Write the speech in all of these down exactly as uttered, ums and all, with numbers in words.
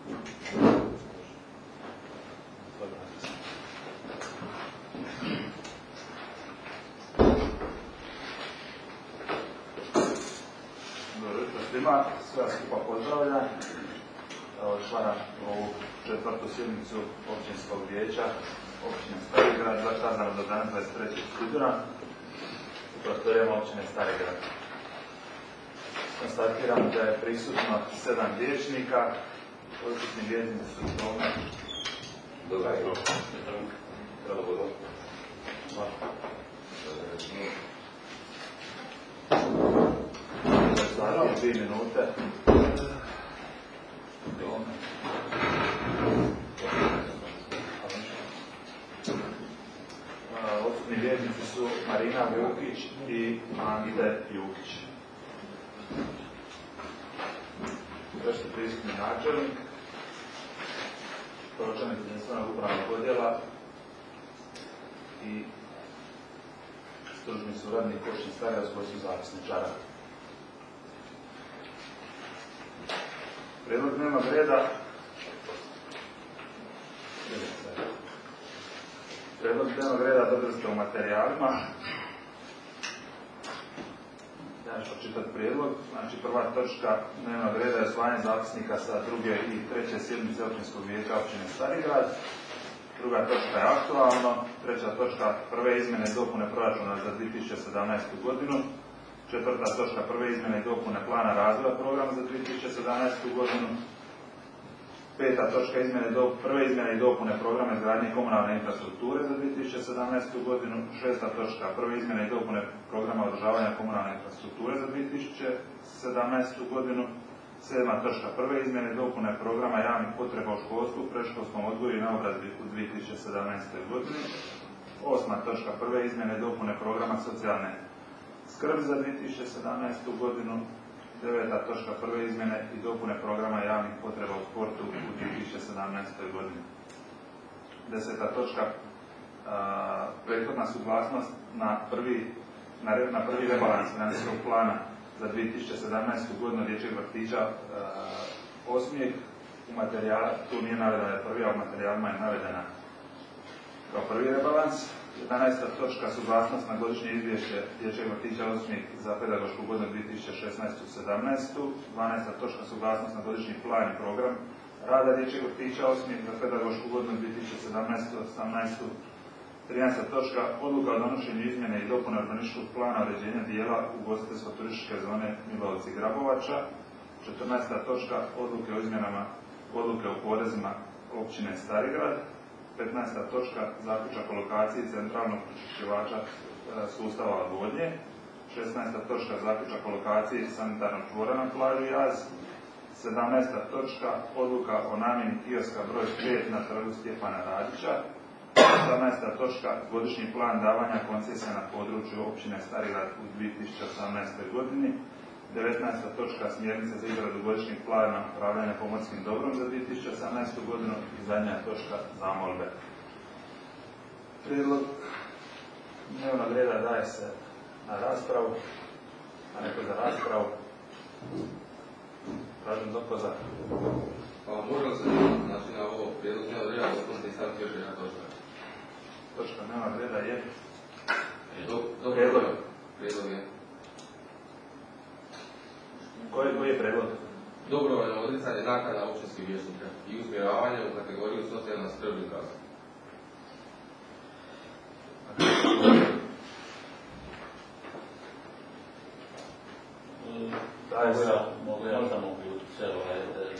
Svima, sve skupa pozdravljam. Otvaram ovu četvrtu sjednicu općinskog vijeća općine Stari Grad, zakazano do dana dvadeset trećeg studenog u prostorijama općine Stari Grad. Konstatiram da je prisutno sedam vijećnika, prisutni vijećnici su u tome. Dobar je. Treba budu. Znači, dvije minute. Odsutni vijećnici su Marina Vukić i Ante Jukić. Još je prisutni načelnik, pročelnik jedinstvenog upravnog odjela i stručni suradnik općine Stari Grad koji su zapisničara. Prijedlog dnevnog reda Prijedlog dnevnog reda dobili ste u materijalima. Ja ću čitati prijedlog. Znači, prva točka dnevnog reda je usvajanje zapisnika sa druge i treće sjednice općinskog vijeća općine Stari Grad. Druga točka je aktualno. Treća točka prve izmjene i dopune proračuna za dvije tisuće sedamnaestu godinu. Četvrta točka prve izmjene i dopune plana razvoja programa za dvije tisuće sedamnaestu godinu. Peta točka izmjene do, prve izmjene i dopune programa izgradnje komunalne infrastrukture za dvije tisuće sedamnaestu godinu. Šesta točka prve izmjene i dopune programa održavanja komunalne infrastrukture za dvije tisuće sedamnaestu godinu. Sedma točka prve izmjene i dopune programa javnih potreba u školstvu, predškolskom odgoju i naobrazbi u dvije tisuće sedamnaestoj godini. Osma točka prve izmjene i dopune programa socijalne skrb za dvije tisuće sedamnaestu godinu. Deveta točka prve izmjene i dopune programa javnih potreba u sportu u dvije tisuće sedamnaestoj godini. Deseta točka a, prethodna suglasnost na prvi, na, na prvi rebalans financijskog plana za dvije tisuće sedamnaestu godinu dječjeg vrtića Osmijek. U materijala, tu nije navedena da je prvi, a u materijalima je navedena kao prvi rebalans. jedanaesta točka suglasnost na godišnje izvješće dječjeg vrtića Osmijek za pedagošku godinu dvije tisuće šesnaestu sedamnaestu. dvanaesta točka suglasnost na godišnji plan i program rada dječjeg vrtića Osmijek za pedagošku godinu dvije tisuće sedamnaestu osamnaestu. trinaesta točka odluka o donošenju izmjene i dopune urbanističkog plana uređenja dijela ugostiteljsko-turističke zone Milovci Grabovača. četrnaesta točka odluke o izmjenama odluke o porezima općine Stari Grad. petnaesta točka zaključak o lokaciji centralnog pročišćivača sustava odvodnje. šesnaesta točka zaključak o lokaciji sanitarnog čvora na plaži Jaz. sedamnaesta točka odluka o namjeni kioska broj pet na trgu Stjepana Radića. osamnaesta točka godišnji plan davanja koncesija na području općine Stari Grad u dvije tisuće osamnaestoj godini. devetnaesta točka smjernice za izradu godišnjeg plana upravljanja pomorskim dobrom za dvije tisuće osamnaestu godinu i zadnja točka zamolbe. Prijedlog dnevnog reda daje se na raspravu, a neko za raspravu. Tražim dokaza. Pa može li se znači na ovo prijedlog dnevnog reda dopuniti i staviti još jedna točka? Točka dnevnog reda je prijedlog. Prijedlog je. Koji, koji je predlog? Dobrovoljno odricanje naknada općinskih vijećnika i usmjeravanje u kategoriju socijalna skrb i zdravstvo. Mogu ja, mogu ja samo uključiti se ovaj,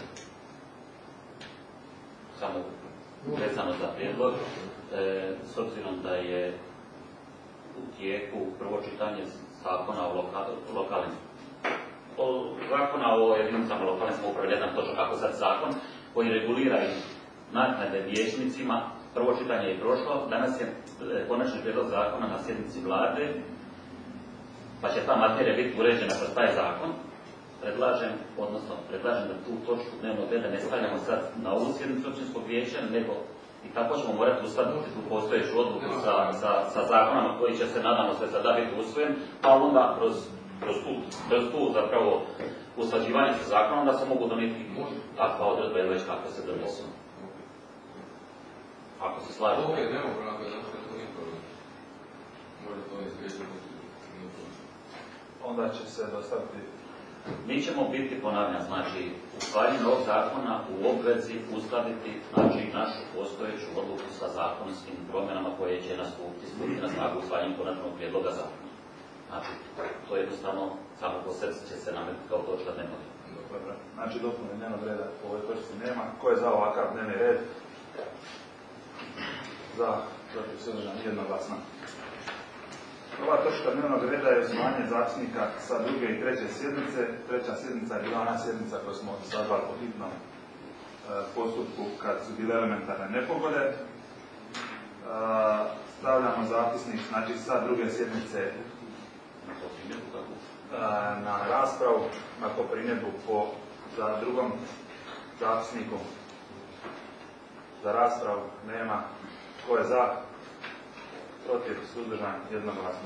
samo vezano za prijedlog, e, s obzirom da je u tijeku prvo čitanje zakona o loka, lokalnim o zakona o jedinicama lokalne samouprave, ne znam točno kako sad zakon, koji regulira i naknade vijećnicima, prvo čitanje je prošlo, danas je konačni prijedlog zakona na sjednici vlade, pa će ta materija biti uređena kroz taj zakon. Predlažem, odnosno predlažem da tu točku dnevnog reda ne stavljamo sad na ovu sjednicu općinskog vijeća, nego i tako ćemo morati uskladiti tu postojeću odluku sa, sa, sa zakonama koji će se nadamo sve sada biti usvojen, pa onda kroz kroz tu, kroz tu zapravo usklađivanje sa zakonom da se mogu donijeti takva odredba ili već kako se donesu. Ako se slažete. Ok, ne mogu onako, zato što to nije problem. Možda to izvješće nije problem. Onda će se dostaviti. Mi ćemo biti, ponavljam, znači, usvajanjem ovog zakona u obvezi uskladiti, znači, našu postojeću odluku sa zakonskim promjenama koje će nastupiti, stupiti na snagu usvajanjem konačnog prijedloga zakona. Znači, to jednostavno samo po sebi će se nametiti kao točka dnevnog reda. Znači, dopune dnevnog reda po ovoj točci nema. Ko je za ovakav dnevni red? Za, protiv suzdržan, jednoglasno. Ova točka dnevnog reda je usvajanje zapisnika sa druge i treće sjednice. Treća sjednica je bila ona sjednica koju smo sazvali po hitnom e, postupku kad su bile elementarne nepogode. E, stavljamo zapisnik, znači, sa druge sjednice e, na raspravu, ako primjedbu po za drugom zapisniku. Za raspravu nema. Ko je za? Protiv, suzdržan, jednoglasno.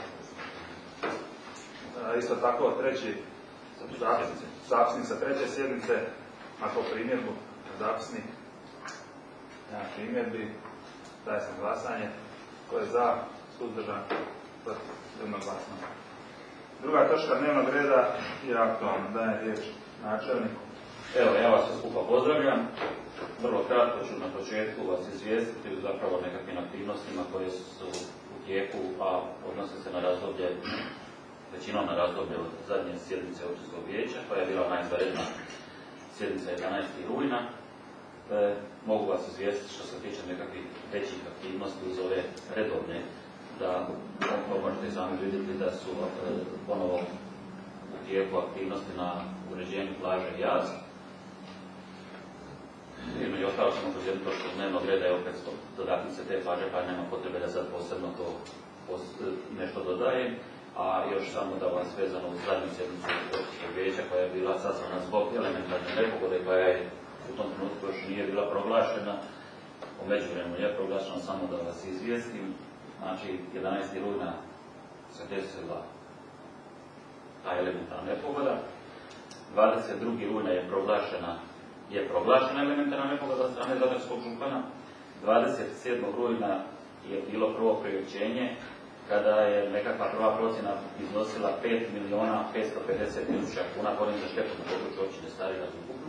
E, isto tako, treći zapisnik, zapisnik sa treće sjednice, ako primjedbu na zapisnik, nema primjedbi, daje sam glasanje. Ko je za? Suzdržan, protiv, jednoglasno. Druga točka dnevnog reda je aktualna. Dajem riječ načelniku. Evo, ja vas sve skupa pozdravljam. Vrlo kratko ću na početku vas izvijestiti zapravo nekakvim aktivnostima koje su u tijeku, a odnose se na razdoblje, većinom na razdoblje od zadnje sjednice općinskog vijeća, koja je bila najizvanredna sjednica jedanaestog rujna. E, mogu vas izvijestiti što se tiče nekakvih većih aktivnosti uz ove redovne, da to možete sami vidjeti da su e, ponovo u tijeku aktivnosti na uređenju plaže Jaz. Između ostalo smo kroz jednu točku dnevnog reda je opet dodati se te plaže, pa nema potrebe da sad posebno to pos, nešto dodajem. A još samo da vas vezano uz zadnju sjednicu općinskog vijeća koja je bila sazvana zbog elementarne nepogode koja je u tom trenutku još nije bila proglašena. U međuvremenu je proglašena, samo da vas izvijestim. Znači, jedanaestog rujna se desila ta elementarna nepogoda. dvadeset drugog rujna je proglašena je proglašena elementarna nepogoda od strane Zadarskog župana. dvadeset sedmog rujna je bilo prvo priopćenje kada je nekakva prva procjena iznosila pet milijuna petsto pedeset tisuća kuna govorim za štetu na području općine Stari Grad ukupno.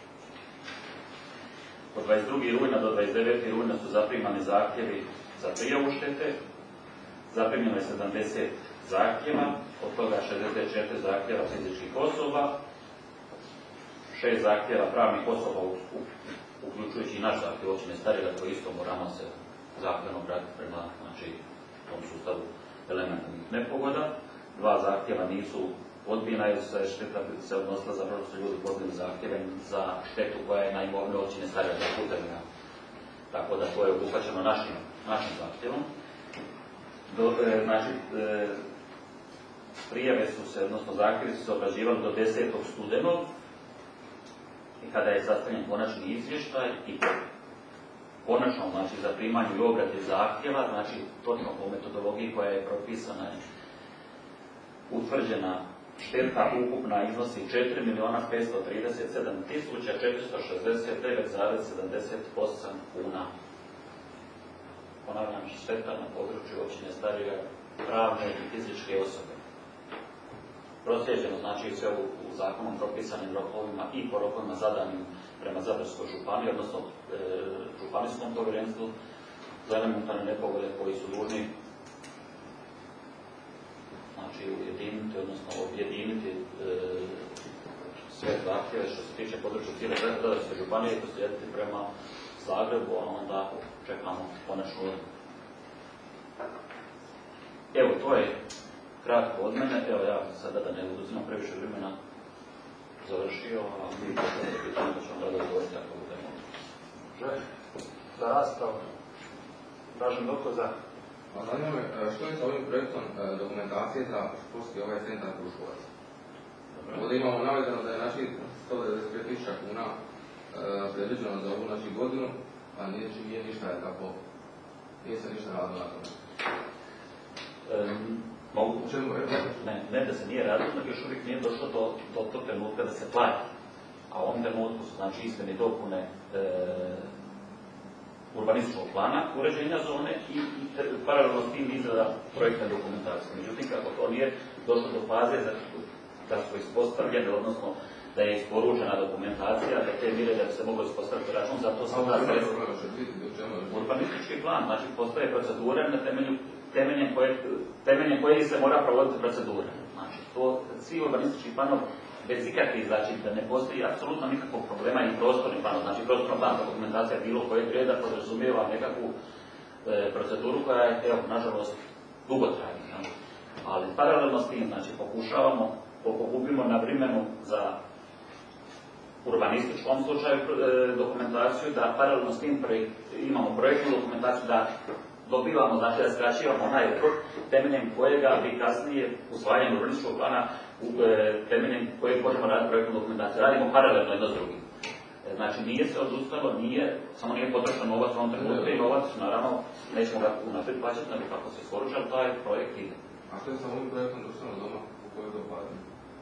Od dvadeset drugog rujna do dvadeset devetog rujna su zaprimani zahtjevi za prijavu štete. Zaprimljeno je sedamdeset zahtjeva, od toga šezdeset četiri zahtjeva fizičkih osoba, šest zahtjeva pravnih osoba, uključujući i naš zahtjev općine Stari Grad, koji isto moramo se zahtjevno vratiti prema, znači, tom sustavu elementarnih nepogoda. Dva zahtjeva nisu odbijena jer se šteta se odnosila za što su ljudi podnijeli zahtjeve za štetu koja je na imovini općine Stari Grad putem. Tako da to je obuhvaćeno našim, našim zahtjevom. Do, e, znači, e, prijave su se, odnosno zahtjevi su se obrađivali do desetog studenog i kada je sastavljen konačni izvještaj i konačno, znači, za primanju i obrade zahtjeva, znači, točno po metodologiji koja je propisana i utvrđena šteta ukupna iznosi četiri milijuna petsto trideset sedam tisuća četiristo šezdeset devet zarez sedamdeset osam kuna. Ponavljam, šteta na području općine Stari Grad, pravne i fizičke osobe. Proslijeđeno, znači, sve u, u zakonom propisanim rokovima i po rokovima zadanim prema Zadarskoj županiji, odnosno e, županijskom povjerenstvu za elementarne nepogode koji su dužni, znači, ujediniti, odnosno objediniti e, sve zahtjeve što se tiče područja cijele Zadarske županije i proslijediti prema Zagrebu, a onda čekamo konačnu odluku. Evo, to je kratko od mene. Evo, ja sada da ne oduzimam previše vremena završio, a mi posljedno pitanje da ćemo rado odgovoriti ako budemo. Želj, za raspravu. Tražim dokaza. A zanima me, što je sa ovim projektom dokumentacije za školski ovaj centar Kruševac? Ovdje imamo navedeno da je naših sto devedeset pet tisuća kuna predviđeno za ovu našu godinu, a nije, nije ništa je tako, nije se ništa radilo na tome. Um, Mogu? U čemu je? Ne, ne da se nije radilo, nego još uvijek nije došlo do, do tog trenutka da se plati. A u ovom trenutku su znači izmjene i dopune e, urbanističkog plana, uređenja zone i, i paralelno s tim izrada projektne dokumentacije. Međutim, kako to nije došlo do faze da, da su ispostavljene, odnosno da je isporučena dokumentacija, da te mire da bi se moglo ispostaviti račun, zato se ta sredstva. Urbanistički plan, znači postoje procedure na temelju temeljem koje, temeljem koje se mora provoditi procedura. Znači, to, svi urbanistički planovi bez ikakvih, znači da ne postoji apsolutno nikakvog problema i prostorni plan, znači prostorno plan dokumentacija bilo koje reda podrazumijeva nekakvu e, proceduru koja je, evo, nažalost, dugotrajna. Znači. Ali paralelno s tim, znači, pokušavamo, pokupimo na vremenu za urbanističkom slučaju e, dokumentaciju, da paralelno s tim projekt, imamo projektnu dokumentaciju, da dobivamo, znači da skraćivamo onaj rok temeljem kojega bi kasnije usvajanjem urbanističkog plana temeljem kojeg možemo raditi projektnu dokumentaciju. Radimo paralelno jedno s drugim. Znači nije se odustalo, nije, samo nije potrošen novac u ovom trenutku i novac, naravno, nećemo ga unaprijed plaćati, nego kako se isporuča, taj projekt ide. A što je sa ovim projektom društvenog doma u kojoj je dopadne?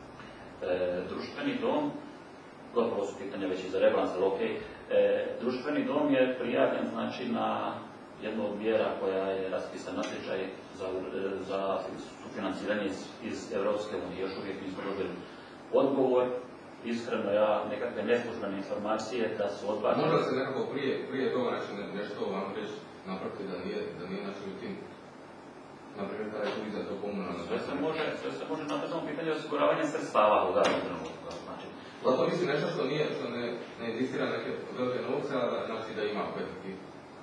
E, društveni dom, gotovo su pitanja već i za rebalans, ali okej. E, društveni dom je prijavljen, znači, na jednu od mjera koja je raspisan natječaj za, za sufinanciranje iz, iz Europske unije. Još uvijek nismo dobili odgovor. Iskreno, ja nekakve neslužbene informacije da su odbačene. Možda se nekako prije, prije toga znači nešto vam reći napraviti da nije, da nije znači u tim, naprimjer kada je tu iza to komunalno. Sve se može, sve se može napraviti pitanje osiguravanja sredstava u datom trenutku. Znači, zato mislim nešto što nije, što ne, ne indicira neke velike novce, a znači da ima efektiv.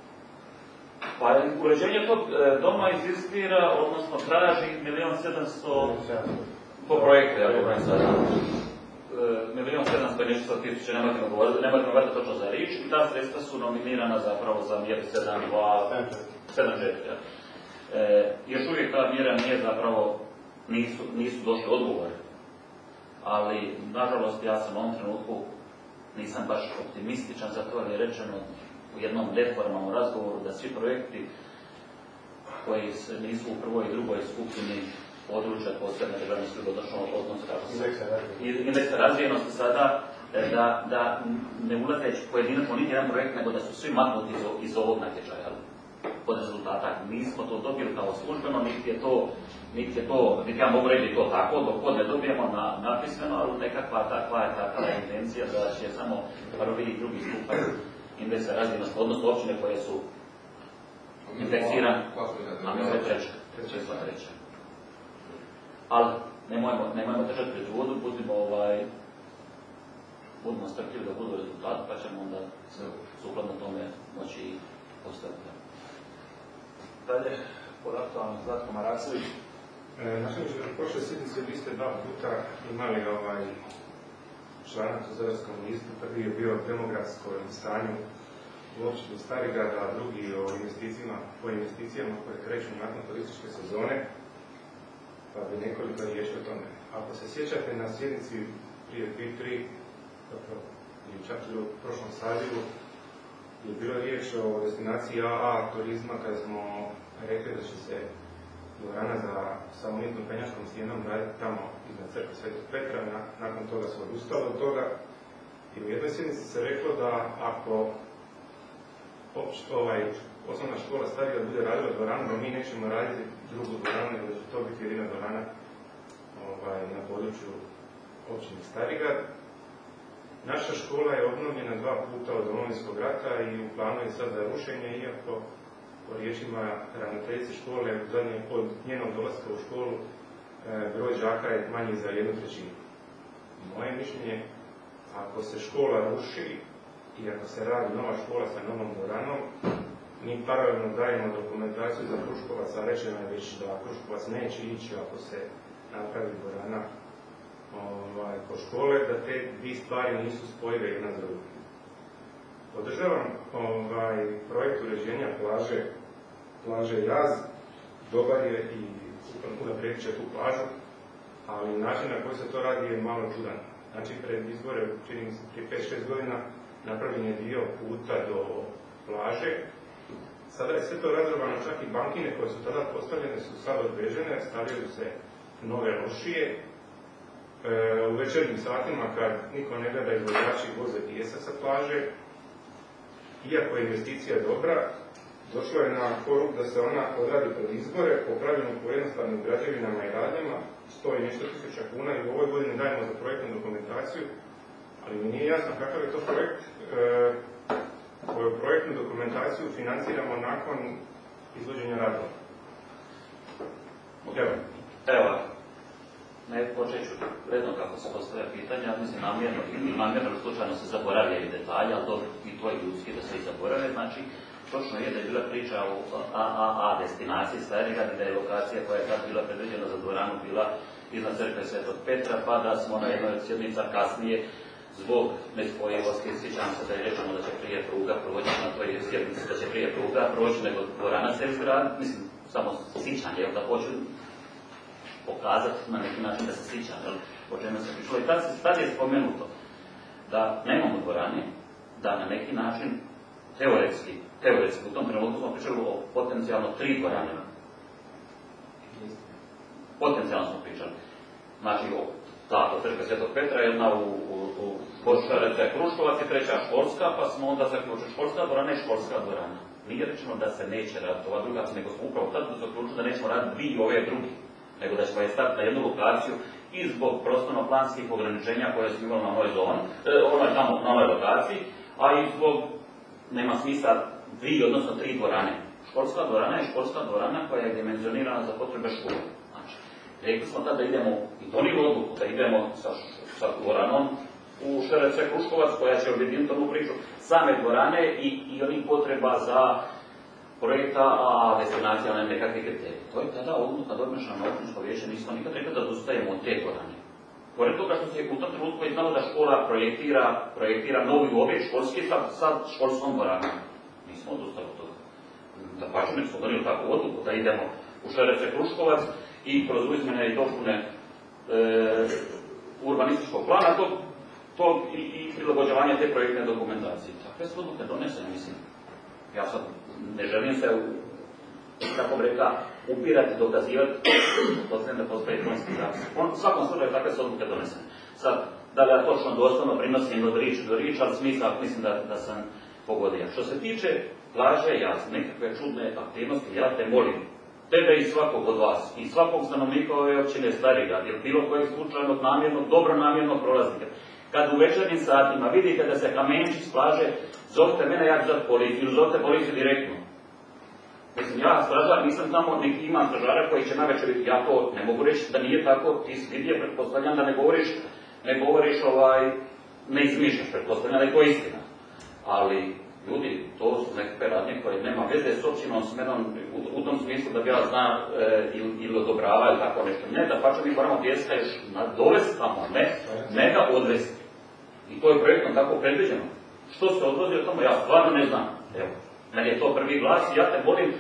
Pa uređenje tog doma iziskira, odnosno traži milijon sedamsto po projektu, ja govorim sada. Milijon sedamsto i nešto tisuće, nemojte govoriti, nemojte govoriti točno za riječ, i ta sredstva su nominirana zapravo za mjeru sedam dva sedam četiri. E, još uvijek ta mjera nije zapravo, nisu, nisu došli odgovori. Ali, nažalost, ja sam u ovom trenutku nisam baš optimističan za to, ali je rečeno u jednom neformalnom razgovoru da svi projekti koji se nisu u prvoj i drugoj skupini područja posebne državne službe, odnosno indeksa razvijenosti sada, da, da ne ulazeći pojedinačno niti jedan projekt, nego da su svi maknuti iz, iz ovog natječaja. Pod rezultata nismo to dobili kao službeno, niti je to, niti je to, niti ja mogu reći to tako, dok ne dobijemo na, napismeno, ali nekakva takva je takva intencija da će samo prvi i drugi stupanj indeksa razvijenosti, odnosno općine koje su indeksirane, a mi sve treća, treća, treća. Ali nemojmo, nemojmo držati pred vodu, budimo ovaj, budimo strpljivi da budu rezultati, pa ćemo onda se sukladno tome moći i postaviti. Dalje, pod aktualnom Zlatko Marasović. E, na prošle sjednice vi ste dva puta imali ovaj članak u Zadarskom listu. Prvi je bio o demografskom stanju u općini Starigrad, a drugi o investicijama, o investicijama koje kreću nakon turističke sezone. Pa bi nekoliko riječi o tome. Ako se sjećate na sjednici prije dvije tri, ili čak i u prošlom sazivu, je bilo riječ o destinaciji A A turizma kada smo rekli da će se dvorana za samoumjetnom penjačkom stijenom raditi tamo iznad crkve Svetog Petra. Nakon toga se odustalo od toga. I u jednoj sjednici se reklo da ako opć, ovaj, osnovna škola Starigrad bude radila dvoranu, da mi nećemo raditi drugu dvoranu, nego da će to biti jedina dvorana ovaj, na području općine Starigrad. Naša škola je obnovljena dva puta od Domovinskog rata i u planu je sad za rušenje, iako po riječima ravnateljice škole zadnje od njenog dolaska u školu e, broj đaka je manji za jednu trećinu. Moje mišljenje, ako se škola ruši i ako se radi nova škola sa novom dvoranom, mi paralelno dajemo dokumentaciju za Kruškovac, a rečeno je već da Kruškovac neće ići ako se napravi dvorana ovaj, po škole, da te dvije stvari nisu spojive jedna za drugu. Podržavam ovaj, projekt uređenja plaže, plaže Jaz, dobar je i unaprijedit će tu plažu, ali način na koji se to radi je malo čudan. Znači, pred izbore, čini mi se prije pet šest godina, napravljen je dio puta do plaže Sada je sve to razrobano, čak i bankine koje su tada postavljene su sad odvežene, stavljaju se nove lošije. E, u večernjim satima kad niko ne gleda izvođači voze pijesak sa plaže, iako je investicija dobra, došlo je na poruk da se ona odradi pred izbore, po pravilu po jednostavnim građevinama i radnjama, stoji nešto tisuća kuna i u ovoj godini dajemo za projektnu dokumentaciju, ali mi nije jasno kakav je to projekt, e, koju projektnu dokumentaciju financiramo nakon izvođenja radova. Evo. Evo, ne počet ću redno kako se postavlja pitanja, mislim namjerno ili namjerno slučajno se zaboravljaju detalje, ali to, i to je ljudski da se i zaborave, znači točno je da je bila priča o A A A destinaciji Starigrad i da je lokacija koja je tad bila predviđena za dvoranu bila iznad crkve Svetog Petra, pa da smo na jednoj od sjednica kasnije zbog nespojivosti, sjećam se da je rečeno da će prije pruga proći na toj sjednici, da će prije pruga proći nego dvorana se izgraditi, mislim, samo sjećanje, jel da hoću pokazati na neki način da se sjećam, jel, o čemu se pričalo. I tad, tad je spomenuto da nemamo dvorane, da na neki način teoretski, teoretski, u tom trenutku smo pričali o potencijalno tri dvorane. Potencijalno smo pričali. Znači, o tako, crkva Svetog Petra, jedna u, u, u Košarevca je Kruškovac i treća školska, pa smo onda zaključili školska dvorana i školska dvorana. Nije rečeno da se neće raditi ova druga, nego smo upravo tad zaključili da nećemo raditi dvije ove drugi, nego da ćemo je staviti na jednu lokaciju i zbog prostorno-planskih ograničenja koje smo imali na onoj zoni, onoj tamo, na onoj lokaciji, a i zbog, nema smisla, dvije, odnosno tri dvorane. Školska dvorana je školska dvorana koja je dimenzionirana za potrebe škole. Znači, rekli smo tada da idemo, i donijeli odluku, da idemo sa, sa dvoranom u Šerece Kruškovac, koja će objediniti onu priču same dvorane i, i onih potreba za projekta, a destinacija na nekakve kriterije. To je tada odluka donošena na općinsko vijeće, nismo nikad rekli da dostajemo od te dvorane. Pored toga što se u tom trenutku je znalo da škola projektira, projektira novi objekt školski sa, sa školskom dvoranom. Nismo odustali od toga. Da pačemo smo donijeli takvu odluku da idemo u Šerece Kruškovac i kroz izmjene i dopune e, urbanističkog plana tog, tog i, i prilagođavanja te projektne dokumentacije. Takve su odluke donesene, mislim. Ja sad ne želim se, u, kako bi reka, upirati, dokazivati, to se ne postoji konjski zapis. U svakom slučaju takve su odluke donesene. Sad, da ga točno doslovno prinosim od riječi do riječi, ali smisla mislim da, da sam pogodio. Što se tiče plaže, jasne, nekakve čudne aktivnosti, ja te molim, tebe i svakog od vas, i svakog stanovnika ove općine Starigrad, ili bilo kojeg slučajnog namjernog, dobronamjernog prolaznika, kad u večernjim satima vidite da se kamenčić s plaže, zovite mene, ja ću zovete policiju, ili zovite policiju direktno. Mislim, ja stražar nisam tamo, neki imam stražara koji će navečer, ja to ne mogu reći da nije tako, ti si vidio, pretpostavljam da ne govoriš, ne govoriš ovaj, ne izmišljaš, pretpostavljam da je to istina. Ali, ljudi, to su nekakve radnje koje nema veze s općinom, s menom, u, u tom smislu da bi ja zna e, ili, ili odobrava ili tako nešto. Ne, da pače mi moramo pjeska još dovesti tamo, ne, ne ga odvesti. I to je projektno tako predviđeno. Što se odvozi od tome, ja stvarno ne znam. Evo, meni je to prvi glas i ja te molim,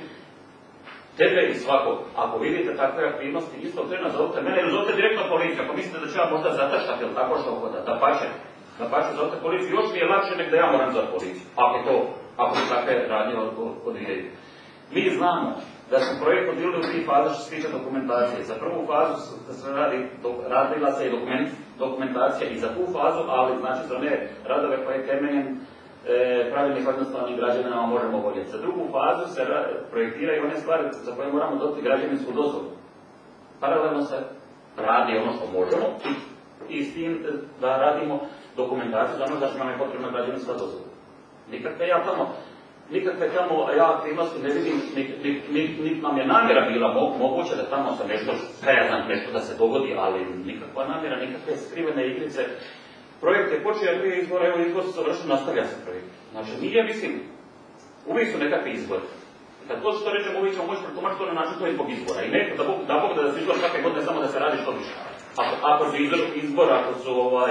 tebe i svakog, ako vidite takve aktivnosti, isto trena zovite mene ili zovite direktno policiju, ako mislite da će ja možda zataštati ili tako što hoda, da pače, da pače zovite policiju, još mi je lakše nek da ja moram zoviti policiju, ako to, ako se takve radnje odvijaju. Mi znamo da smo projekt podijelili u tri faze što se tiče dokumentacije. Za prvu fazu se radi, radila se i dokument, dokumentacija i za tu fazu, ali znači za one radove koje temeljem E, pravilnih jednostavnih građanima možemo voljeti. Za drugu fazu se ra, projektiraju one stvari za koje moramo dobiti građevinsku dozvolu. Paralelno se radi ono što možemo i, i s tim da radimo dokumentaciju za ono da što nam je potrebna građevinska dozvola. Nikakve ja tamo, nikakve tamo ja aktivnosti ne vidim, niti ni, ni, ni nam je namjera bila mo, moguće da tamo se nešto, ja znam nešto da se dogodi, ali nikakva namjera, nikakve skrivene igrice. Projekt je počeo prije izbora, evo izbor se završio, nastavlja se projekt. Znači, nije, mislim, uvijek su nekakvi izbori. Kad to što rećemo, uvijek ćemo moći protumačiti to na način, to je zbog izbora. I ne, da Bog da, Bog da, da se izbor svake godine samo da se radi što više. Ako, ako su izbora, ako su ovaj,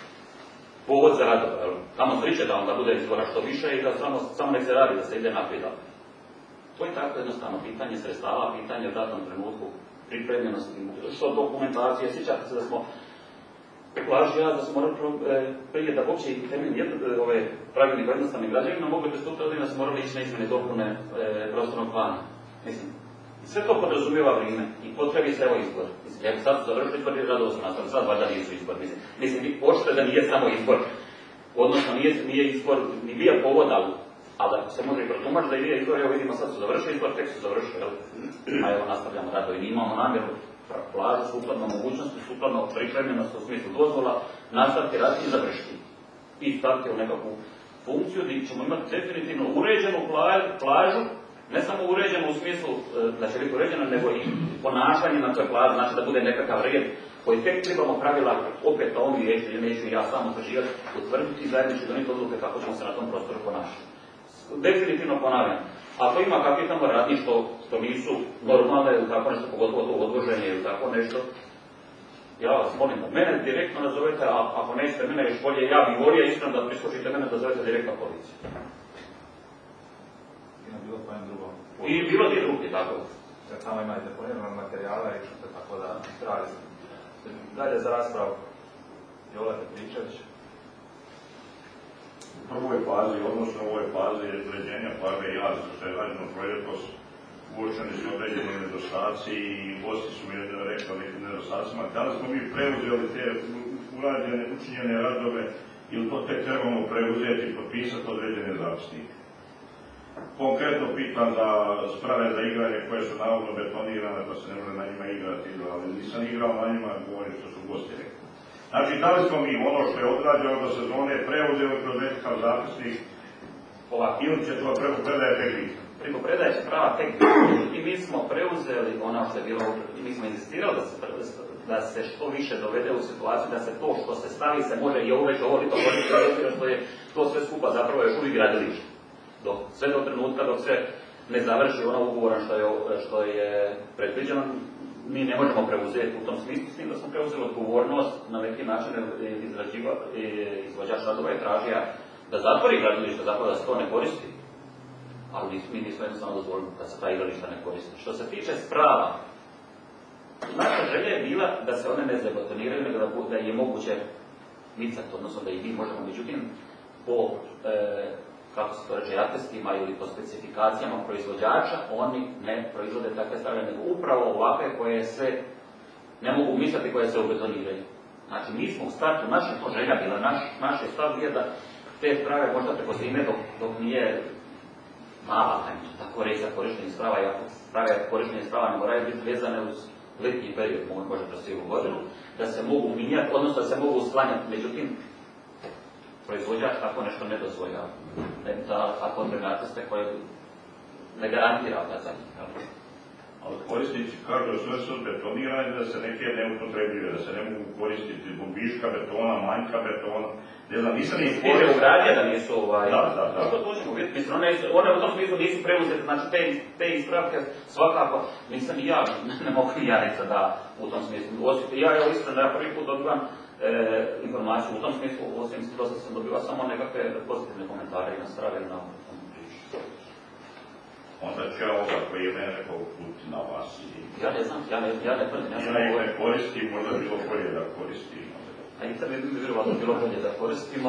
povod za radove, tamo sriče da onda bude izbora što više i da samo, samo nek se radi, da se ide naprijed. To je tako jednostavno pitanje sredstava, pitanje u datom trenutku pripremljenosti, što dokumentacije. Sjećate se da smo plaži ja da smo morali prije da uopće i temelj ove pravilnik o jednostavnim građevinama mogli pristupiti da smo morali ići na izmjene dopune e, prostornog plana. Mislim, sve to podrazumijeva vrijeme i potrebi se evo izbor. Mislim, ja sad su završili izbor i radovo sam nastavili, sad valjda nisu izbor. Mislim, mislim očito da nije samo izbor, odnosno nije, nije izbor, ni bio povod, ali, ali da se može i protumačiti da je bio izbor, evo vidimo sad su završili izbor, tek su završili, jel? A evo nastavljamo radovi, mi imamo namjeru plažu sukladno mogućnosti, sukladno pripremljenosti u smislu dozvola, nastaviti raditi i završiti. I staviti u nekakvu funkciju gdje ćemo imati definitivno uređenu plažu, ne samo uređenu u smislu da će biti uređena, nego i ponašanje na toj plaži, znači da bude nekakav red koji tek trebamo pravila opet na ovom vijeću, ili neću ja sam utvrđivati, utvrditi zajednički donijeti odluke kako ćemo se na tom prostoru ponašati. Definitivno ponavljam. Ako ima kakvi tamo radnji što, što nisu normalne ili tako nešto, pogotovo to odloženje ili tako nešto, ja vas molim da mene direktno nazovete, a ako nećete mene još bolje, ja bih volio iskreno da priskočite mene da zovete direktno policiju. Ima bilo kojem drugom. I bilo ti drugi, tako. Jer tamo imate deponirane materijale i što tako da traži. Dalje za raspravu. Jola Petričević. U prvoj fazi, odnosno u ovoj fazi uređenja plaže Jaz, što je rađeno projektos, uočeni su određeni nedostaci i gosti su mi rekli nekim nedostacima. Kada smo mi preuzeli te urađene, učinjene radove, ili to tek trebamo preuzeti i potpisati određene zapisnike. Konkretno pitam za sprave za igranje koje su navodno betonirane, pa se ne može na njima igrati, ali nisam igrao na njima, govorim što su gosti rekli. Znači, da li smo mi ono što je odrađeno do sezone preuzeli kroz nekakav zapisnik, ili će to preko predaje tek biti? Preko predaje će prava tek i mi smo preuzeli ono što je bilo, mi smo insistirali da se, da se što više dovede u situaciju, da se to što se stavi se može i ovo već ovo li to koristiti, što je to sve skupa zapravo još uvijek gradilište. Dok, sve do trenutka dok se ne završi ono ugovoran što je, što je predviđeno, mi ne možemo preuzeti u tom smislu, s tim da smo preuzeli odgovornost na neki način izvođač radova je tražio da zatvori gradilište, zapravo da se to ne koristi. Ali mi nismo jednostavno dozvolili da se ta igrališta ne koristi. Što se tiče sprava, naša želja je bila da se one ne zabetoniraju, nego da, da je moguće micati, odnosno da i mi možemo, međutim, po e, kako se to reče, atestima ili po specifikacijama proizvođača, oni ne proizvode takve strave, nego upravo ovakve koje se ne mogu misliti, koje se obetoniraju. Znači, mi smo u startu, naša želja bila, naš, naš je stav je da te strave možda preko zime dok, dok nije mala, tako reći, za korištenje sprava, i ako strave korištenje sprava ne moraju biti vezane uz letnji period, može kroz cijelu godinu, da se mogu minjati, odnosno da se mogu sklanjati, međutim, proizvođač tako nešto ne dozvoljava. Ne da ako odbrenate ste koje ne garantira da za njih. Ali korisnici kažu da sve su betonirane, da se neke ne upotrebljive, da se ne mogu koristiti zbog viška betona, manjka betona. Ne znam, nisam ih koristio. Stiže ugradnje da nisu ovaj... Da, da, da. Što to ćemo vidjeti? Mislim, one, one u tom smislu nisu preuzete, znači te, te ispravke svakako, nisam i ja, ne mogu i ja reći da u tom smislu. Osjeti, ja je iskreno da ja prvi put dobivam e, informaciju u tom smislu, osim dosta sam dobila samo nekakve pozitivne komentare i na strave i na ovom priču. Onda će ovoga koji je mene rekao uputi na vas. Ja ne znam, ja ne, ja ne tvrdim. Ja ih ne koristim, možda bilo bolje da koristim. A i sad bi bi vjerovatno bilo bolje da koristimo.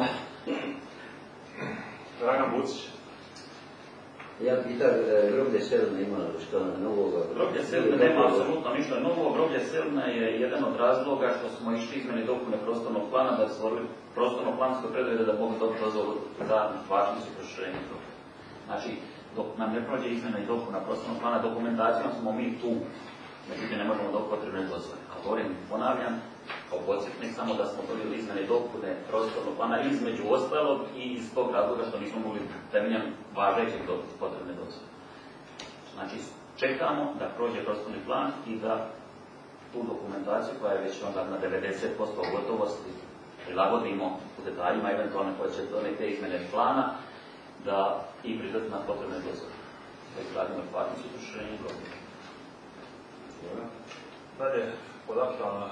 Dragan Bucić. Ja pitam, groblje Selne ima što novoga? Groblje Selne nema apsolutno ništa novo. Groblje Selne je jedan od razloga što smo išli izmjene i dopune prostornog plana, da stvorili prostorno-plansko preduvjete da mogu dobiti dozvolu za važnost i proširenje groblja. Znači, dok nam ne prođe izmjena i dopuna prostornog plana, dokumentacijom smo mi tu, međutim ne možemo dobiti potrebne dozvole. A govorim, ponavljam, kao podsjetnik, samo da smo dobili izmjene i dopune prostornog plana između ostalog i iz tog razloga što nismo mogli temeljem važećeg dobiti potrebne dozvole. Znači, čekamo da prođe prostorni plan i da tu dokumentaciju koja je već onda na devedeset posto gotovosti prilagodimo u detaljima, eventualno koja će doneti te izmjene plana, da i pridati na potrebne dozvole. Da izgradimo parnicu i proširenje groblja. Dalje, pod aktualno.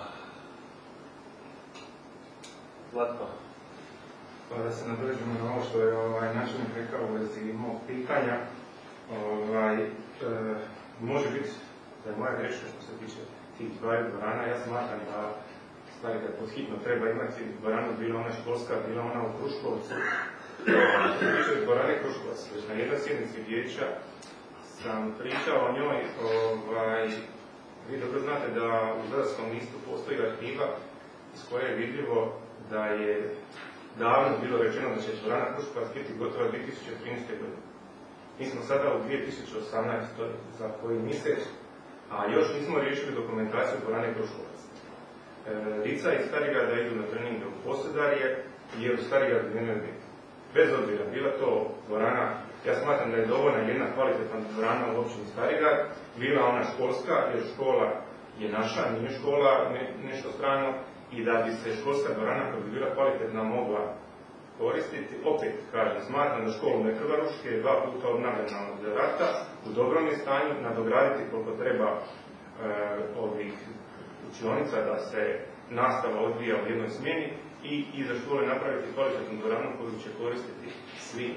Zlatko. Pa da se nadođemo na ovo što je ovaj, načelnik rekao u vezi mog pitanja. Ovaj, e, može biti da je moja greška što se tiče tih dvaju dvorana. Ja smatram da stvari da podhitno treba imati dvoranu, bila ona školska, bila ona u Kruškovcu. Što se tiče dvorane Kruškovac, već na jednoj sjednici vijeća sam pričao o njoj, ovaj, vi dobro znate da u Zadarskom listu postoji arhiva iz koje je vidljivo da je davno bilo rečeno da će dvorana Kruškovac biti gotova dvije tisuće trinaeste. godine. Mi smo sada u dvije tisuće osamnaestoj. za koji mjesec, a još nismo riješili dokumentaciju dvorane Kruškovac. E, Lica iz Starigrada idu na trening u Posedarje, jer u Starigradu nemaju biti. Bez obzira, bila to dvorana, ja smatram da je dovoljna jedna kvalitetna dvorana u općini Starigrad, bila ona školska, jer škola je naša, nije škola ne, nešto strano, i da bi se školska dvorana koja bi bila kvalitetna mogla koristiti. Opet, kažem, smatram da školu ne treba rušiti, je dva puta obnavljena od rata, u dobrom je stanju, nadograditi koliko treba e, ovih učionica da se nastava odvija u jednoj smjeni i iza škole napraviti kvalitetnu dvoranu koju će koristiti svi,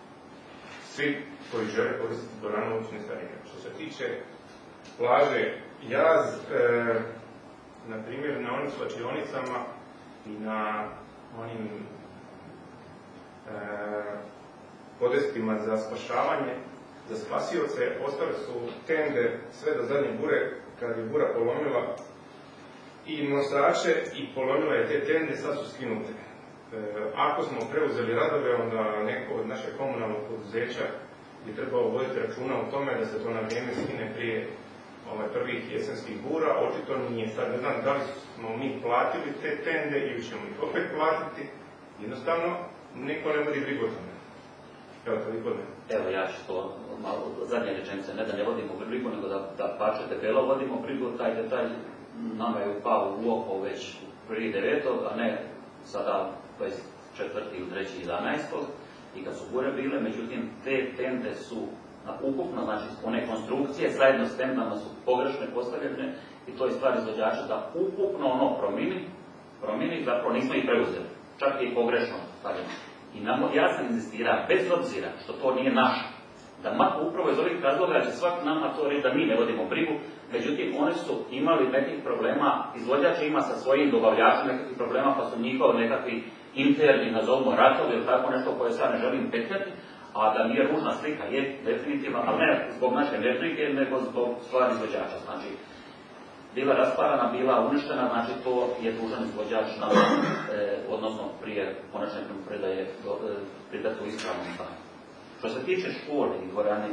svi koji žele koristiti dvoranu u općini Starigrad. Što se tiče plaže Jaz, e, na primjer na onim svlačionicama i na onim e, podestima za spašavanje, za spasioce, ostale su tende sve do zadnje bure, kad je bura polomila i nosače i polomila je te tende, sad su skinute. E, ako smo preuzeli radove, onda neko od našeg komunalnog poduzeća je trebao voditi računa o tome da se to na vrijeme skine prije ovaj, prvih jesenskih bura. Očito nije. Sad ne znam da li smo mi platili te tende ili ćemo ih opet platiti. Jednostavno, niko ne vodi brigu o tome. Evo, toliko ne. Evo, ja ću to malo, zadnje rečenice, ne da ne vodimo brigu, nego da, da pače debelo vodimo brigu, taj detalj nama je upao u oko već prvi devetog, a ne sada dvadeset četvrti u treći jedanaestog i kad su bure bile, međutim te tende su na ukupno, znači one konstrukcije zajedno s tendama su pogrešne postavljene i to je stvar izvođača da ukupno ono promini, promini, zapravo nismo ih preuzeli, čak i pogrešno stavljeno. I nam, ja sam inzistira, bez obzira što to nije naše, da makar upravo iz ovih razloga će svak nama to reći da mi ne vodimo brigu, međutim oni su imali nekih problema, izvođač ima sa svojim dobavljačima nekakvih problema, pa su njihovi nekakvi interni, nazovimo ratovi ili tako nešto koje sad ne želim petljati, a da nije ružna slika, je definitivno, ali ne zbog naše nebrige, nego zbog stvari izvođača. Znači, bila rasparana, bila uništena, znači to je dužan izvođač na, e, odnosno prije konačne predaje e, pridati u ispravnom stanju. Što se tiče škole i dvorane,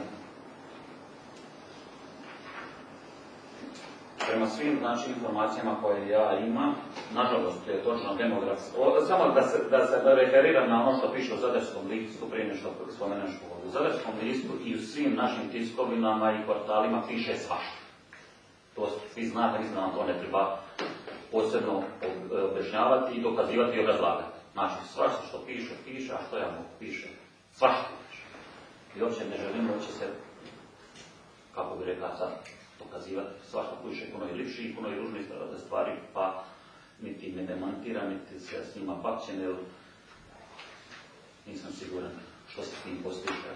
prema svim znači, informacijama koje ja imam, nažalost je točno demografsko, samo da se, da se da referiram na ono što piše u Zadarskom listu, prije nešto spomenem školu. U Zadarskom listu i u svim našim tiskovinama i portalima piše svašta. To svi znate, mislim da vam to ne treba posebno objašnjavati i dokazivati i obrazlagati. Znači, svašta što piše, piše, a što ja mogu piše, svašta piše. I uopće ne želim uopće se, kako bi rekla sad, dokazivati svašta piše, puno i lipši i puno i ružnije stvari, pa niti me demantira, niti se s njima bakćem, jer nisam siguran što se s njim postiže.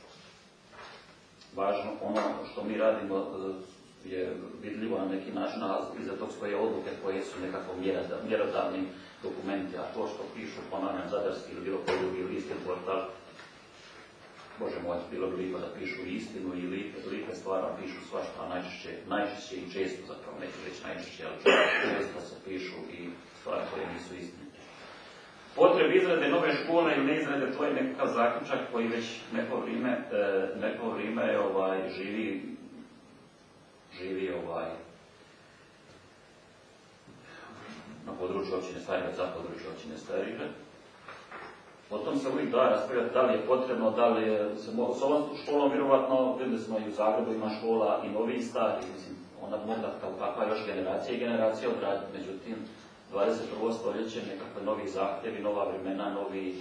Važno, ono što mi radimo je vidljivo na neki način, a iza tog svoje odluke koje su nekako mjerodavni dokumenti, a to što pišu, ponavljam, Zadarski ili bilo koji drugi list ili portal, Bože moj, bilo bi lijepo da pišu istinu i lipe, lipe stvari, pišu svašta, a najčešće, najčešće i često, zapravo neću reći najčešće, ali često se pišu i stvari koje nisu istinite. Potreb izrade nove škole ili neizrade, to je nekakav zaključak koji već neko vrijeme, e, neko vrijeme ovaj, živi, živi ovaj, na području općine Starigrad, za području općine Starigrad. O tom se uvijek da raspravljati da li je potrebno, da li je se mo- s ovom školom vjerovatno, vidjeli smo i u Zagrebu ima škola i novi i stari, mislim, onda mogla kao kakva još generacija i generacija odraditi, međutim, dvadeset prvo stoljeće, nekakve novi zahtjevi, nova vremena, novi,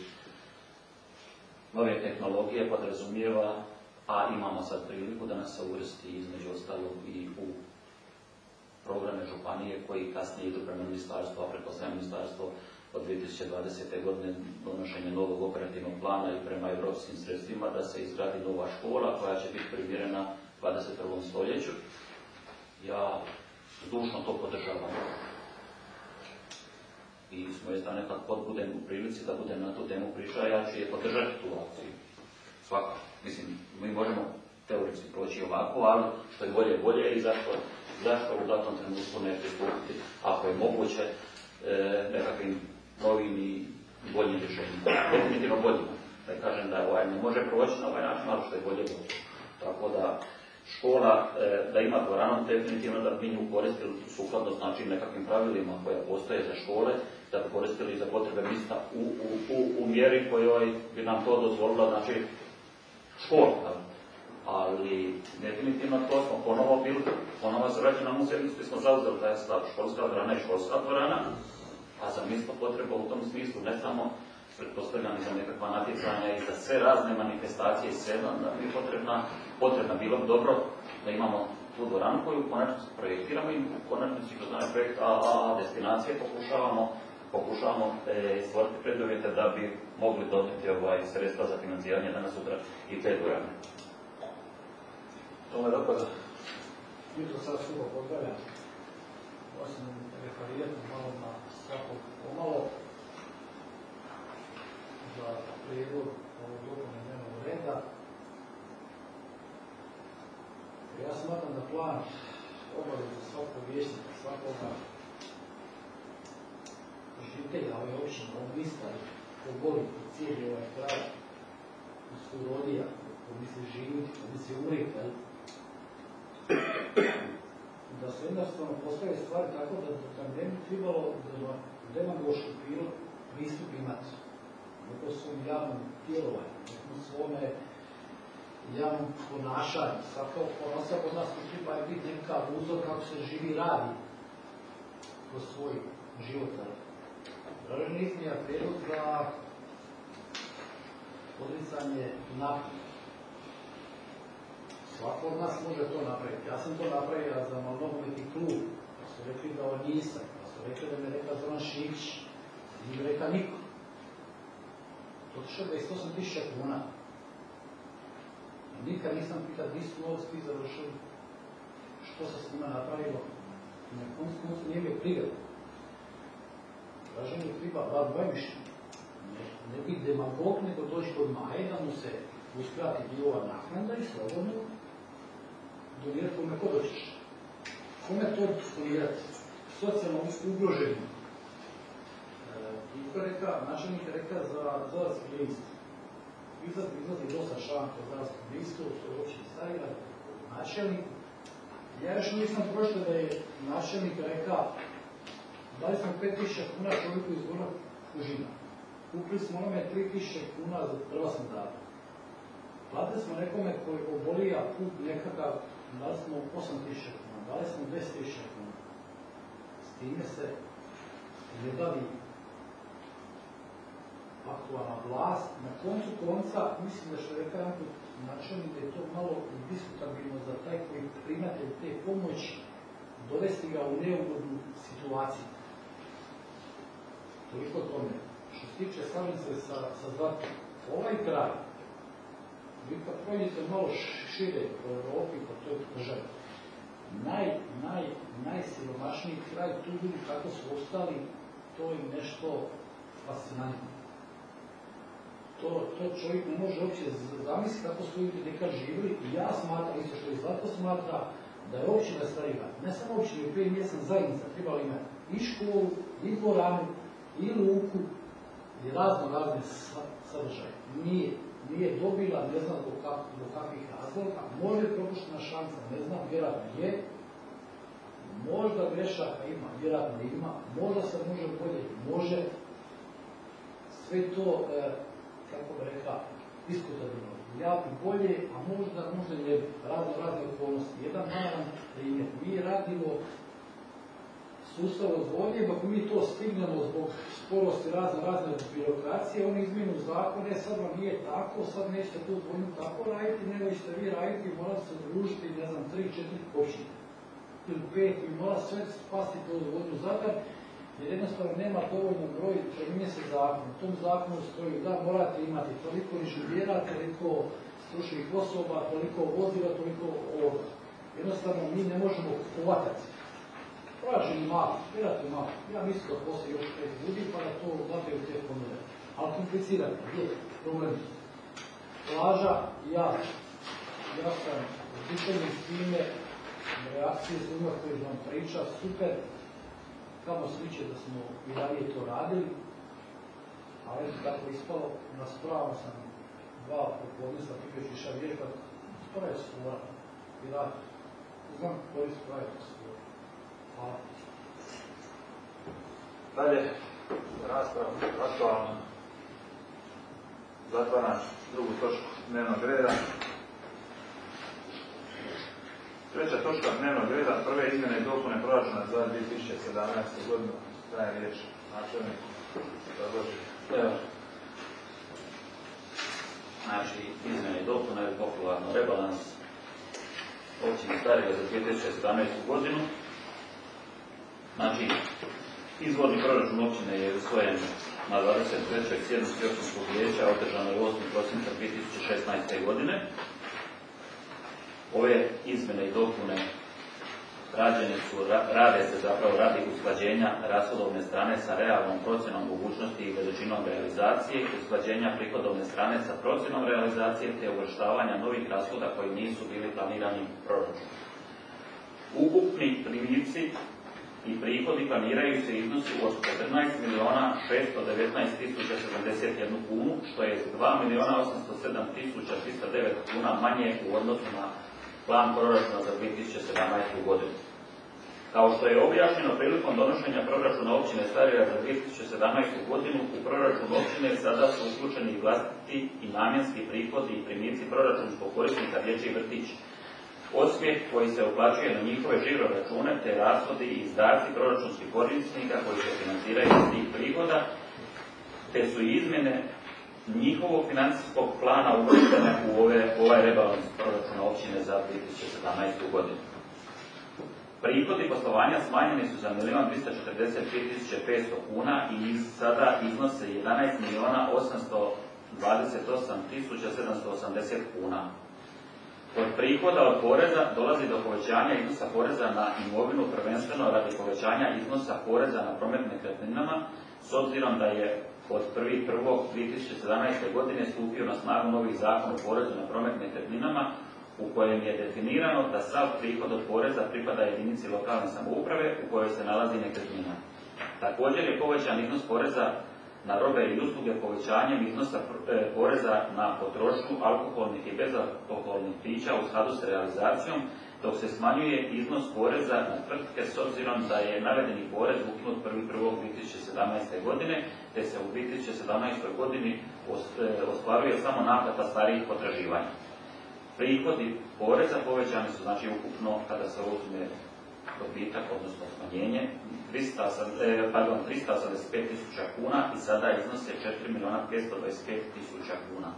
nove tehnologije podrazumijeva, a imamo sad priliku da nas se uvrsti između ostalog i u programe županije koji kasnije idu prema ministarstvu, a pretpostavljam ministarstvo od dvije tisuće dvadesete. godine donošenje novog operativnog plana i prema europskim sredstvima da se izgradi nova škola koja će biti primjerena dvadeset prvom stoljeću. Ja zdušno to podržavam. i s moje strane kad god budem u prilici da budem na tu temu pričao, ja ću je podržati tu akciju. Svako. Mislim, mi možemo teoretski proći ovako, ali što je bolje, bolje i zašto, zašto u datom trenutku ne pristupiti, ako je moguće, e, nekakvim novim i boljim rješenjima. Definitivno boljim. Da kažem da ovaj ne može proći na ovaj način, ali što je bolje bolje. Tako da škola, e, da ima dvoranu, definitivno da bi nju koristili sukladno znači nekakvim pravilima koja postoje za škole, da bi koristili za potrebe mjesta u, u, u, u mjeri kojoj bi nam to dozvolila, znači škola. Ali definitivno to smo ponovo bili, ponovo se vraćamo u sjednicu, smo zauzeli taj stav školska dvorana i školska dvorana, a za mjesto potreba u tom smislu ne samo pretpostavljani za nekakva natjecanja i za sve razne manifestacije i sedam, da bi potrebna, potrebna bilo dobro da imamo tu dvoranu koju u konačnici projektiramo i u konačnici kroz onaj projekt A A A destinacije pokušavamo, pokušavamo e, stvoriti preduvjete da bi mogli dobiti ovaj sredstva za financiranje danas sutra i te dvorane. Tome dopada. Jutro sad suho pozdravljam. Osim referirati malo na svakog pomalo za prijedlog ovog dopune dnevnog reda. Ja smatram da plan obaveza svakog vijećnika, svakoga žitelja ove općine, ovog mista, ko voli, ko cijeli ovaj kraj, ko su rodija, ko misli živjeti, ko misli umriti, da se jednostavno postave stvari tako da, da ne bi trebalo demagoški pristup imati. Neko svom javnom djelovanju, neko svome javnom ponašanju. Svako ponosa od nas treba je biti nekakav uzor kako se živi i radi kroz svoj život. Dražen iznija prijedlog za odricanje naprijed. Svako od nas može to napraviti. Ja sam to napravio za nogometni klub, pa su rekli da ovo nisam, pa su rekli da me rekla Zoran Šikić, nije mi rekla niko. To tiše dvadeset osam tisuća kuna. Nikad nisam pitao gdje su novci ti završili, što se s njima napravilo. Na koncu koncu nije mi prigledno. Dražen je treba, bar moje mišljenje, ne, ne biti demagog, nego doći kod Maje da mu se uskrati ova naknada i slobodno donirati kome ko doćeš. Kome to donirati? Socijalno ugroženim. I to reka, načelnik je reka za Zadarski list. Izlaz, izlazi dosta članka o Zadarskom listu, to je općini Starigrad, načelnik. Ja još nisam prošao da je načelnik reka dali smo pet tisuća kuna čovjeku iz Gornjeg Fužina. Kupili smo onome tri tisuće kuna za prva sam dala. Platili smo nekome koji obolija put nekakav, dali smo osam tisuća kuna, dali smo deset tisuća kuna. S time se ne bavi aktualna vlast. Na koncu konca, mislim da što je rekao jedan put načelnik, da je to malo diskutabilno za taj koji primatelj te pomoći dovesti ga u neugodnu situaciju. Toliko tome. Što se tiče, slažem se sa, sa Zlatom. Ovaj kraj, vi kad prođete malo šire po Europi, po toj državi, naj, naj, najsiromašniji kraj, tu ljudi kako su ostali, to je nešto fascinantno. To, to čovjek ne može uopće zamisliti kako su ljudi nekad živjeli i ja smatram, isto što i Zlato smatra, da je općina Starigrad, ne samo općina, i prije mjesec zajednica trebala imati i školu, i dvoranu, i luku, i razno razne sadržaje. Nije, nije dobila, ne znam do, kak, do kakvih razloga, možda je propuštena šansa, ne znam, vjerojatno je, možda grešaka ima, vjerojatno ima, možda se može bolje, može, sve to, e, kako bi rekao, diskutabilno, ja bi bolje, a možda, možda je razno razne okolnosti. Jedan malan primjer, mi radimo sustav odvodnje, dok mi to stignemo zbog sporosti razno razne birokracije, oni izmjenu zakone, sad vam nije tako, sad nećete tu odvodnju tako raditi, nego ćete vi raditi, morate se družiti, ne znam, tri, četiri općine, ili pet, i mora sve spasti po odvodnju Zadar, jer jednostavno nema dovoljno broj, preminje se zakon. U tom zakonu stoji da morate imati toliko inženjera, toliko stručnih osoba, toliko vozila, toliko ovoga. Jednostavno mi ne možemo hvatati proračun je mali, relativno mali. Ja mislim da postoji još pet ljudi pa da to gledaju te ponude. Ali komplicirano je problem. Plaža, ja, ja sam upućeni s time, reakcije s njima koji vam priča, super, kamo sliče da smo i ranije to radili, ali tako ispalo, na spravu sam dva popodnista pripjeći ša vježbat, to je skora i rad. Znam koji su pravi skora. Hvala. Dalje, rasprava, aktualno. Zatvaram drugu točku dnevnog reda. Treća točka dnevnog reda, prve izmjene i dopune proračuna za dvije tisuće sedamnaestu. godinu. Dajem riječ načelniku. Evo. Znači, izmjene i dopune je popularno rebalans općine Starigrad za dvije tisuće sedamnaestu. godinu. Znači, izvorni proračun općine je usvojen na dvadeset trećoj sjednici općinskog vijeća održanoj osmog prosinca dvije tisuće šesnaeste. godine. Ove izmjene i dopune rađene su, rade se zapravo radi usklađenja rashodovne strane sa realnom procjenom mogućnosti i veličinom realizacije, usklađenja prihodovne strane sa procjenom realizacije te uvrštavanja novih rashoda koji nisu bili planirani u proračunu. Ukupni primici i prihodi planiraju se iznosu od četrnaest milijuna šesto devetnaest tisuća sedamdeset jednu kunu, što je dva milijuna osamsto sedam tisuća trista devet kuna manje u odnosu na plan proračuna za dvije tisuće sedamnaestu. godinu. Kao što je objašnjeno prilikom donošenja proračuna općine Starigrad za dvije tisuće sedamnaestu. godinu, u proračun općine sada su uključeni i vlastiti i namjenski prihodi i primici proračunskog korisnika dječji vrtić, Osmijeh koji se uplaćuje na njihove žiro račune te rashodi i izdaci proračunskih korisnika koji se financiraju iz tih prihoda, te su izmjene njihovog financijskog plana uvrštene u ove, ovaj rebalans proračuna općine za dvije tisuće sedamnaestu. godinu. Prihodi poslovanja smanjeni su za milijun trista četrdeset tri tisuće petsto kuna i sada iznose jedanaest milijuna osamsto dvadeset osam tisuća sedamsto osamdeset kuna. Od prihoda od poreza dolazi do povećanja iznosa poreza na imovinu, prvenstveno radi povećanja iznosa poreza na promet nekretninama, s obzirom da je od prvog prvog dvije tisuće sedamnaeste. godine stupio na snagu novi zakon o porezu na promet nekretninama, u kojem je definirano da sav prihod od poreza pripada jedinici lokalne samouprave u kojoj se nalazi nekretnina. Također je povećan iznos poreza na robe i usluge povećanjem iznosa poreza na potrošnju alkoholnih i bezalkoholnih pića u skladu s realizacijom, dok se smanjuje iznos poreza na tvrtke s obzirom da je navedeni porez ukinut prvog prvog dvije tisuće sedamnaeste. godine, te se u dvije tisuće sedamnaestoj. godini ostvaruje samo naplata starijih potraživanja. Prihodi poreza povećani su, znači ukupno, kada se uzme dobitak, odnosno smanjenje, trista osamdeset pet tisuća kuna i sada iznose četiri milijuna petsto dvadeset pet tisuća kuna.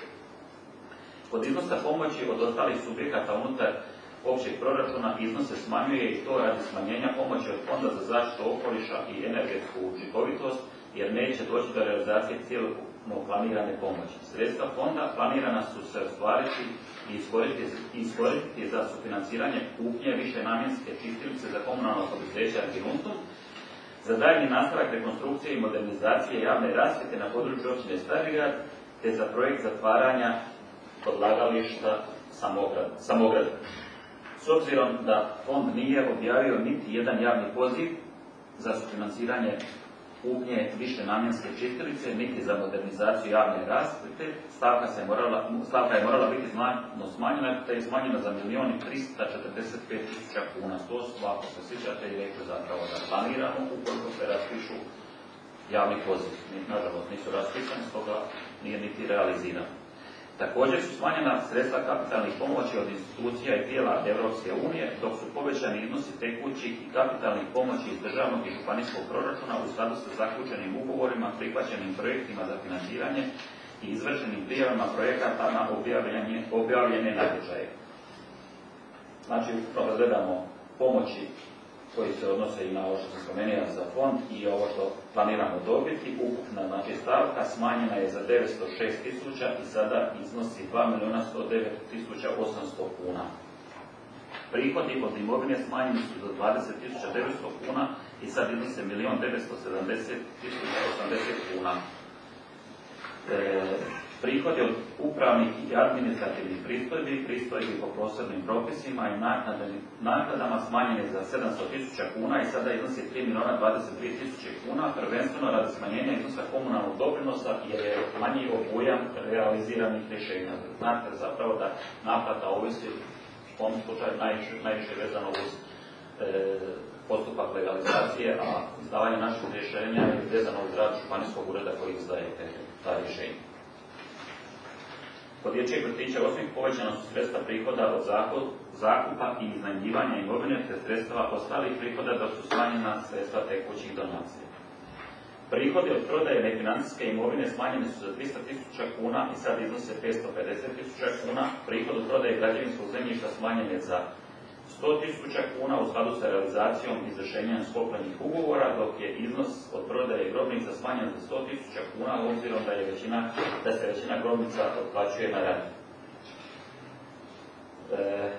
Kod iznosa pomoći od ostalih subjekata unutar općeg proračuna iznos se smanjuje i to radi smanjenja pomoći od Fonda za zaštitu okoliša i energetsku učinkovitost, jer neće doći do realizacije cjelokupno planirane pomoći. Sredstva fonda planirana su se ostvariti i iskoristiti za sufinanciranje kupnje više namjenske čistilice za komunalno poduzeće Arginusum, za daljnji nastavak rekonstrukcije i modernizacije javne rasvjete na području općine Starigrad, te za projekt zatvaranja odlagališta Samograd. S obzirom da fond nije objavio niti jedan javni poziv za sufinanciranje kupnje više namjenske čistilice, niti za modernizaciju javne rasvjete, stavka, se morala, stavka je morala biti smanjena, te je smanjena za milijun trista četrdeset pet tisuća kuna. To su, ako se sjećate, i rekli zapravo da planiramo ukoliko se raspišu javni poziv. Nažalost nisu raspisani, stoga nije niti realizirano. Također su smanjena sredstva kapitalnih pomoći od institucija i tijela Europske unije, dok su povećani iznosi tekućih i kapitalnih pomoći iz državnog i županijskog proračuna u skladu sa zaključenim ugovorima, prihvaćenim projektima za financiranje i izvršenim prijavama projekata na objavljene natječaje. Znači, upravo gledamo pomoći koji se odnose i na ovo što sam spomenuo za fond i ovo što planiramo dobiti. Ukupna, znači, stavka smanjena je za devetsto šest tisuća i sada iznosi dva milijuna sto devet tisuća osamsto kuna. Prihodi od imovine smanjeni su za dvadeset tisuća devetsto kuna i sad iznose milijun devetsto sedamdeset tisuća osamdeset kuna. E, prihodi od upravnih i administrativnih pristojbi, pristojbi po posebnim propisima i naknadama smanjeni za sedamsto tisuća kuna i sada iznosi tri milijuna dvadeset dvije tisuće kuna, prvenstveno radi smanjenja iznosa komunalnog doprinosa jer je manji obujam realiziranih rješenja. Znate zapravo da naplata ovisi u ovom slučaju najviše, najviše vezano uz e, postupak legalizacije, a izdavanje naših rješenja je vezano uz rad županijskog ureda koji izdaje ta rješenja. Kod dječjeg vrtića osim povećana su sredstva prihoda od zakupa i iznajmljivanja imovine te sredstva ostalih prihoda da su smanjena sredstva tekućih donacija. Prihodi od prodaje nefinancijske imovine smanjeni su za trista tisuća kuna i sad iznose petsto pedeset tisuća kuna. Prihod od prodaje građevinskog zemljišta smanjen je za sto tisuća kuna u skladu sa realizacijom i izvršenjem sklopljenih ugovora, dok je iznos od prodaje grobnica smanjen za sto tisuća kuna, obzirom da, je većina, da se većina grobnica otplaćuje na rad. E,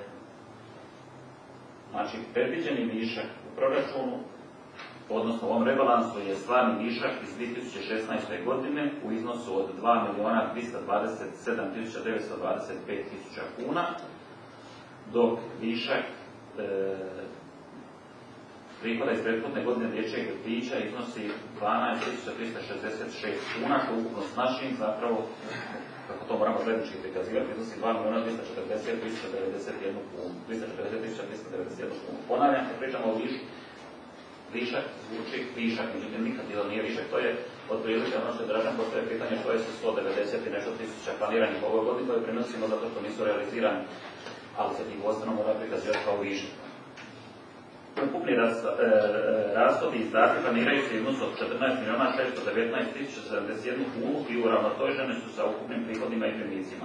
znači, predviđeni višak u proračunu, odnosno u ovom rebalansu, je stvarni višak iz dvije tisuće šesnaeste. godine u iznosu od dva milijuna dvista dvadeset sedam tisuća devetsto dvadeset pet tisuća kuna, dok višak e, prihoda iz prethodne godine dječjeg vrtića iznosi dvanaest tisuća trista šezdeset šest kuna, što ukupno s našim zapravo, kako to moramo zajednički prikazivati, iznosi dva milijuna dvista četrdeset tisuća devedeset jednu kunu. dvista četrdeset tisuća trista devedeset jednu kunu. Ponavljam, kad pričamo o višku, višak zvuči višak, međutim nikad nije višak, to je otprilike ono što je Dražan postoje pitanje što je sa sto devedeset i nešto tisuća planiranih u ovoj godini koje prenosimo zato što nisu realizirani, ali se knjigovodstveno mora prikazivati kao višak. Ukupni ras, e, rashodi i izdatke planiraju se iznos od četrnaest milijuna šesto devetnaest tisuća sedamdeset jednu kunu i uravnoteženi su sa ukupnim prihodima i primicima.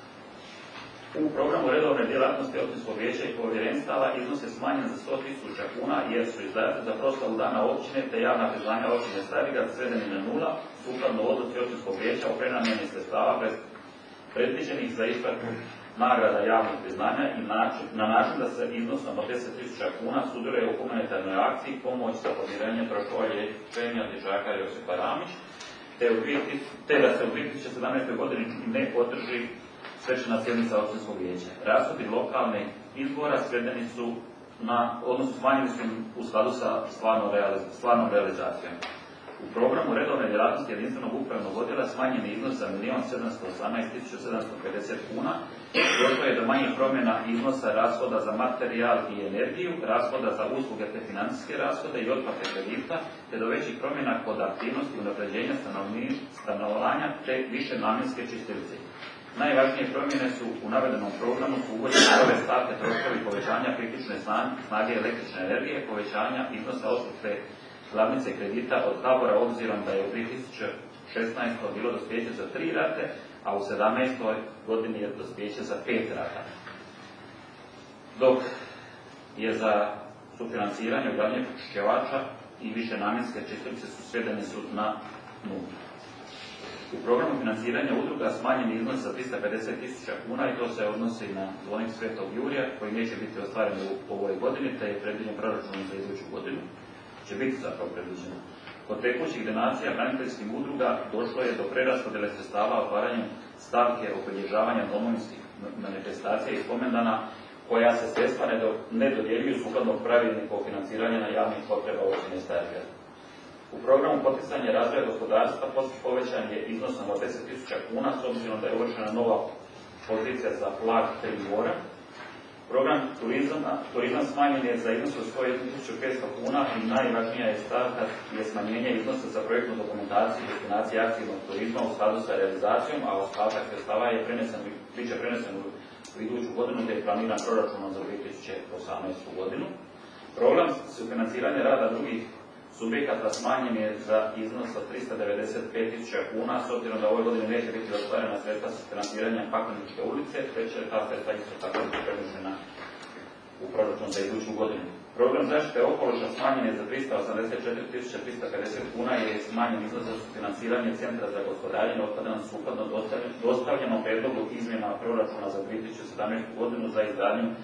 U programu redovne djelatnosti općinskog vijeća i povjerenstava iznos je smanjen za sto tisuća kuna jer su izdaci za proslavu dana općine te javna priznanja općine Starigrad svedeni na nula sukladno odluci općinskog vijeća o prenamjeni sredstava predviđenih za isplatu nagrada javnih priznanja i način, na način da se iznosom od deset tisuća kuna sudjeluje u humanitarnoj akciji pomoć za podmirenje troškova liječenja dječaka Josipa Ramić, te, te da se u dvije tisuće sedamnaestoj. godini ne održi svečana sjednica općinskog vijeća. Rashodi lokalnih izbora svedeni su na, odnosno smanjeni su u skladu sa stvarnom, realiz, stvarnom realizacijom. U programu redovne djelatnosti jedinstvenog upravnog odjela smanjen je iznos za milijun sedamsto osamnaest tisuća sedamsto pedeset kuna. Došlo je do manjih promjena iznosa rashoda za materijal i energiju, rashoda za usluge te financijske rashode i otplate kredita, te do većih promjena kod aktivnosti unapređenja stanovanja te više namjenske čistilice. Najvažnije promjene su u navedenom programu su uvođenje nove stavke troškovi povećanja kritične snage električne energije, povećanja iznosa otplate glavnice kredita od HABOR-a obzirom da je u dvije tisuće šesnaestoj. bilo dospijeće za tri rate, a u sedamnaestoj. godini je dospijeće za pet rata. Dok je za sufinanciranje ugradnje pročišćivača i više namjenske čistilice su svedeni su na nulu. U programu financiranja udruga smanjen iznos za trista pedeset tisuća kuna i to se odnosi na zvonik Svetog Jurija koji neće biti ostvaren u ovoj godini, te je predviđen proračun za iduću godinu. Će biti zapravo predviđeno. Kod tekućih donacija braniteljskim udruga došlo je do preraspodjele sredstava otvaranjem stavke obilježavanja domovinskih manifestacija i spomendana koja se sredstva ne dodjeljuju sukladno pravilniku o financiranju na javnih potreba općine Starigrad. U programu poticanja razvoja gospodarstva povećan je iznosom od deset tisuća kuna s obzirom da je uvršena nova pozicija za flag Tribora. Program turizma, turizam smanjen je za iznos od sto jedna tisuća petsto kuna i najvažnija je stavka je smanjenje iznosa za projektnu dokumentaciju i destinaciju aktivnog turizma u skladu sa realizacijom, a ostatak sredstava je prenesen, bit će prenesen u iduću godinu gdje je planiran proračunom za dvije tisuće osamnaestu. godinu. Program sufinanciranja rada drugih subjekata smanjen je za iznos od trista devedeset pet tisuća kuna, s obzirom da u ovoj godini neće biti ostvarena sredstva sa financiranjem Pakleničke ulice, te će ta sredstva isto tako biti prenesena u proračun za iduću godinu. Program zaštite okoliša smanjen je za trista osamdeset četiri tisuće trista pedeset kuna jer je smanjen iznos za financiranje Centra za gospodarenje otpadom sukladno dostavljenom prijedlogu izmjena proračuna za dvije tisuće sedamnaestu. godinu za izgradnju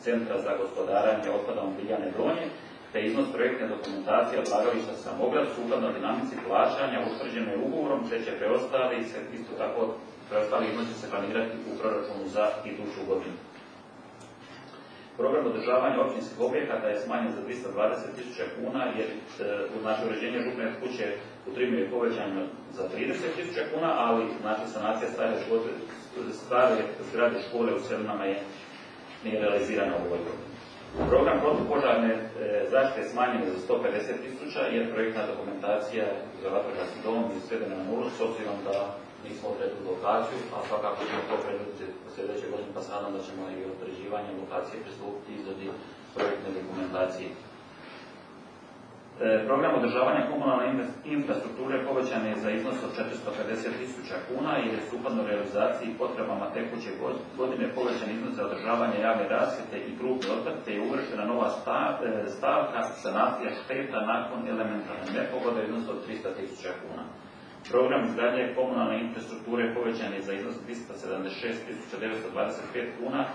Centra za gospodaranje otpadom Biljane Donje, te iznos projektne dokumentacije odlagališta Samogled sukladno dinamici plaćanja utvrđene ugovorom, te će preostali se isto tako preostali iznosi se planirati u proračunu za iduću godinu. Program održavanja općinskih objekata je smanjen za dvjesto dvadeset tisuća kuna jer u znači uređenje župne kuće u Trimlju je povećano za trideset tisuća kuna, ali znači sanacija stare, škole, stare zgrade škole u Selinama je nije realizirana u ovoj godini. Program protupožarne e, zaštite smanjen je za sto pedeset tisuća jer projektna dokumentacija za vatrogasni dom je svedena na nulu s obzirom da nismo odredili lokaciju, a svakako ćemo to predvidjeti u sljedećoj godini, pa se nadam da ćemo i određivanje lokacije pristupiti izradi projektne dokumentacije. E, program održavanja komunalne infrastrukture povećan je za iznos od četiristo pedeset tisuća kuna jer je sukladno realizaciji potrebama tekuće godine povećan iznos za održavanje javne rasvjete i krupni otpad, te je uvrštena nova stavka sanacija šteta nakon elementarne nepogode u iznosu od tristo tisuća kuna. Program izgradnje komunalne infrastrukture povećan je za iznos dvjesto sedamdeset šest tisuća devetsto dvadeset pet kuna.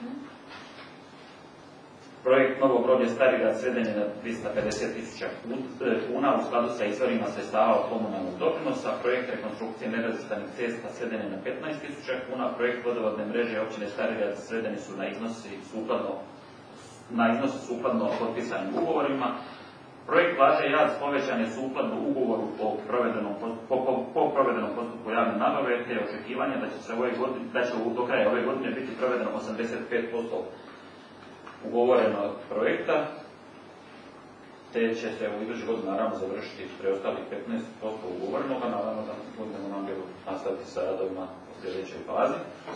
Projekt Novo Groblje Stari Grad sveden je na dvjesto pedeset tisuća kuna u skladu sa izvorima sredstava od komunalnog doprinosa. Projekt rekonstrukcije nerazvrstanih cesta sveden je na petnaest tisuća kuna. Projekt vodovodne mreže općine Stari Grad svedeni su na iznosi sukladno na iznosi sukladno potpisanim ugovorima. Projekt plaže jaz povećan je sukladno ugovoru po provedenom, po, po, po provedenom postupku javne nabave, te je očekivanje da će se ove godine, da će do kraja ove godine biti provedeno osamdeset pet posto ugovorenog projekta, te će se u idućoj godini naravno završiti preostalih petnaest posto ugovorenog, a naravno da budemo namjeru nastaviti sa radovima u sljedećoj fazi.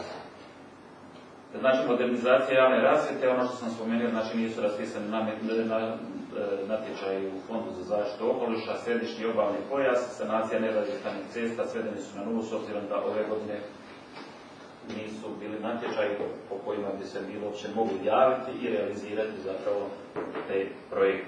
Znači, modernizacija javne rasvjete, ono što sam spomenuo, znači nisu raspisani na, na, natječaji u Fondu za zaštitu okoliša, središnji obalni pojas, sanacija nerazvrstanih cesta svedeni su na nulu s obzirom da ove godine nisu bili natječaji po kojima bi se bilo uopće mogli javiti i realizirati zapravo te projekte.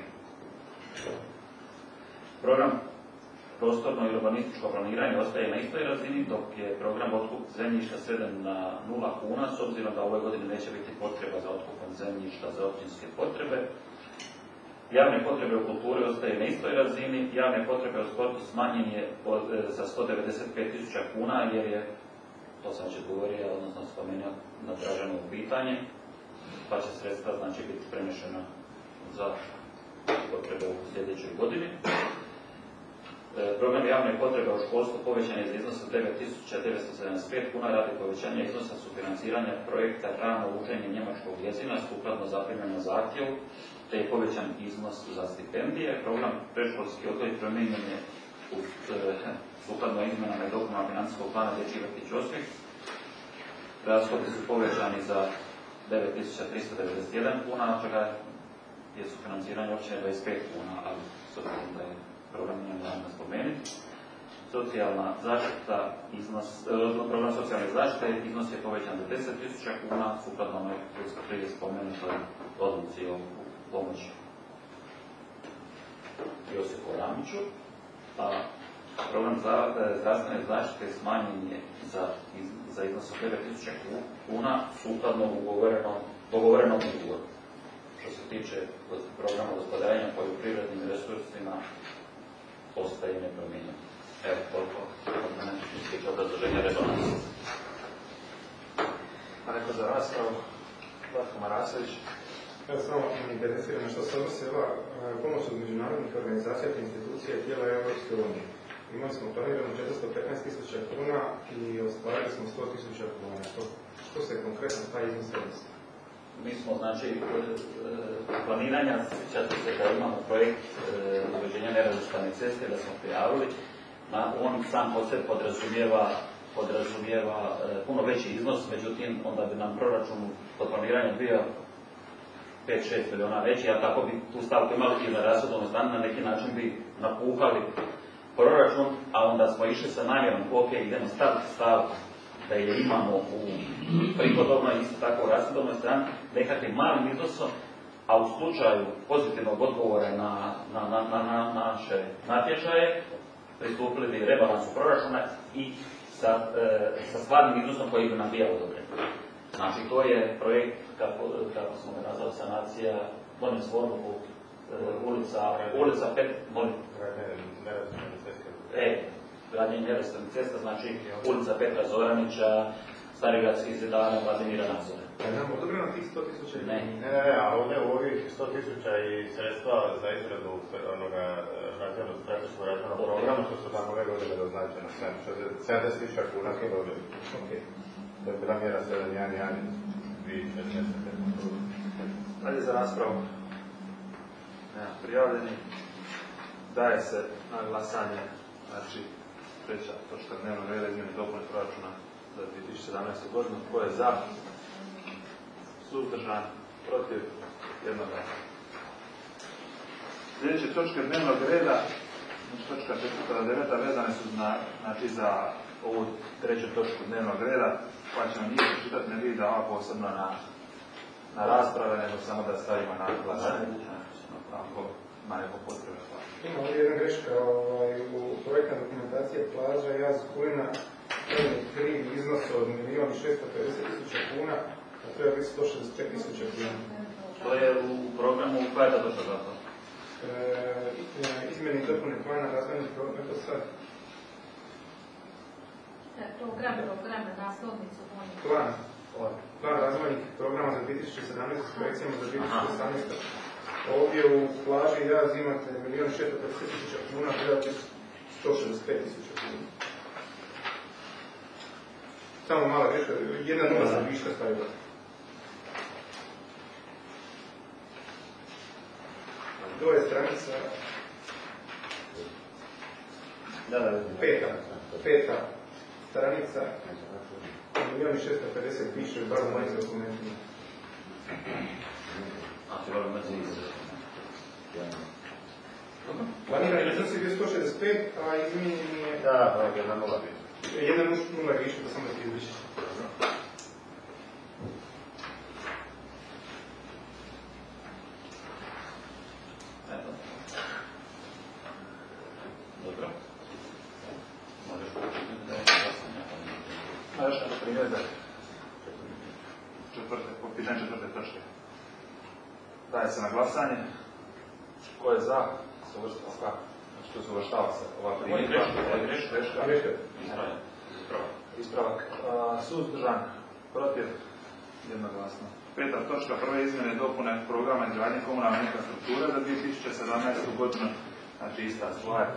Program prostorno i urbanističko planiranje ostaje na istoj razini, dok je program otkup zemljišta sveden na nula kuna, s obzirom da ove godine neće biti potreba za otkupom zemljišta za općinske potrebe. Javne potrebe u kulturi ostaje na istoj razini, javne potrebe u sportu smanjen je za sto devedeset pet tisuća kuna, jer je, to sam već govorio, odnosno spomenuo na traženo pitanje, pa će sredstva znači biti prenešena za potrebe u sljedećoj godini. Program javne potrebe u školstvu povećan je za iznos od devet tisuća devetsto sedamdeset pet kuna radi povećanja iznosa sufinanciranja projekta rano učenje njemačkog jezika sukladno zaprimljenom zahtjevu, te je povećan iznos za stipendije. Program predškolski odgoj promijenjen je sukladno izmjenama i dopunama financijskog plana dječji vrtić Osijek. Rashodi su povećani za devet tisuća tristo devedeset jedan kuna, od čega je sufinanciranje općine dvadeset pet kuna, ali s obzirom da je program nije važno spomenuti. Socijalna zaštita, iznos, program socijalne zaštite, iznos je povećan za deset tisuća kuna, sukladno onoj prije spomenutoj odluci o pomoći Josipu Ramiću. A program za, zdravstvene zaštite smanjen je za, za iznos od devet tisuća kuna, sukladno ugovorenom, dogovorenom ugovoru. Što se tiče programa gospodarenja poljoprivrednim resursima, ostaje nepromijenjeno. Evo, toliko od mene što obrazloženja rebalansa. A neko za raspravu? Vlatko Marasović. Ja samo interesira na što se odnosi ova pomoć od međunarodnih organizacija i institucija i tijela Europske unije. Imali smo planirano četiristo petnaest tisuća kuna i ostvarili smo sto tisuća kuna. Što, što se konkretno taj iznos odnosi? Mi smo, znači, planiranja, sjećate se da imamo projekt uređenja nerazvrstane ceste, da smo prijavili, na, on sam po sebi podrazumijeva, podrazumijeva e, puno veći iznos, međutim, onda bi nam proračun pod planiranjem bio pet do šest milijuna veći, a tako bi tu stavku imali i na rashodovnoj strani, na neki način bi napuhali proračun, a onda smo išli sa namjerom, ok, idemo staviti stavku, da je imamo u prihodovnoj, isto tako u rashodovnoj strani, nekakvim malim iznosom, a u slučaju pozitivnog odgovora na, na, na, na, na naše natječaje, pristupili bi rebalansu proračuna i sa, e, sa stvarnim iznosom koji bi nam bio odobren. Znači, to je projekt, kako, kako smo ga nazvali, sanacija, molim zvornovu, ulica, ulica pet, molim. E, gradnje nerazvrstanih cesta, znači ulica Petra Zoranića, Starigradskih zidara, Vladimira Nazora. Je nam odobreno tih sto tisuća? Ne. Ne, ne, a ovdje u ovih sto tisuća i sredstva za izradu onoga nacionalnog strateškog razvojnog programa, što su tamo ove godine doznačeno, sedamdeset tisuća kuna smo dobili. To je bila mjera sedam jedan jedan dvije tisuće šesnaeste. Dalje za raspravu. Nema prijavljeni. Daje se na glasanje, znači treća točka dnevnog reda, izmjene i dopune proračuna za dvije tisuće sedamnaestu. godinu. Tko je za? Suzdržan? Protiv? Jednoglasno. Sljedeće točke dnevnog reda, znači točka četvrta do deveta, vezane su na, znači za ovu treću točku dnevnog reda, pa ćemo njih čitati, ne vidi da ova posebno na, na rasprave, nego samo da stavimo na glasanje. Ako ima neko potrebe. Ima ovdje jedna greška ovaj, u projektna dokumentacija plaža Jaz Kulina, kriv iznos od milijun šesto pedeset tisuća kuna, a treba biti sto šezdeset pet tisuća kuna. To je u programu koja je ta došla za to? E, izmjeni i dopune plana razvojnih programa, to sad. Program, program, naslovnicu. Plan. Plan razvojnih programa za dvije tisuće sedamnaestu s projekcijama za dvije tisuće osamnaestu. Ovdje u plaži Jaz imate milijun šesto pedeset tisuća kuna, treba biti sto šezdeset pet tisuća kuna. Samo mala greška, jedna nula sam viška stavila. To je stranica peta, peta stranica, milijun šesto pedeset piše, bar u mojim dokumentima. Planirani iznos je bio sto šezdeset pet, a izmijenjen je... Da, da, jedna nula više. Jedna nula je više, pa sam da ti izviši. Dobro. Možeš početi da je glasanje. A još neko primjede četvrte, po pitanju četvrte točke. Daje se na glasanje. Ko je za? Se uvrstava kako? Znači tu se uvrštava se ova primjeda. Ovo je greška, ovo je greška. Greška. Greška. Ispravljam. Ispravljam. Ispravak. A, suzdržan. Protiv. Jednoglasno. Peta točka, prve izmjene i dopune programa izgradnje komunalne infrastrukture za dvije tisuće sedamnaestu. godinu. Znači ista stvar.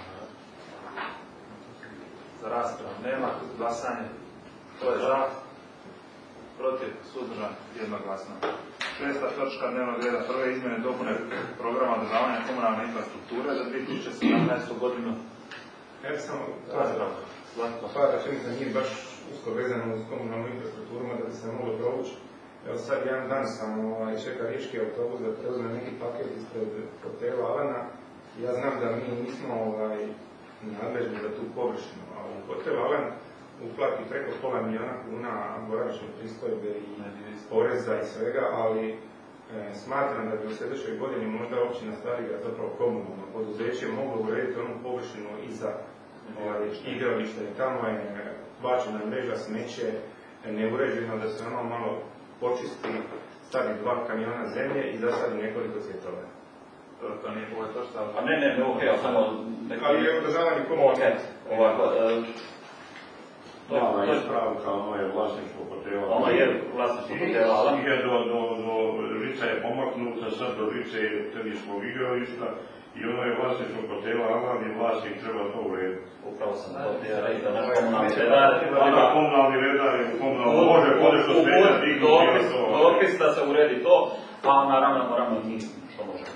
Za raspravu nema. Glasanje. Ko je za? Protiv. Suzdržan. Jednoglasno. Šesta točka dnevnog reda, prve izmjene i dopune programa održavanja komunalne infrastrukture za dvije tisuće sedamnaestu. godinu. Ja bih samo Raspravu. Zlatko. par rečenica nije baš usko vezano uz komunalnu infrastrukturu, da bi se moglo provući. Evo sad jedan dan sam ovaj, čeka riječki autobus da preuzme neki paket ispred hotela Alana. Ja znam da mi nismo ovaj, nadležni za tu površinu, a u hotel Alan uplati preko pola milijuna kuna boravišne pristojbe i poreza i svega, ali e, smatram da bi u sljedećoj godini možda općina Starigrad, zapravo komunalno poduzeće, moglo urediti onu površinu iza ovaj, igrališta i tamo je bačena mreža smeće, neuređeno, da se ono malo počisti, stavi dva kamiona zemlje i zasadi nekoliko cvjetova. To nije ovo je to što... A ne, ne, ne, okej, okay, samo... Neki... Ali je održavanje komunalno. Okay. Ovako, e, To je ispravka, ono je vlasništvo hotela. ono je vlasništvo hotela, ali... Stiže do, do, do Rica je pomaknuta, sad do Rice je teniskovog igrališta i ono je vlasništvo hotela, Alan je vlasnik, treba to urediti. Upravo sam to htio reći da naš komunalni redar... Ima komunalni redar je komunalno, može ponešto sredati i dopis, dopis da se uredi to, pa naravno moramo i mi što možemo.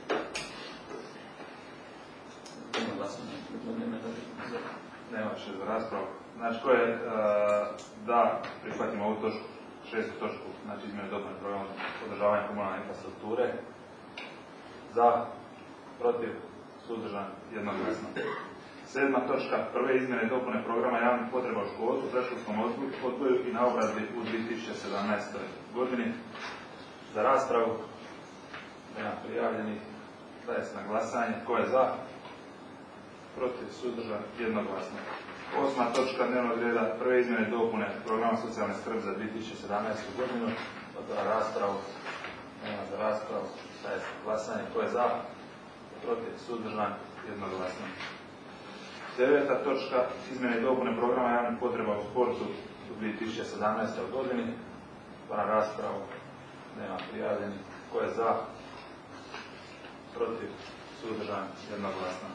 Nema više za raspravu. Znači, ko je uh, da prihvatimo ovu točku, šestu točku, znači izmjene i dopune programa održavanja komunalne infrastrukture, za, protiv, suzdržan, jednoglasno. Sedma točka, prve izmjene i dopune programa javnih potreba u školstvu, predškolskom odgoju i naobrazbi u dvije tisuće sedamnaestoj. godini. Za raspravu nema prijavljenih, daje se na glasanje. Ko je za? Protiv, suzdržan, jednoglasno. Osma točka dnevnog reda, prve izmjene i dopune programa socijalne skrbi za dvije tisuće sedamnaestu godinu. Otvara raspravu. Nema za raspravu. Staje glasanje. Tko je za? Protiv? Suzdržan? Jednoglasno. Deveta točka, izmjene i dopune programa javnih potreba u sportu u dvije tisuće sedamnaestoj godini. Otvara raspravu. Nema prijavljenih. Tko je za? Protiv? Suzdržan? Jednoglasno.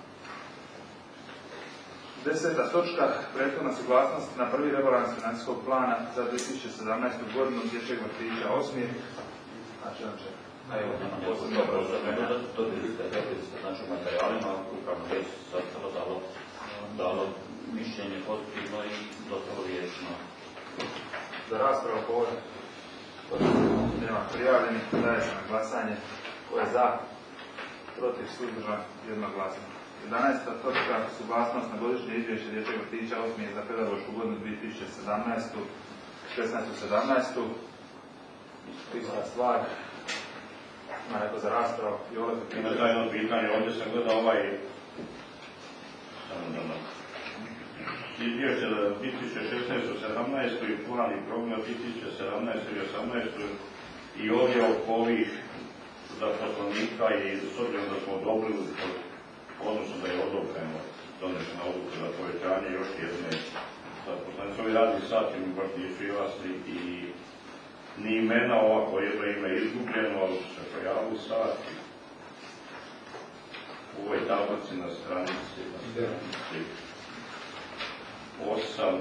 Deseta točka, prethodna suglasnost na prvi rebalans financijskog plana za dvije tisuće sedamnaestu godinu dječjeg vrtića Osmijeh. Znači, on će, a evo, posebno obrazovanja. Dobili ste, rekli ste, znači u materijalima, upravno vijeće se ostalo dalo, dalo mišljenje pozitivno i dostalo viječno. Za raspravu po ovoj nema prijavljenih, daje se na glasanje. Ko je za? Protiv? Suzdržan? Jednoglasno. jedanaesta točka, suglasnost na godišnje izvješće dječjeg vrtića Osmijeh za pedagošku godinu dvije tisuće sedamnaestu šesnaestu sedamnaestu. Ista stvar. Ima neko za raspravu. Jole, ima za jedno pitanje, ovdje sam gledao ovaj izvješće za dvije tisuće šesnaestu sedamnaestu i plan i program dvije tisuće sedamnaestu i osamnaestu i ovdje oko ovih zaposlenika i s obzirom da smo dobili, odnosno da je odobreno donešena odluka za povećanje još jedne zaposlenice. Ovi radni sati mi baš nisu jasni i ni imena, ovako jedno ime je izgubljeno, ali su se pojavili sati. U ovoj tablici na stranici, na stranici osam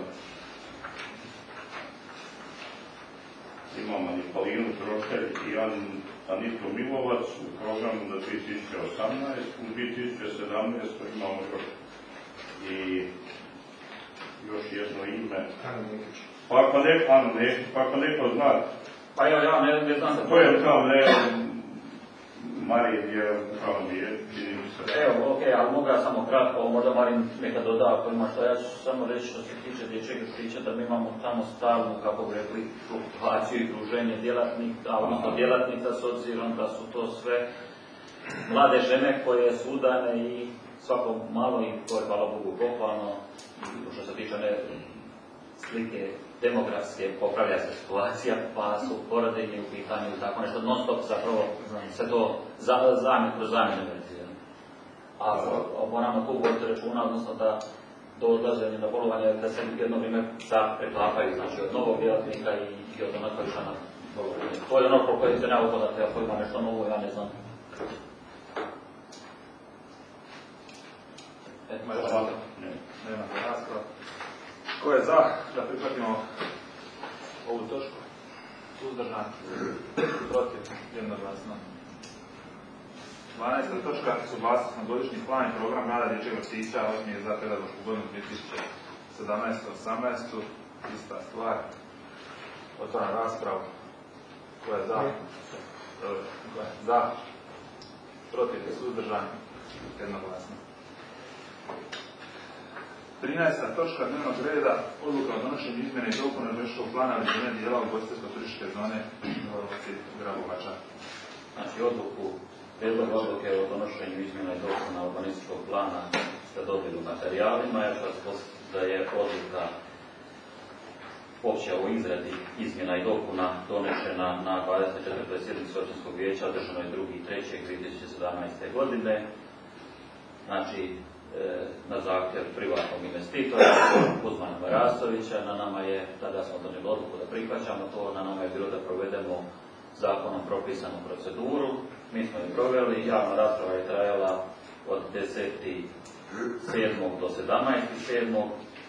imamo Nikolinu Trošelj i Anitu Milovac u programu za dvije tisuće osamnaestu. U dvije tisuće sedamnaestoj imamo još i još jedno ime. Pa ako neko, Anu Nešić, pa ako neko zna, Pa evo, ja ne, ne znam se... to je kao ne, Marin je upravo nije, čini mi se. Evo, okej, okay, ali mogu ja samo kratko, možda Marin neka doda ako ima što, ja ću samo reći što se tiče dječjeg vrtića da mi imamo tamo stalnu, kako bi rekli, fluktuaciju i kruženje djelatnika, odnosno djelatnica s obzirom da su to sve mlade žene koje su udane i svako malo i to je, hvala Bogu, pohvalno, što se tiče ne slike demografske, popravlja se situacija, pa su porodiljni u pitanju i tako nešto, non stop zapravo se to za, zamjen, kroz zamjenu verzije. A moramo tu voditi računa, odnosno da do odlaženja na bolovanje, da se jedno vrijeme sad preklapaju, znači od novog djelatnika i, i od onog koji šta na bolovanje. To je ono koje se ne upadate, ako ima nešto novo, ja ne znam. E, nema za raspravu. Ko je za da prihvatimo ovu točku? Suzdržan? Protiv? Jednoglasno. dvanaesta točka, suglasnost na godišnji plan i program rada dječjeg vrtića Osmijeh za pedagošku godinu dvije tisuće sedamnaestu osamnaestu. Ista stvar. Otvaram raspravu. Ko je za? Ko je za? Protiv? Suzdržan? Jednoglasno. trinaesta točka dnevnog reda, odluka o donošenju izmjene i dopune urbanističkog plana uređenja dijela ugostiteljsko-turističke zone Grabovača. Znači odluku, prijedlog odluke o donošenju izmjena i dopuna urbanističkog plana ste dobili u materijalima. Ja ću vas posjetiti da je odluka opća o izradi izmjena i dopuna donešena na dvadeset četvrtoj sjednici općinskog vijeća održanoj drugi trećeg dvije tisuće sedamnaeste. godine. Znači, na zahtjev privatnog investitora, Kuzmana Barasovića. Na nama je, tada smo donijeli odluku da prihvaćamo to, na nama je bilo da provedemo zakonom propisanu proceduru. Mi smo je proveli, javna rasprava je trajala od desetog sedmog do sedamnaestog sedmog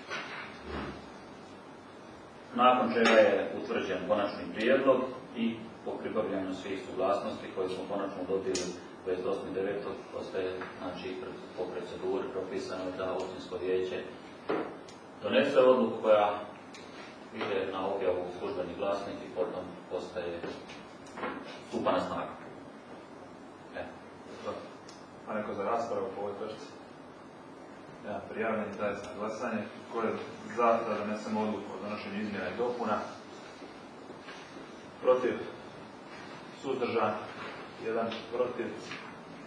nakon čega je utvrđen konačni prijedlog i po pribavljanju svih suglasnosti koje smo konačno dobili dvadeset osmog devetog postaje, znači, po proceduri propisano da općinsko vijeće donese odluku koja ide na objavu u službeni glasnik i potom postaje stupa na snagu. E. A neko za raspravu po ovoj točci? Ja, prijavljeni, daje se na glasanje. Ko je za da donesemo odluku o donošenju izmjena i dopuna? Protiv? Suzdržan? Jedan protiv?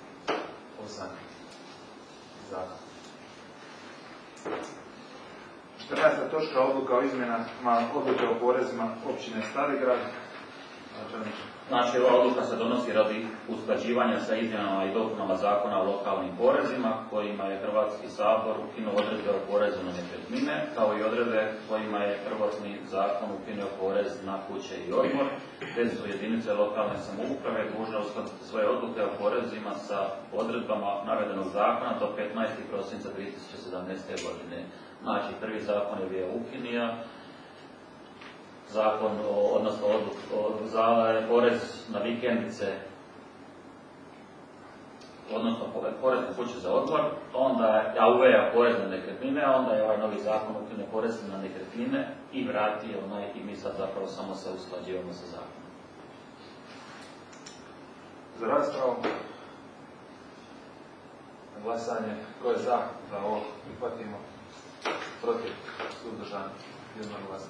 Osam za. četrnaesta točka odluka o izmjenama odluke o porezima općine Starigrad. Znači, ova odluka se donosi radi usklađivanja sa izmjenama i dopunama zakona o lokalnim porezima, kojima je Hrvatski sabor ukinuo odredbe o porezu na nekretnine, kao i odredbe kojima je Hrvatski zakon ukinuo porez na kuće i odmor, te su jedinice lokalne samouprave dužne uskladiti svoje odluke o porezima sa odredbama navedenog zakona do petnaestog prosinca dvije tisuće sedamnaeste. godine. Znači, prvi zakon je bio ukinija, zakon, odnosno za porez na vikendice, odnosno porez na kuće za odmor, onda ja uveo porez na nekretnine, a onda je ovaj novi zakon ukinuo porez na nekretnine i vratio onaj, i mi sad zapravo samo se usklađujemo sa zakonom. Za raspravu, glasanje, ko je za da ovo prihvatimo, protiv, suzdržan, jednoglasno.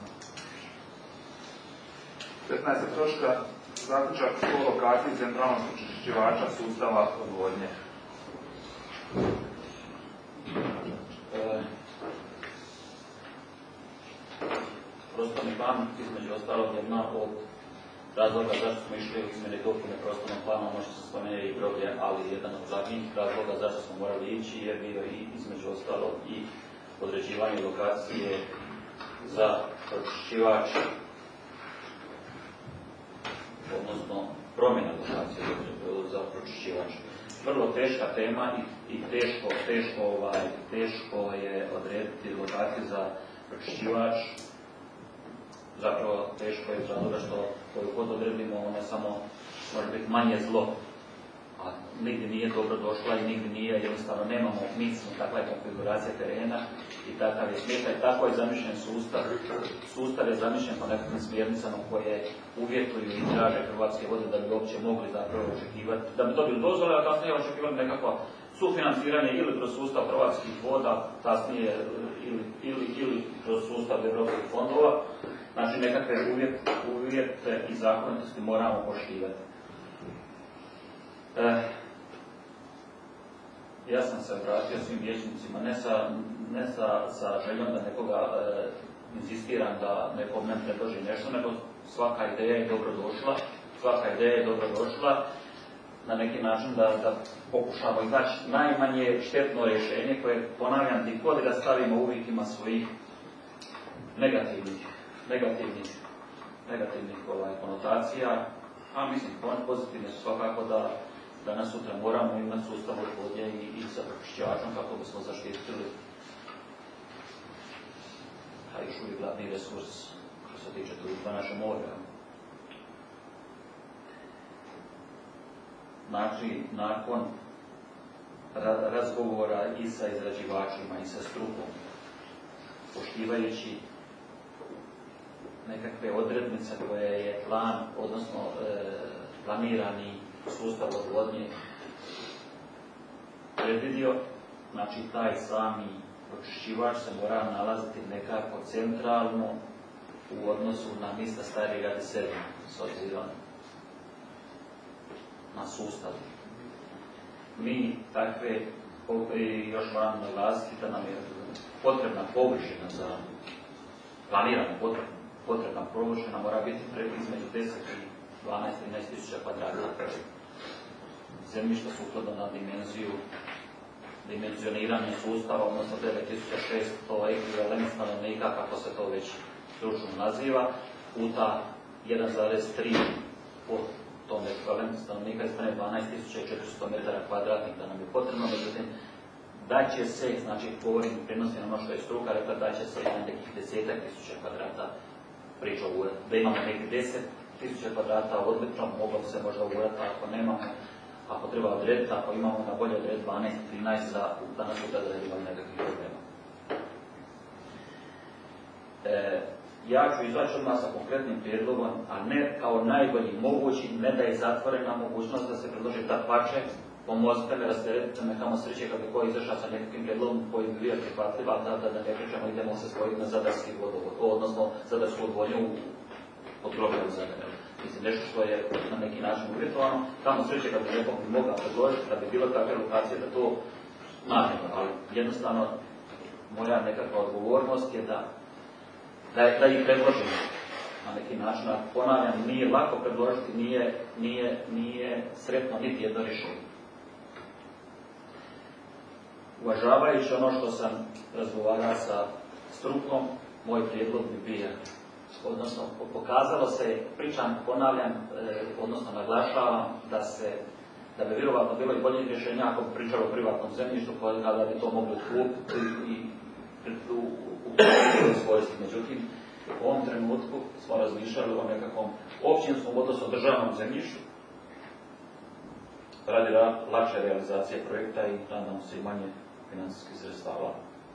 petnaesta točka, zaključak o lokaciji centralnog pročišćivača sustava odvodnje. E, prostorni plan, između ostalog, jedna od razloga zašto smo išli u izmjene i dopune prostornog plana, možda se spomenuo i groblje, ali jedan od glavnih razloga zašto smo morali ići je bio i između ostalog i određivanje lokacije za pročišćivač, odnosno promjena lokacije za pročišćivač. Vrlo teška tema i, i teško, teško, ovaj, teško je odrediti lokaciju za pročišćivač. Zapravo teško je iz razloga što koju god odredimo, ona samo može biti manje zlo. A nigdje nije dobro došla i nigdje nije, jednostavno nemamo, mi smo takva je konfiguracija terena i takav je smještaj, tako je zamišljen sustav. Sustav je zamišljen po nekakvim smjernicama koje uvjetuju i traže Hrvatske vode da bi uopće mogli zapravo očekivati, da bi dobili dozvole, a kasnije očekivali nekakvo sufinanciranje ili kroz sustav Hrvatskih voda, kasnije ili, ili, ili kroz sustav Evropskih fondova. Znači nekakve uvjete, uvjete i zakonitosti moramo poštivati. E, ja sam se obratio svim vijećnicima, ne sa, ne sa, sa željom da nekoga e, insistiram da neko meni predloži nešto, nego svaka ideja je dobro došla, svaka ideja je dobro došla, na neki način da, da pokušamo iznaći najmanje štetno rješenje koje, ponavljam, ti god da stavimo uvijek ima svojih negativnih, negativnih, negativnih ovaj, konotacija, a mislim, pozitivne su svakako da danas sutra moramo imati sustav odvodnje i, i sa pročišćivačom kako bismo zaštitili a još uvijek glavni resurs što se tiče turizma naše more. Znači, nakon ra razgovora i sa izrađivačima i sa strukom, poštivajući nekakve odrednice koje je plan, odnosno e, planirani sustav odvodnje predvidio, znači taj sami pročišćivač se mora nalaziti nekako centralno u odnosu na mjesta Stari Grad i Sedam, s obzirom na sustav. Mi takve, još moram naglasiti da nam je potrebna površina za planiranu potrebna, potrebna površina mora biti između deset i dvanaest do trinaest tisuća kvadrata. Zemljišta sukladno na dimenziju dimenzioniranje sustava, odnosno devet tisuća šesto ekvivalent stanovnika, kako se to već stručno naziva, puta jedan zarez tri po tom ekvivalentu stanovnika ispane dvanaest tisuća četiristo metara kvadratnih da nam je potrebno, međutim da će se, znači govorim prenosi na ono što je struka rekla, da će se na nekih desetak tisuća kvadrata priča ugurati. Da imamo nekih deset tisuća kvadrata odlično, moglo bi se možda ugurati, ako nemamo, ako treba odrediti, ako imamo na bolje odrediti dvanaest trinaest za danas sutra da imamo nekakvih problema. E, ja ću izaći odmah sa konkretnim prijedlogom, a ne kao najbolji mogući, ne da je zatvorena mogućnost da se predloži da pače, pomozite me, rasteretite me, kamo sreće kad bi koji izašao sa nekakvim prijedlogom koji bi bio prihvatljiv, da, da, da ne pričamo, idemo se spojiti na zadarski vodovod, odnosno zadarsku odvodnju pod grobljom Zadar. Mislim, nešto što je na neki način uvjetovano, kamo sreće kad bi nekom bi mogla predložiti, da bi bilo takve lokacije da to nađemo, ali jednostavno moja nekakva odgovornost je da, da, da ih predložim na neki način. Ako ponavljam, nije lako predložiti, nije, nije, nije sretno niti jedno rješenje. Uvažavajući ono što sam razgovarao sa strukom, moj prijedlog bi bio, odnosno pokazalo se, pričam, ponavljam, eh, odnosno naglašavam da se, da bi vjerovatno bilo i bolje rješenja ako bi pričalo o privatnom zemljištu, kada bi to mogli otkupiti i u, u, u svojstvu. Međutim, u ovom trenutku smo razmišljali o nekakvom općinskom, odnosno državnom zemljištu, radi lakše realizacije projekta i nadam se i manje financijskih sredstava.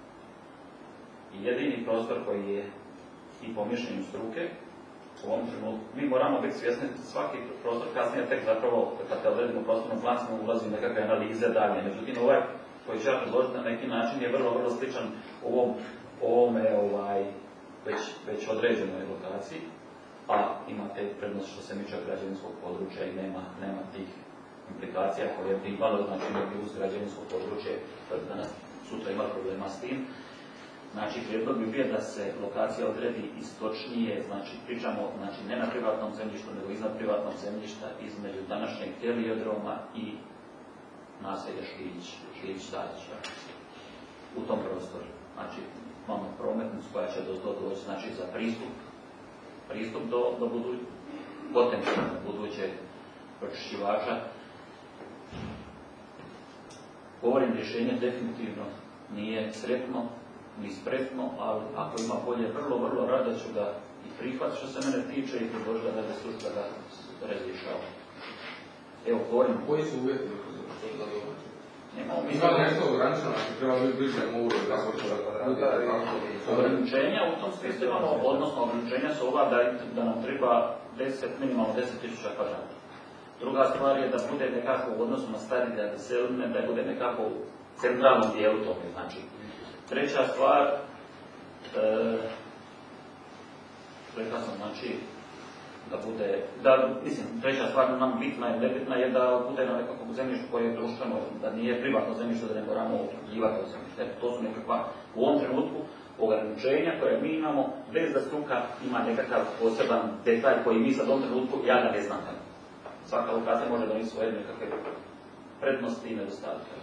I jedini prostor koji je i po mišljenju struke, u ovom trenutku, mi moramo biti svjesni svaki prostor kasnije tek zapravo, kad odredimo prostornom plan, smo ulazi u nekakve analize dalje. Međutim, ovaj koji ću ja predložiti na neki način je vrlo, vrlo sličan ovom, ovome ovaj, već, već određenoj lokaciji, a imate prednost što se miče od građevinskog područja i nema, nema tih implikacija koje bi imalo, znači neki uz građevinsko područje, koje danas sutra ima problema s tim. Znači, prijedlog bi bio da se lokacija odredi istočnije, znači pričamo, znači ne na privatnom zemljištu, nego iznad privatnog zemljišta, između današnjeg heliodroma i naselja Šlijić, Šlijić-Starića, u tom prostoru. Znači, imamo prometnicu koja će do to doći, znači za pristup, pristup do, do budu, potencijalno budućeg pročišćivača. Govorim, rješenje definitivno nije sretno, ni spretno, ali ako ima bolje, vrlo, vrlo rado ću ga i prihvat što se mene tiče i predložiti da ga slušta da razrješava. Evo, govorim. Koji su uvjeti za to? Ima nešto ograničeno, ako treba biti bliže mogu kako će da ograničenja u tom smislu imamo, odnosno ograničenja su ova da, da nam treba deset, minimalno deset tisuća kvadrata. Druga stvar je da bude nekako u odnosu na stari grad Seline, da bude nekako u centralnom dijelu toga. Znači, treća stvar, e, rekao sam, znači, da bude, da, mislim, treća stvar nam bitna i nebitna je da bude na nekakvom zemljištu koje je društveno, da nije privatno zemljište, da ne moramo otkljivati to zemljište. To su nekakva, u ovom trenutku, ograničenja koje mi imamo, bez da struka ima nekakav poseban detalj koji mi sad u ovom trenutku, ja ga ne znam. Svaka lokacija može donijeti svoje nekakve prednosti i nedostatke.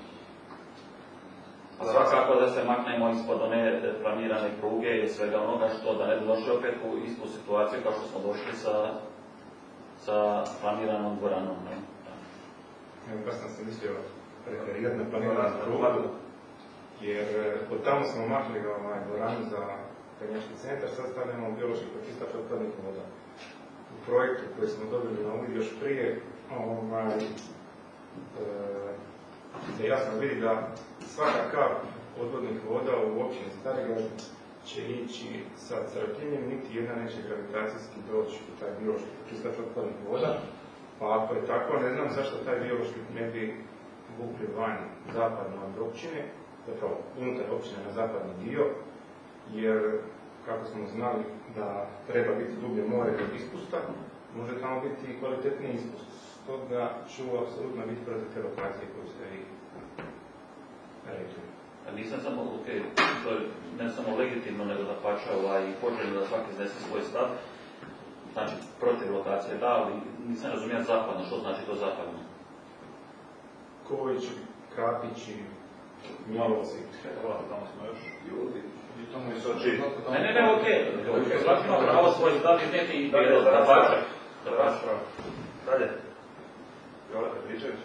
A svakako da se maknemo ispod one planirane pruge i svega onoga što da ne bi došli opet u istu situaciju kao što smo došli sa, sa planiranom dvoranom. Ne? Evo, pa sam se mislio referirati na planiranu prugu, jer od tamo smo makli ovaj, dvoranu za penjački centar, sad stavljamo biološki pročistač otpadnih voda. U projektu koji smo dobili na uvid još prije, ovaj, e, da jasno vidi da svaka kap odvodnih voda u općini Starigrad će ići sa crpljenjem, niti jedna neće gravitacijski doći u taj biološki pročistač otpadnih voda. Pa ako je tako, ne znam zašto taj biološki ne bi vukli van zapadno od općine, zapravo unutar općine na zapadni dio, jer kako smo znali da treba biti dublje more od ispusta, može tamo biti i kvalitetni ispust. Stoga ću apsolutno biti protiv te lokacije koju ste vi rekli. A nisam samo, ok, to je ne samo legitimno, nego da pača ovaj, poželjno da svaki iznese svoj stav. Znači, protiv lokacije da, ali nisam razumio zapadno, što znači to zapadno? Kovići, Krapići, Milovci. Tamo smo još ljudi. I tamo je Soči. Ne, ne, ne, ok. Svaki ima pravo svoj stav izneti i da pača. Da pača. Dalje. Joleta Pričević.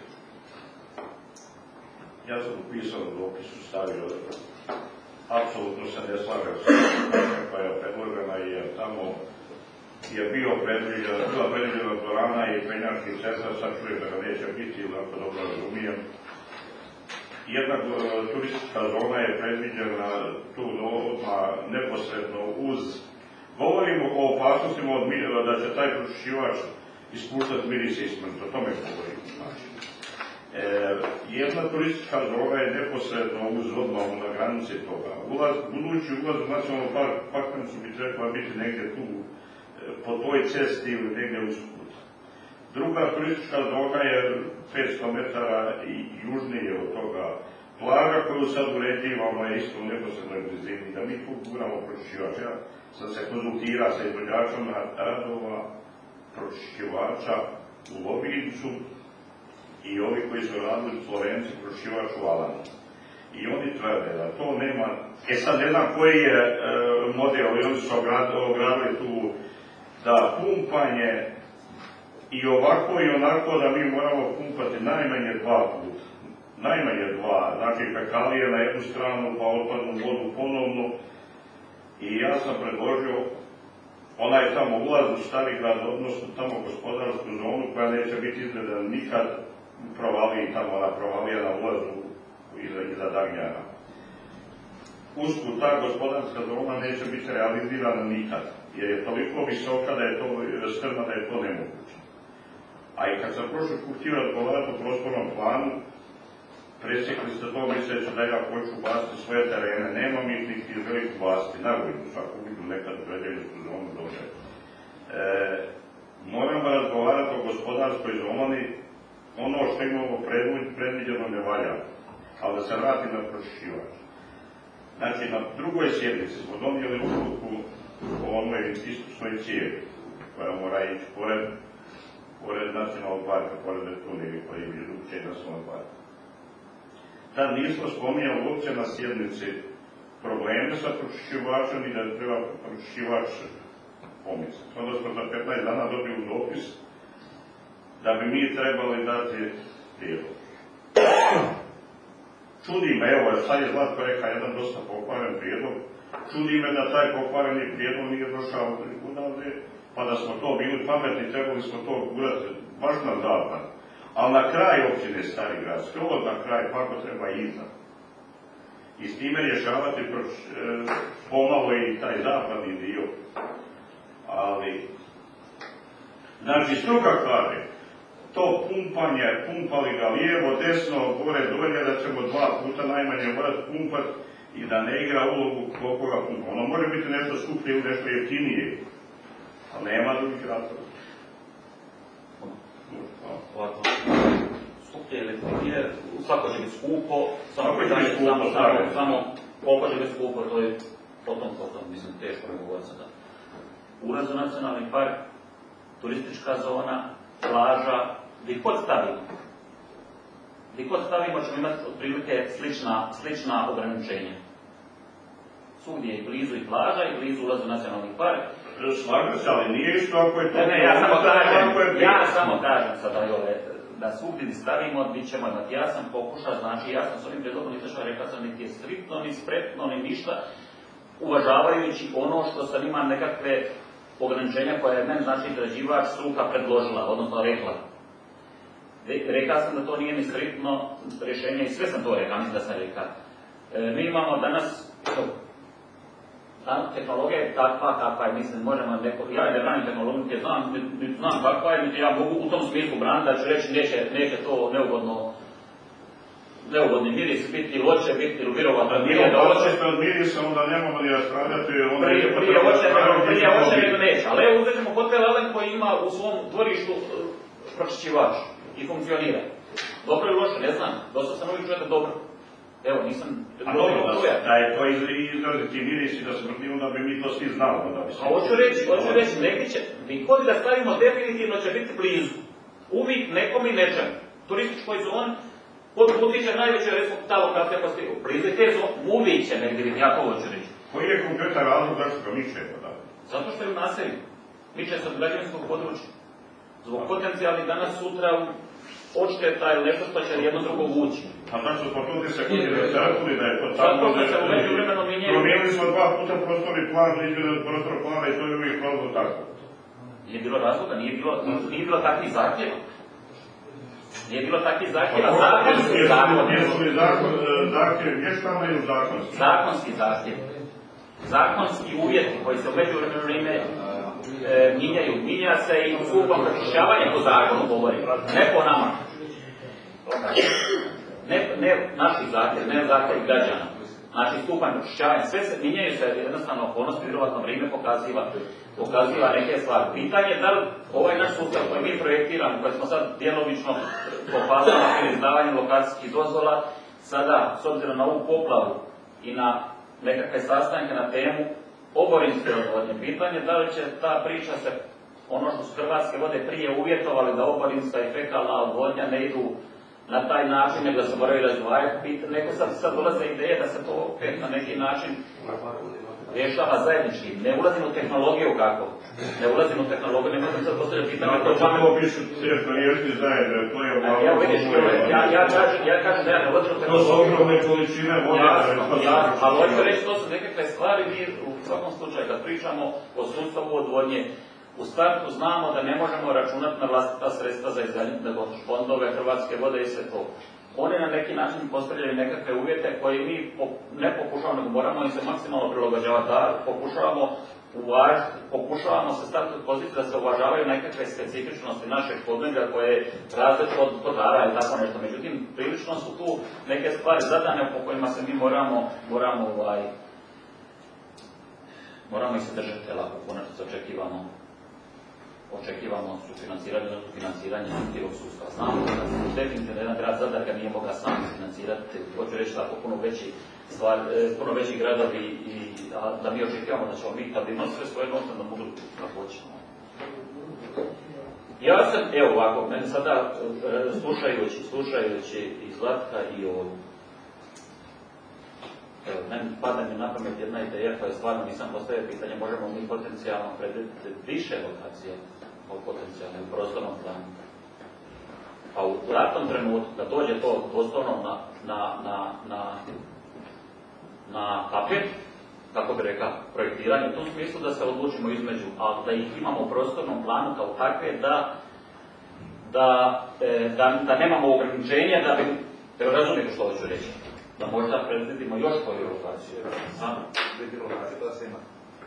Ja sam upisao u dopisu stavio da apsolutno se ne slažem s koja je predložena i jer tamo je bio predviđena, bila predviđena dvorana i penjarski centar, sad čujem da ga neće biti, ili ako dobro razumijem. Jedna turistička zona je predviđena tu doma neposredno uz. Govorimo o opasnostima od minjeva da će taj pročišćivač ispuštati miris i smrt, o tome govorimo. Znači. E, jedna turistička zona je neposredno uz odmah na granici toga. Ulaz, budući ulaz u nacionalnu park, parkanicu bi trebala biti negdje tu, e, po toj cesti ili negdje usput. Druga turistička zona je petsto metara i južnije od toga, plaža koju sad uređivamo je isto u neposrednoj blizini, da mi tu guramo pročišćivač. Ja sam se konzultirao sa izvođačom radova, pročišćivača u Lobincu i ovi koji su radili Slovenci pročišćivač u Alanu. I oni tvrde da to nema... E sad ne znam koji je e, model, i oni su ogradili tu da pumpanje i ovako i onako da mi moramo pumpati najmanje dva puta. Najmanje dva, znači fekalije na jednu stranu, pa otpadnu vodu ponovno. I ja sam predložio onaj tamo ulaz u Stari grad, odnosno tamo gospodarsku zonu koja neće biti izgleda nikad provaliji, tamo ona provalija na ulazu iza, iza Dagnjana. Usput ta gospodarska zona neće biti realizirana nikad, jer je toliko visoka da je to strma da je to nemoguće. A i kad sam prošli put htio razgovarati o prostornom planu, presjekli ste to misleći da ja hoću baciti svoje terene, nemam ih niti želim baciti, naravno svako vidu nekad predeljsku zonu dođe. E, moramo razgovarati o gospodarskoj zoni, ono što imamo predviđeno ne valja, ali da se vrati na pročišćivač. Znači, na drugoj sjednici smo donijeli odluku o onoj istočnoj cijevi, koja mora ići pored, pored nacionalnog parka, pored Tunjevi, koji je drugčije nacionalnog parka. Tad nismo spominjali uopće na sjednici probleme sa pročišćivačem i da treba pročišćivač pomicati. Onda smo za petnaest dana dobili dopis da bi mi trebali dati prijedlog. Čudi me, evo, sad je Zlatko rekao jedan dosta pokvaren prijedlog, čudi me da taj pokvareni prijedlog nije došao od odavde, pa da smo to bili pametni, trebali smo to gurati baš na zapad. Ali na kraj općine Stari grad, skroz na kraj, pa ako treba i iza. I s time rješavati proč, e, pomalo i taj zapadni dio. Ali, znači, struka kaže, to pumpanje, pumpali ga lijevo, desno, gore, dolje, da ćemo dva puta najmanje morati pumpati i da ne igra ulogu koliko ga pumpa. Ono može biti nešto skuplje ili nešto jeftinije, ali nema drugih razloga. Ovako, skuplje ili jeftinije, svako će biti skupo, samo Svako će biti skupo, samo, samo, stavljeno. samo koliko će biti skupo, to je potom, potom, mislim, teško ne govoriti sada. Ulaz u nacionalni park, turistička zona, plaža, gdje god stavimo. Gdje god stavimo ćemo imati otprilike slična, slična ograničenja. Svugdje je blizu i plaža i blizu ulaz u nacionalni park. Slažem se, ali nije isto ako je to... Ne, ne, ja samo kažem, ja samo kažem sada ove, da svugdje gdje stavimo, bit ćemo imati. Ja sam pokušao, znači ja sam s ovim predlogom nisam što rekao sam niti je striktno, ni spretno, ni ništa, uvažavajući ono što sam ima nekakve ograničenja koje je meni, znači, izrađivač struka predložila, odnosno rekla. Rekao sam da to nije ni striktno rješenje i sve sam to rekao, mislim da sam rekao. E, mi imamo danas, tehnologija je takva, kakva je, mislim, možemo neko, ja ne branim tehnologiju, znam, ne, znam kakva je, niti ja mogu u tom smislu braniti da ću reći neće, neće to neugodno, neugodni miris biti ili oće biti ili virovatno nije da oće. Da od mirisa onda nemamo ni raspravljati. Prije, prije oće, prije oće nego neće, ali evo uzet ćemo hotel Alen koji ima u svom dvorištu pročišćivač i funkcionira. Dobro ili loše, ne znam, dosta sam uvijek čujete dobro. Evo, nisam... A dobro, da je to izraziti miris i da se vrti, onda bi mi to svi znali. A hoću reći, hoću reći, neki će, mi kod da stavimo definitivno će biti blizu. Uvijek nekom i nečem. Turističkoj zoni, pod utiče najveće, recimo, ta lokacija pa stigu. Blizu te zone, uvijek će negdje biti, ja to hoću reći. Koji je konkretan razlog zašto ga miče? Zato što je u naselju. Miče se od građevinskog područja. Zbog potencijalnih danas sutra odšteta ili nešto što će jedno drugo vući. A znači smo tu ti sekundi razratili da je to tako... Zato što se u međuvremenu mijenjaju... Promijenili smo dva puta prostorni plan, izgleda od prostor plana i to je uvijek pravo tako. Nije bilo razloga, nije bilo, nije bilo takvih zahtjeva. Nije bilo takvih zahtjeva, zakonski zakon. Jesu li zahtjev mještana ili zakonski? Zakonski zahtjev. Zakonski uvjeti koji se u međuvremenu e, mijenjaju. Mijenja se i stupan pročišćavanja po zakonu govori, ne po nama. Ne, ne naši zahtjev, ne zahtjev građana. Znači stupanj pročišćavanja, sve se mijenjaju se jednostavno okolnosti, vjerovatno vrijeme pokaziva, pokaziva neke stvari. Pitanje je da li ovaj naš sustav koji mi projektiramo, koji smo sad djelomično po fazama ili izdavanjem lokacijskih dozvola, sada, s obzirom na ovu poplavu i na nekakve sastanke na temu oborinske odvodnje, pitanje da li će ta priča se, ono što su Hrvatske vode prije uvjetovali da oborinska i fekalna odvodnja ne idu na taj način, nego da se moraju razdvajati, neko sad, sad dolaze ideje da se to opet na neki način rješava zajednički. Ne ulazim u tehnologiju kako. Ne ulazim u tehnologiju, ne možem sad postavljati pitanje. Ako ćemo više teško riješiti zajedno, to je malo... Evo vidiš, ja, ja, kažem, ja kažem da ja ne ulazim u tehnologiju. To su ogromne količine vode. Ali hoću reći, to su nekakve stvari, mi u svakom slučaju kad pričamo o sustavu odvodnje, u startu znamo da ne možemo računati na vlastita sredstva za izgradnju, nego fondove, Hrvatske vode i sve to. Oni na neki način postavljaju nekakve uvjete koje mi ne pokušavamo, nego moramo im se maksimalno prilagođavati, da pokušavamo uvažiti, pokušavamo se staviti u poziciju da se uvažavaju nekakve specifičnosti našeg podneblja koje je različito od Podara i tako nešto. Međutim, prilično su tu neke stvari zadane po kojima se mi moramo, moramo, ovaj, moramo ih se držati, jel, ako konačno očekivamo očekivamo sufinanciranje, odnosno financiranje tijevog sustava. Znamo da se definitivno jedan grad Zadar ga nije mogao sam financirati, hoću reći da puno veći stvar, puno veći gradovi i a, da mi očekivamo da ćemo mi kad imamo sve svoje novce da mogu da hoćemo. Ja sam, evo ovako, meni sada slušajući, slušajući i Zlatka i o... Evo, meni pada mi na pamet jedna ideja koja stvarno nisam postavio pitanje, možemo mi potencijalno predvidjeti više lokacije od potencijalne u prostornom planu. Pa u datom trenutku, da dođe to doslovno na, na, na, na, na papir, kako bi rekao, projektiranje, u tom smislu da se odlučimo između, a da ih imamo u prostornom planu kao takve, da, da, da, da nemamo ograničenja, da bi, evo razumijete što hoću reći, da možda predvidimo još koju lokaciju. Samo, vidi lokaciju, da se ima.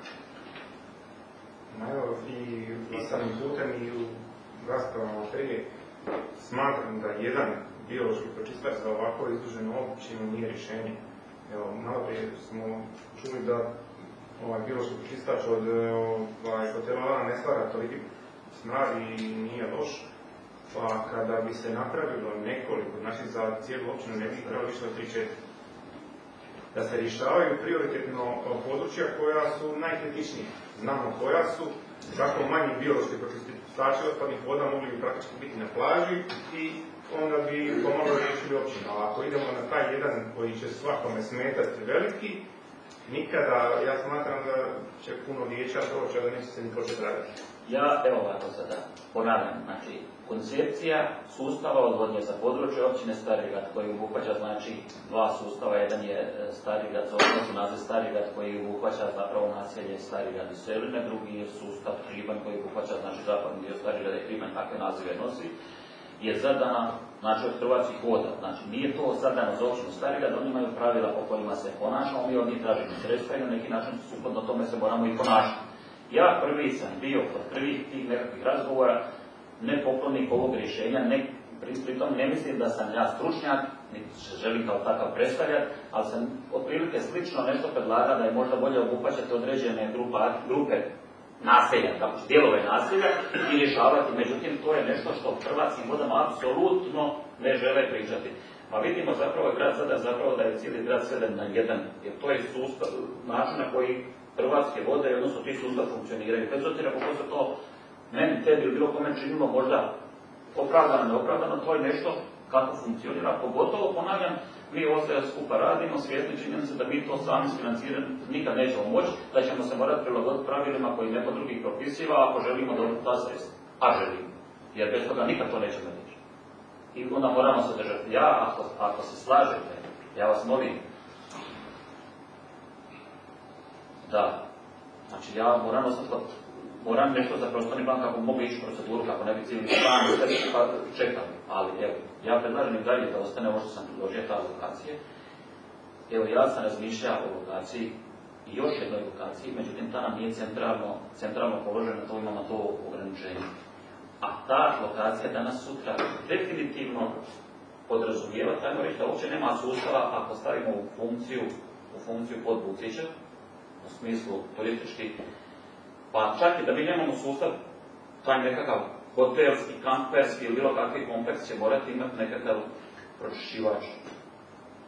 Evo, i pisanim putem i u raspravama prije, smatram da jedan biološki pročistač za ovako izduženu općinu nije rješenje. Evo, malo prije smo čuli da ovaj biološki pročistač od ovaj, hotela ne stvara toliki smrad i nije loš. Pa kada bi se napravilo nekoliko, znači za cijelu općinu ne bi trebalo više od tri četiri. Da se rješavaju prioritetno područja koja su najkritičnija. Znamo koja su, tako manji biološki pročistači otpadnih voda mogli bi praktički biti na plaži i onda bi pomalo riješili općinu. Ali ako idemo na taj jedan koji će svakome smetati veliki, nikada, ja smatram da će puno vijeća proći, da neće se ni početi raditi. Ja, evo ovako sada, ponavljam, znači, koncepcija sustava odvodnje za područje općine Stari Grad koji obuhvaća, znači, dva sustava, jedan je Stari Grad, za odnosu naziv Stari Grad koji obuhvaća zapravo naselje Stari Grad i Seline, drugi je sustav Kribanj koji obuhvaća, znači, zapadni dio Stari Grad i Kribanj, takve nazive nosi, je zadana, znači, od Hrvatskih voda. Znači, nije to zadano za općinu Stari Grad, oni imaju pravila po kojima se ponašamo, mi od njih tražimo sredstva i na neki način sukladno tome se moramo i ponašati. Ja prvi sam bio kod prvih tih nekakvih razgovora nepoklonik ovog rješenja, ne, pritom ne mislim da sam ja stručnjak, niti se želim kao takav predstavljati, ali sam otprilike slično nešto predlagao da je možda bolje obuhvaćati određene grupa, grupe naselja, kako dijelove naselja i rješavati. Međutim, to je nešto što Hrvatskim vodama apsolutno ne žele pričati. Pa vidimo zapravo grad Zadar, zapravo da je cijeli grad sveden na jedan, jer to je sustav, način na koji Hrvatske vode, odnosno ti sustav funkcioniraju. Bez obzira kako se to meni, tebi ili bilo kome činilo možda opravdano, neopravdano, to je nešto kako funkcionira. Pogotovo, ponavljam, mi ovdje skupa radimo, svjesni činjenice da mi to sami financirati nikad nećemo moći, da ćemo se morati prilagoditi pravilima koji neko drugi propisiva ako želimo dobiti ta sredstva. A želimo. Jer bez toga nikad to nećemo reći. I onda moramo se držati. Ja, ako, ako se slažete, ja vas molim, da, znači ja moram ostati, moram nešto za prostorni plan kako mogu ići proceduru, kako ne bi cijeli plan sve pa čekali. Ali evo, ja predlažem i dalje da ostane ovo što sam predložio, ta lokacija. Evo, ja sam razmišljao o lokaciji i još jednoj lokaciji, međutim ta nam nije centralno, centralno položena, to imamo to ograničenje. A ta lokacija danas sutra definitivno podrazumijeva, tajmo reći da uopće nema sustava ako stavimo u funkciju, u funkciju pod Bucića, u smislu turistički, pa čak i da mi nemamo sustav, taj nekakav hotelski, kamperski ili bilo kakvi kompleks će morati imati nekakav pročišćivač.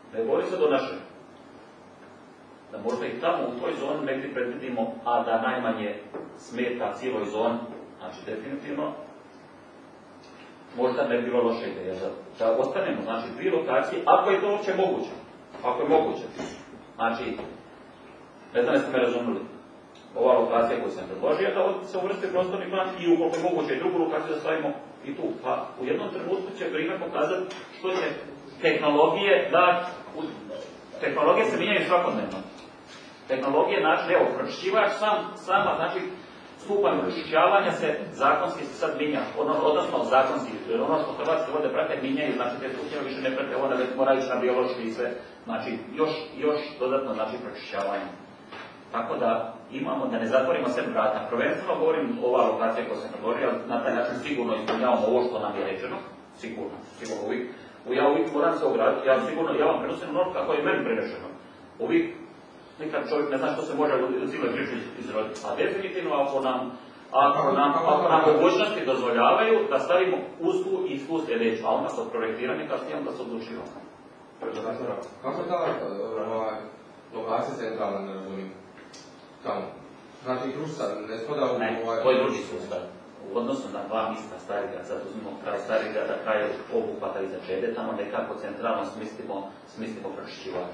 Ne govori se do naše. Da možda i tamo u toj zoni negdje predvidimo, a da najmanje smeta cijeloj zoni, znači definitivno, možda ne bi bilo loša ideja da, da ostanemo, znači dvije lokacije, ako je to uopće moguće. Ako je moguće. Znači, ne znam jeste me razumili, ova lokacija koju sam predložio da se uvrsti u prostorni plan i ukoliko je moguće i drugu lokaciju da stavimo i tu. Pa u jednom trenutku će primjer pokazati što će tehnologije da... Tehnologije se mijenjaju svakodnevno. Tehnologije, znači, evo, pročišćivač sam, sama, znači, stupanj pročišćavanja se zakonski se sad mijenja, odnosno zakonski, ono što Hrvatske vode prate mijenjaju, znači te stupnjeve više ne prate, onda već mora ići na biološki i sve, znači još, još dodatno znači pročišćavanje. Tako da imamo, da ne zatvorimo sve vrata. Prvenstveno govorim ova lokacija koja sam predložio, na taj način sigurno ispunjavamo ovo što nam je rečeno, sigurno, sigurno uvijek. Ja uvijek moram se ograditi, ja sigurno, ja vam prenosim ono kako je meni prenešeno. Uvijek nikad čovjek ne zna što se može u cijeloj priči izroditi. A definitivno ako nam, ako nam, ako nam mogućnosti dozvoljavaju da stavimo usku i svu sljedeću, a onda kod projektiranja kasnije onda se odlučimo. Kako je ta ovaj, lokacija centralna, ne razumijem? Tamo. Znači Krušca ne spada u... Ne, ovaj... to je drugi sustav. U odnosu na dva mista Starigrad, sad uzmimo kraj Starigrada, kraj obuhvata iza Čede, tamo nekako centralno smislimo, smislimo pročišćivač.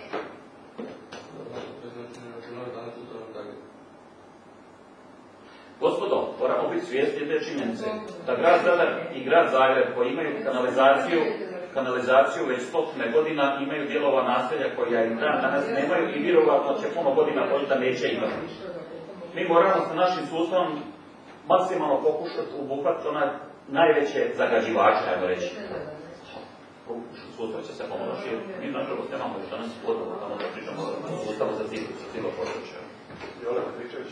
Gospodo, moramo biti svjesni te činjenice da grad Zadar i grad Zagreb koji imaju kanalizaciju, kanalizaciju već stotine godina imaju dijelova naselja koja i dan danas nemaju i vjerovatno će puno godina proći da neće imati. Mi moramo sa našim sustavom maksimalno pokušati obuhvatiti onaj najveće zagađivače, ajmo reći. Sustav će se pomalo širiti. Mi nažalost nemamo još danas podlogu, tamo da pričamo o sustavu za cijelo područje. Jole Patričević.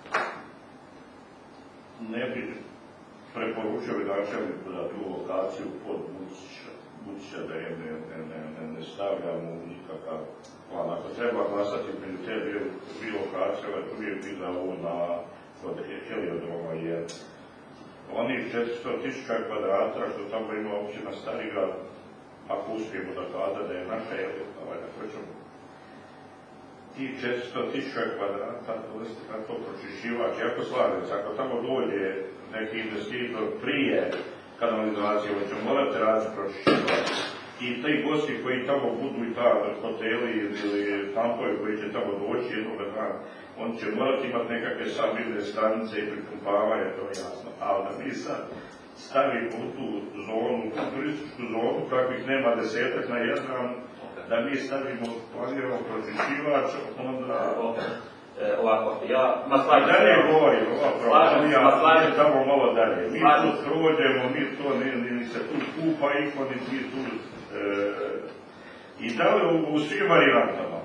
Ne bih preporučio i načelniku da tu lokaciju pod Bucića da je ne, ne, ne, ne, ne stavljamo u nikakav plan. Ako treba glasati među te dvije lokacije, ali uvijek bi da ovo na kod heliodroma je onih četiristo tisuća kvadrata što tamo ima općina Starigrad, ako uspijemo da kada da je naša heliodroma, da hoćemo tih četiristo tisuća kvadrata, to je kako pročišćivač, jako slažem se, ako tamo dođe neki investitor prije kanalizacije, on će morati raditi pročišćivač. I ti gosti koji tamo budu i ta hoteli ili kampovi koji će tamo doći jednog dana, on će morati imati nekakve sabirne stanice i pripumpavanje, to je jasno. Ali da mi sad stavimo u tu zonu, u turističku zonu, kakvih nema desetak na Jadranu, da mi stavimo, planiramo pročišćivač, onda... E, ovako, ja... Ma slažem se... Dalje govorim, slažem se, ma slažem se... tamo malo dalje. Mi tu prođemo, mi to, ni, ni se tu kupa iko, ni mi tu... E, I da li u, u svim varijantama,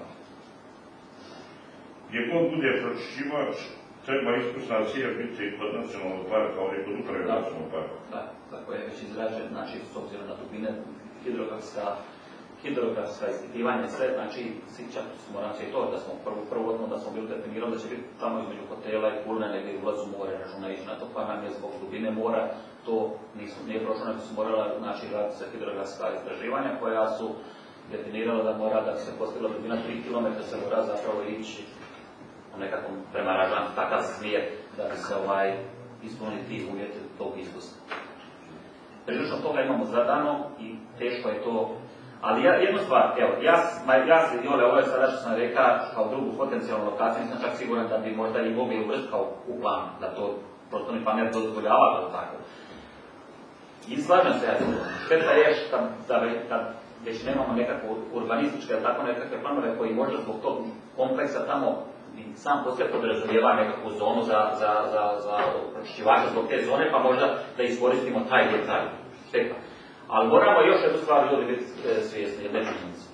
gdje god bude pročišćivač, treba iskusna cija biti kod nacionalnog parka, ali kod uprave nacionalnog parka. Da, tako je već izražen, znači, s obzirom na dubine, hidrografska, hidrografska ispitivanja, sve, znači, sjećam smo nam se i to, da smo prvo, prvotno da smo bili definirali da će biti tamo između hotela i Kulne, negdje ulaz u more, računajući na to, pa nam je zbog dubine mora, to nisu, nije prošlo, nego su morala, znači, raditi sa hidrografska istraživanja, koja su definirala da mora, da se postigla dubina tri kilometra, se mora zapravo ići u nekakvom premaražan takav smjer, da bi se ovaj, ispuniti ti uvjeti tog iskustva. Prilično toga imamo zadano i teško je to. Ali ja, jednu stvar, evo, ja, ja se Jole, ovo je sada što sam rekao, kao drugu potencijalnu lokaciju, nisam čak siguran da bi možda i mogli uvrstiti kao u plan, da to prostorni plan ne dozvoljava to tako. I slažem se, ja sam, šteta je da, da, da već nemamo nekakve urbanističke, tako nekakve planove koji možda zbog tog kompleksa tamo i sam poslije podrazumijeva nekakvu zonu za, za, za, za pročišćivača zbog te zone, pa možda da iskoristimo taj detalj. Šteta. Ali moramo još jednu stvar ljudi biti svjesni, jedne činjenice.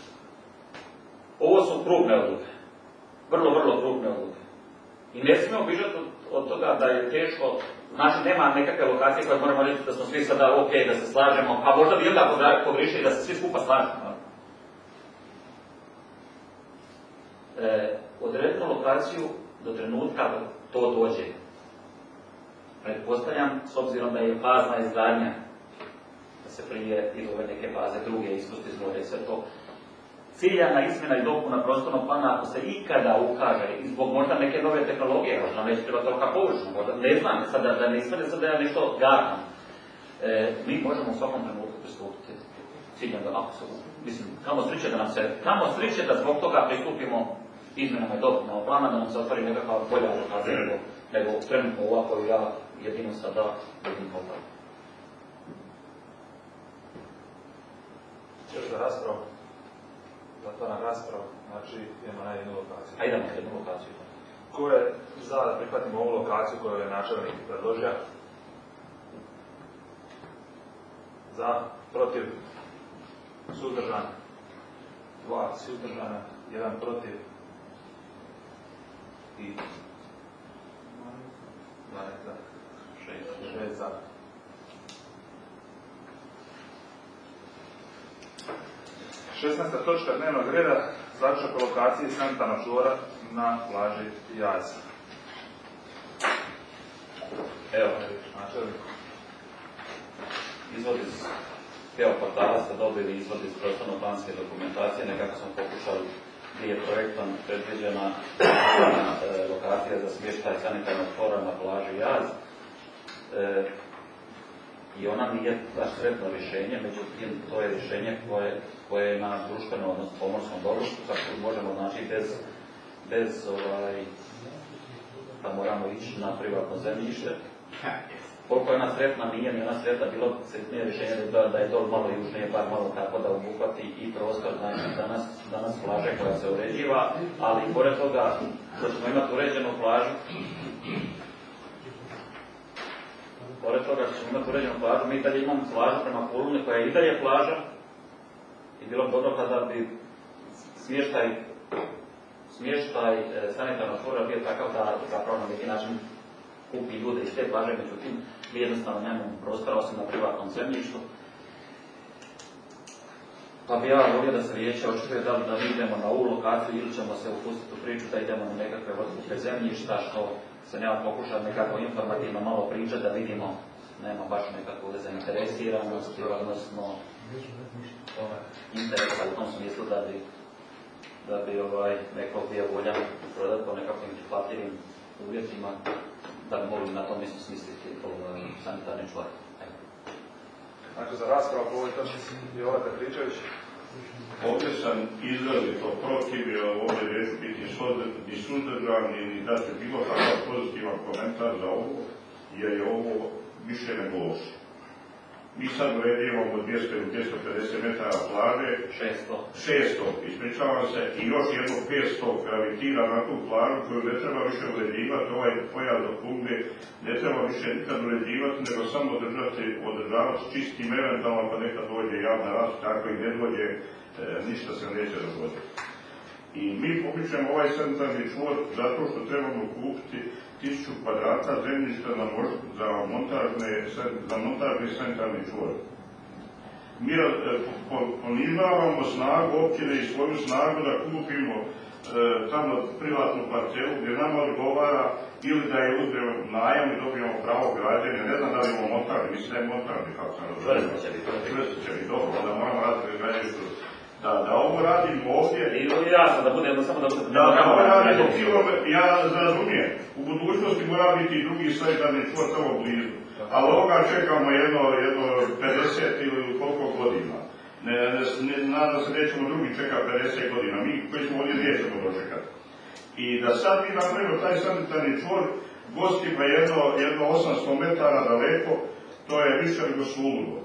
Ovo su krupne odluke. Vrlo, vrlo krupne odluke. I ne smijemo bižati od, od toga da je teško, znači nema nekakve lokacije koje moramo reći da smo svi sada ok, da se slažemo, a možda bi onda pogrišili da se svi skupa slažemo. E, odredimo lokaciju do trenutka da to dođe. Pretpostavljam, s obzirom da je fazna izgradnja, da se prije i ove neke baze druge ispusti iz mora i sve to, ciljana izmjena i dopuna prostornog plana, ako se ikada ukaže, i zbog možda neke nove tehnologije, možda neće treba toliko površno, možda ne znam, sad da, da ne ismene sad da ja nešto gadam, e, mi možemo u svakom trenutku pristupiti ciljano, ako se, mislim, kamo sreće da nam se, kamo sreće da zbog toga pristupimo izmjenama i dopunama plana, da nam se otvori nekakva bolja lokacija nego, nego trenutno ova koju ja jedino sada vidim kao tako. Još za raspravu? Zatvaram raspravu, znači idemo na jednu lokaciju. A idemo na jednu lokaciju. Ko je za da prihvatimo ovu lokaciju koju je načelnik predložio? Za, protiv, suzdržan, dva suzdržana, jedan protiv i dvanaest za, šest za. šesnaesta točka dnevnog reda, zaključak o lokaciji sanitarnog čvora na plaži Jaz. Evo, načelnik. Izvod iz geoportala ste dobili, izvod iz prostorno-planske dokumentacije, nekako smo pokušali gdje je projektom predviđena e, lokacija za smještaj sanitarnog čvora na plaži Jaz. E, I ona nije baš sretno rješenje, međutim to je rješenje koje, koje je na društveno, odnosno pomorskom dobru, kako možemo znači bez, bez ovaj, da moramo ići na privatno zemljište. Koliko je ona sretna, nije mi ona sretna, bilo sretnije rješenje da, da je to malo južnije, bar malo tako da obuhvati i prostor, znači danas, danas plaže koja se uređiva, ali i pored toga da ćemo imati uređenu plažu, pored toga što ćemo imati uređenu plažu, mi i dalje imamo plažu prema Kuluni koja je i dalje plaža i bilo bi dobro kada bi smještaj, smještaj e, sanitarnog čvora bio takav da zapravo na neki način kupi ljude iz te plaže, međutim mi jednostavno nemamo prostora osim na privatnom zemljištu. Pa bi ja volio da se vijeće očekuje da li da mi idemo na ovu lokaciju ili ćemo se upustiti u priču da idemo na nekakve otkupe zemljišta, što se nema pokušati nekako informativno malo pričati da vidimo, nema baš nekakvu zainteresiranost, odnosno interesa u tom smislu da bi, da bi ovaj, neko bio voljan prodati po nekakvim prihvatljivim uvjetima, da bi mogli na tom mjestu smisliti ovaj, sanitarni čvor. Znači za raspravu po ovoj točki Jovan Petričević. Ovdje sam izrazito protiv, jer ovdje neću biti ni suzdržan, ni dati bilo kakav pozitivan komentar za ovo, jer je ovo više nego loše. Mi sad uredimo dvjesto do dvjesto pedeset metara plaže, šesto, ispričavam se, i još jedno petsto gravitira na tu plažu koju ne treba više uređivati, ovaj pojaz do Kumbe ne treba više nikad uređivati, nego samo održati, održavati čistim, eventualno pa nekad dođe javna rasprava, tako i ne dođe, e, ništa se neće dogoditi. I mi pomičemo ovaj sanitarni čvor zato što trebamo kupiti tisuću kvadrata zemljišta za montažne, za montažni sanitarni čvor. Mi e, ponižavamo snagu općine i svoju snagu da kupimo e, tamo privatnu parcelu gdje nama odgovara ili da je uzmemo najam i dobijemo pravo građenja. Ne znam da li imamo montažni, mislim da je montažni, kako sam razumio. Čvrsto će biti dobro, da moramo raditi građenju. Da, da ovo radimo ovdje... I jasno, da bude jedno samo da bude... Da, da ovo radimo kilome, ja razumijem. U budućnosti mora biti i drugi sanitarni čvor tamo blizu. Ali ovoga čekamo jedno, jedno pedeset ili koliko godina. Ne, ne, ne, nadam se nećemo drugi čekati pedeset godina. Mi koji smo ovdje nećemo dočekati. I da sad mi napravimo taj sanitarni čvor, gostima jedno, jedno osamsto metara daleko, to je više nego suludo.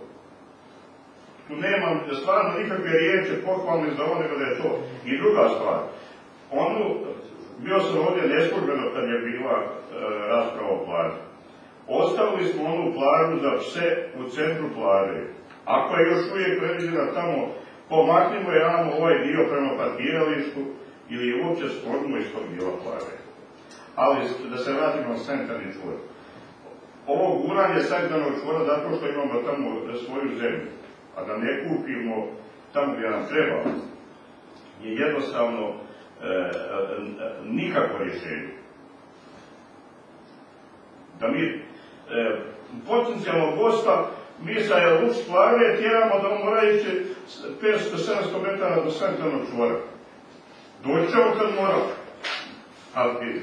Tu nemam stvarno nikakve riječi pohvalne za ovo, nego da je to. I druga stvar, onu, bio sam ovdje neslužbeno kad je bila e, rasprava o plaži. Ostavili smo onu plažu za pse u centru plaže. Ako je još uvijek predviđena tamo, pomaknimo jedan ovaj dio prema parkiralištu ili uopće sklonimo iz tog dijela plaže. Ali da se vratimo na sanitarni čvor. Ovo guranje sanitarnog čvora zato što imamo tamo svoju zemlju, a da ne kupimo tamo gdje nam treba, je jednostavno e, e, nikakvo rješenje. Da mi e, potencijalno gosta mi sa Luč plaže tjeramo da on mora ići petsto do sedamsto metara do sanitarnog čvora. Doći ćemo kad mora. Ali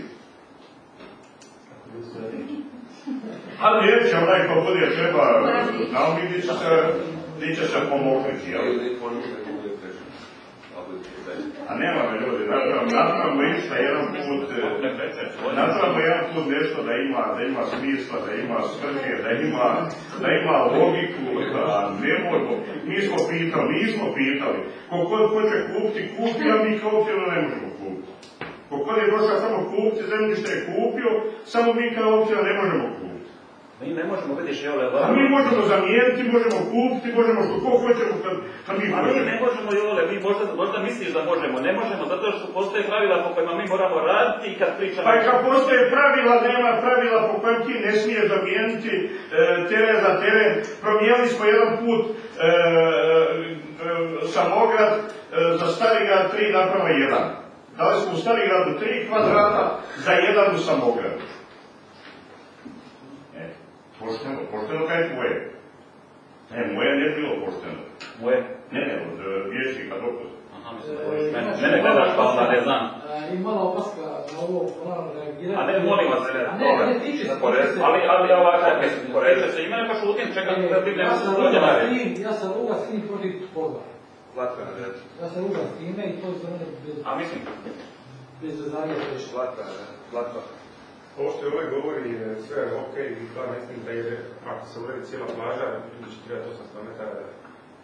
ali neće onaj ko bude treba naumiti di će se, di će se pomokriti, jel? A nema me ljudi, napravimo išta jedan put, napravimo jedan put nešto da ima, da ima smisla, da ima svrhe, da ima, da ima logiku, da nemojmo. Mi smo pitali, nismo pitali. Kogod hoće kupiti, kupi, a mi kao općina ne možemo kupiti. Kogod je došao samo kupiti, zemljište je kupio, samo mi kao općina ne možemo kupiti. Mi ne možemo, vidiš, evo, A mi možemo zamijeniti, možemo kupiti, možemo što ko hoćemo kad, kad mi hoćemo. A mi ne možemo, Jole, mi možda, možda misliš da možemo, ne možemo, zato što postoje pravila po kojima mi moramo raditi i kad pričamo... Pa i kad postoje pravila, nema pravila po kojem ti ne smiješ zamijeniti e, teren za teren. Promijenili smo jedan put e, e, Samograd e, za Starigrad tri naprava jedan. Dali smo u Starigradu tri kvadrata za jedan u Samogradu. Pošteno, pošteno kaj je tvoje? Ne, moje ne bilo pošteno. Moje? Ne, ne, od vječnika doktora. Aha, mislim da voliš mene. Mene gledaš pa onda ne znam. I malo opaska na ovo, moram reagirati. A ne, molim vas, ne, ne, ne, tiče se. Ali, ali ovakav, mislim, poreće se imene pa šutim, čekam da ti ne mislim dođe na red. Ja sam ruga s tim protiv toga. Zlatka na red. Ja sam ruga s time i to je za mene bez... A mislim? Bez zazarija teško. Zlatka na red. Zlatka. Ovo što je ovaj govori je sve ok i stvar mislim da je, ako se uredi cijela plaža, ljudi će trebati osamsto metara. E,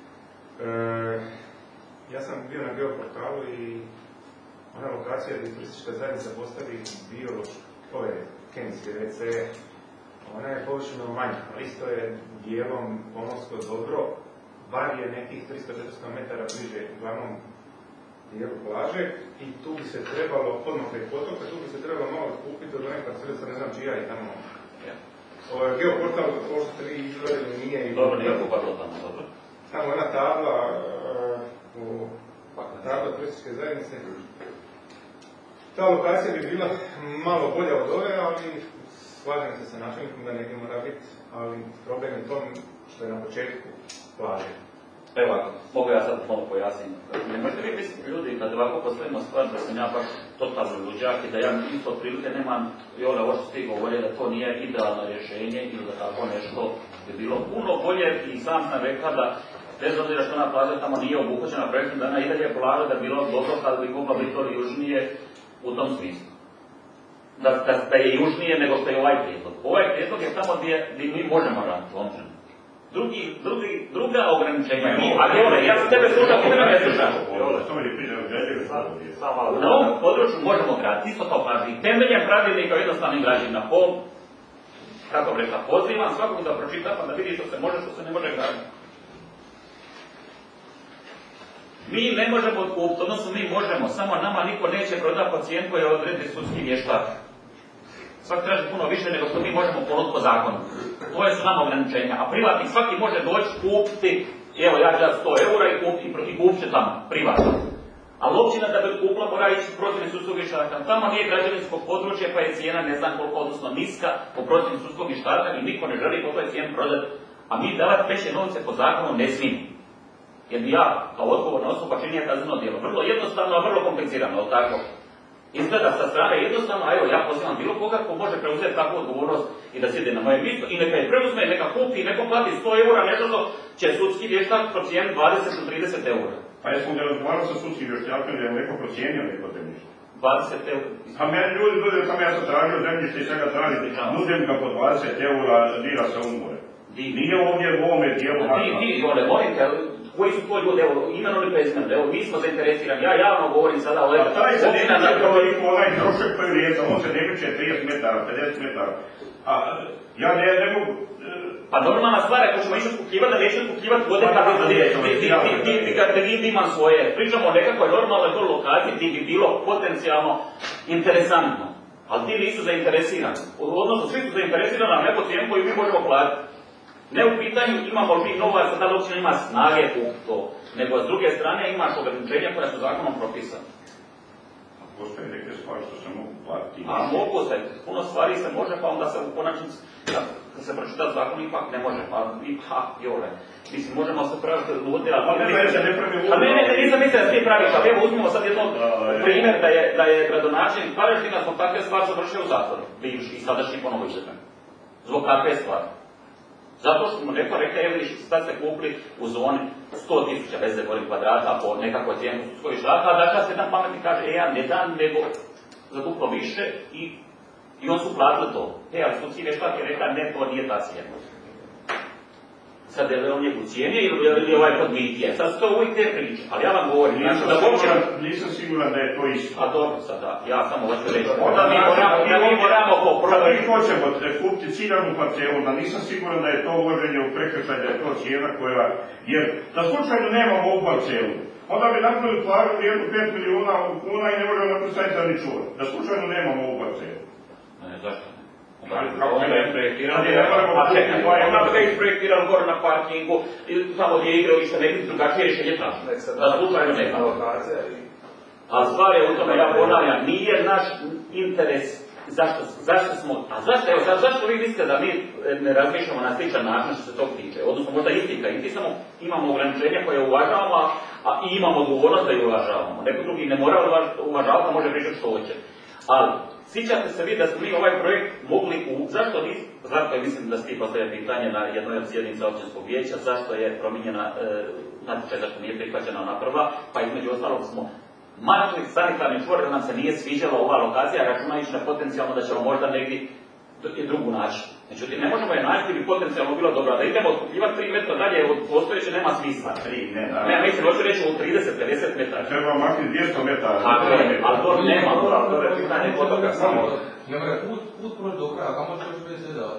ja sam bio na geoportalu i ona lokacija gdje turistička zajednica postavi bio ove kemijske ve ce, ona je površinom manja, ali isto je dijelom pomorsko dobro, bar je nekih tristo do četiristo metara bliže uglavnom dijelu plaže i tu bi se trebalo, odmah prije potoka, tu bi se trebalo malo kupiti od nekad sredstva, ne znam čija je tamo. Ovo je geoportal, ovo što ste vi izgledali nije i... Dobro, nije kupatilo tamo, dobro. Tamo jedna tabla, u tabla turističke zajednice. Ta lokacija bi bila malo bolja od ove, ali slažem se sa načelnikom da negdje mora biti, ali problem je tom što je na početku plaže. Evo, mogu ja sad malo pojasniti. Nemojte vi misliti ljudi, kad ovako postavimo stvar da sam ja baš totalno luđak i da ja isto prilike nemam, i ono ovo što ti govorio, da to nije idealno rješenje ili da tako nešto bi bilo puno bolje i sam sam rekao da bez obzira što ona plaža tamo nije obuhvaćena projektom, da ona i dalje plaža da bi bilo dobro kad bi mogla biti to južnije u tom smislu. Da, da, da je južnije nego što je ovaj prijedlog. Ovaj prijedlog je tamo gdje, gdje mi možemo raditi u ovom trenutku. Drugi, drugi, druga ograničenja. Ali ovdje, ja sam tebe slušao, ti me ne slušao. Na ovom području možemo graditi, isto to kaže, i temeljem pravilnika o jednostavnim građevinama. Po, kako bi rekla, pozivam svakog da pročita pa da vidi što se može, što se ne može graditi. Mi ne možemo otkupiti, odnosno mi možemo, samo nama niko neće prodati po cijenu koju odredi sudski vještak. Svaki traži puno više nego što mi možemo ponuditi po zakonu. To je su nama ograničenja. A privatnik svaki može doći kupiti, evo ja ću sto eura i kupiti i kupit će tamo, privatno. Ali općina da bi kupila mora ići procjeni sudskog vještaka. Tamo nije građevinsko područje pa je cijena ne znam koliko, odnosno niska po procjeni sudskog vještaka i niko ne želi po toj cijeni prodati. A mi davati veće novce po zakonu ne smijemo. Jer bi ja, kao odgovorna osoba, činio kazneno djelo. Vrlo jednostavno, a vrlo komplicirano, ali tako? Izgleda sa strane jednostavno, a evo ja pozivam bilo koga ko može preuzeti takvu odgovornost i da sjede na moje mjesto i neka je preuzme, neka kupi i neko plati sto eura, nešto što će sudski vještak procijeniti dvadeset do trideset eura. Pa jesmo da razgovarali sa sudskim vještakom da je neko procijenio neko zemljište? dvadeset eura. A meni ljudi dođe, sam ja sam tražio zemljište i svega tražiti, nudim ga po dvadeset eura, dira se umore. Nije ovdje u ovome dijelu. Ti, ti, one, molim te, koji su tvoj ljudi, evo, imenom ili prezimenu, evo, mi smo zainteresirani, ja javno govorim sada o... A taj se ne neće toliko onaj trošak koji vrijedno, on se ne neće trideset metara, pedeset metara. A ja ne, ne mogu... Pa normalna stvar, ako ćemo išli otkupljivati, da neću otkupljivati vode kako da ti imam svoje. Pričamo o nekakvoj normalnoj toj lokaciji gdje bi bilo potencijalno interesantno. Ali ti nisu zainteresirani. Odnosno, svi su zainteresirani na neku cijenu koju mi možemo platiti. Ne u pitanju imamo li novaca, da li uopće ima snage u to, nego s druge strane imaš ograničenja koja su zakonom propisane. postoje neke stvari što se mogu platiti. A mogu se, puno stvari se može, pa onda se u konačnici, kad se pročita zakon, ipak ne može, pa ipak, jole. Mislim, možemo se praviti ludi, ali... Pa ne, ne, se ne pravi ludi. A ne, ne, nisam mislio da ti praviš, ali evo uzmimo sad jedno primjer da je, da je gradonačelnik Varaždina zbog takve stvari završio u zatvoru, bivši i sadašnji ponovo izabran. Zbog takve stvari. Zato što mu neko rekao, evo viš, sad ste kupili u zoni sto tisuća bez govorim kvadrata po nekakvoj cijenu svojih žaka, a dakle se jedan pametni kaže, e ja ne dam, nego za duplo više i, i on su platili to. E, ali sudski vještak je rekao, ne, to nije ta cijena. Sad je li on njegu cijenije ili je ovaj podmitije? Sad su to uvijek te priče, ali ja vam govorim, nisam, da siguran, nisam siguran da je to isto. A dobro sada, ja samo hoću reći, onda mi moramo, mi moramo po Kad mi hoćemo kupiti ciljanu parcelu, da nisam siguran da je to uloženje u prekršaj, da je to cijena koja, jer da slučajno nemamo ovu parcelu, onda bi napravili plažu vrijednu pet milijuna kuna i ne možemo napraviti sanitarni čuvar, da slučajno nemamo ovu parcelu. Ne, zašto? Kako Onda je projektirano, a čekaj, onda bi ga isprojektirano gore na parkingu, tamo gdje je igralište, neki drugačije rješenje traži. Da slučajno nema. A stvar je u tome, ja ponavljam, nije naš interes, zašto, zašto smo, a zašto, evo sad, zašto vi mislite da mi ne razmišljamo na sličan način što se to tiče? Odnosno možda istika, i ti samo imamo ograničenja koje uvažavamo, a, a i imamo odgovornost da ih uvažavamo. Neko drugi ne mora uvažavati, može pričati što hoće. Ali, sjećate se vi da smo mi ovaj projekt mogli u... Zašto nis, zato je mislim da ste postavili pitanje na jednoj od sjednica općinskog vijeća, zašto je promijenjena e, natječaj, zašto nije prihvaćena ona prva, pa između ostalog smo makli sanitarni čvor da nam se nije sviđala ova lokacija, računajući na potencijalno da ćemo možda negdje i drugu naći. Međutim, ne možemo je naći bi potencijalno bilo dobro, da idemo otkupljivati tri metra dalje od postojeće nema smisla. tri, ne, da. Ne, mislim, hoću reći u trideset do pedeset metara. Treba makli dvjesto metara. Tako je, ali to nema, to je pitanje potoka samo. Ne mora put, put proći do kraja, kamo će još pedeset da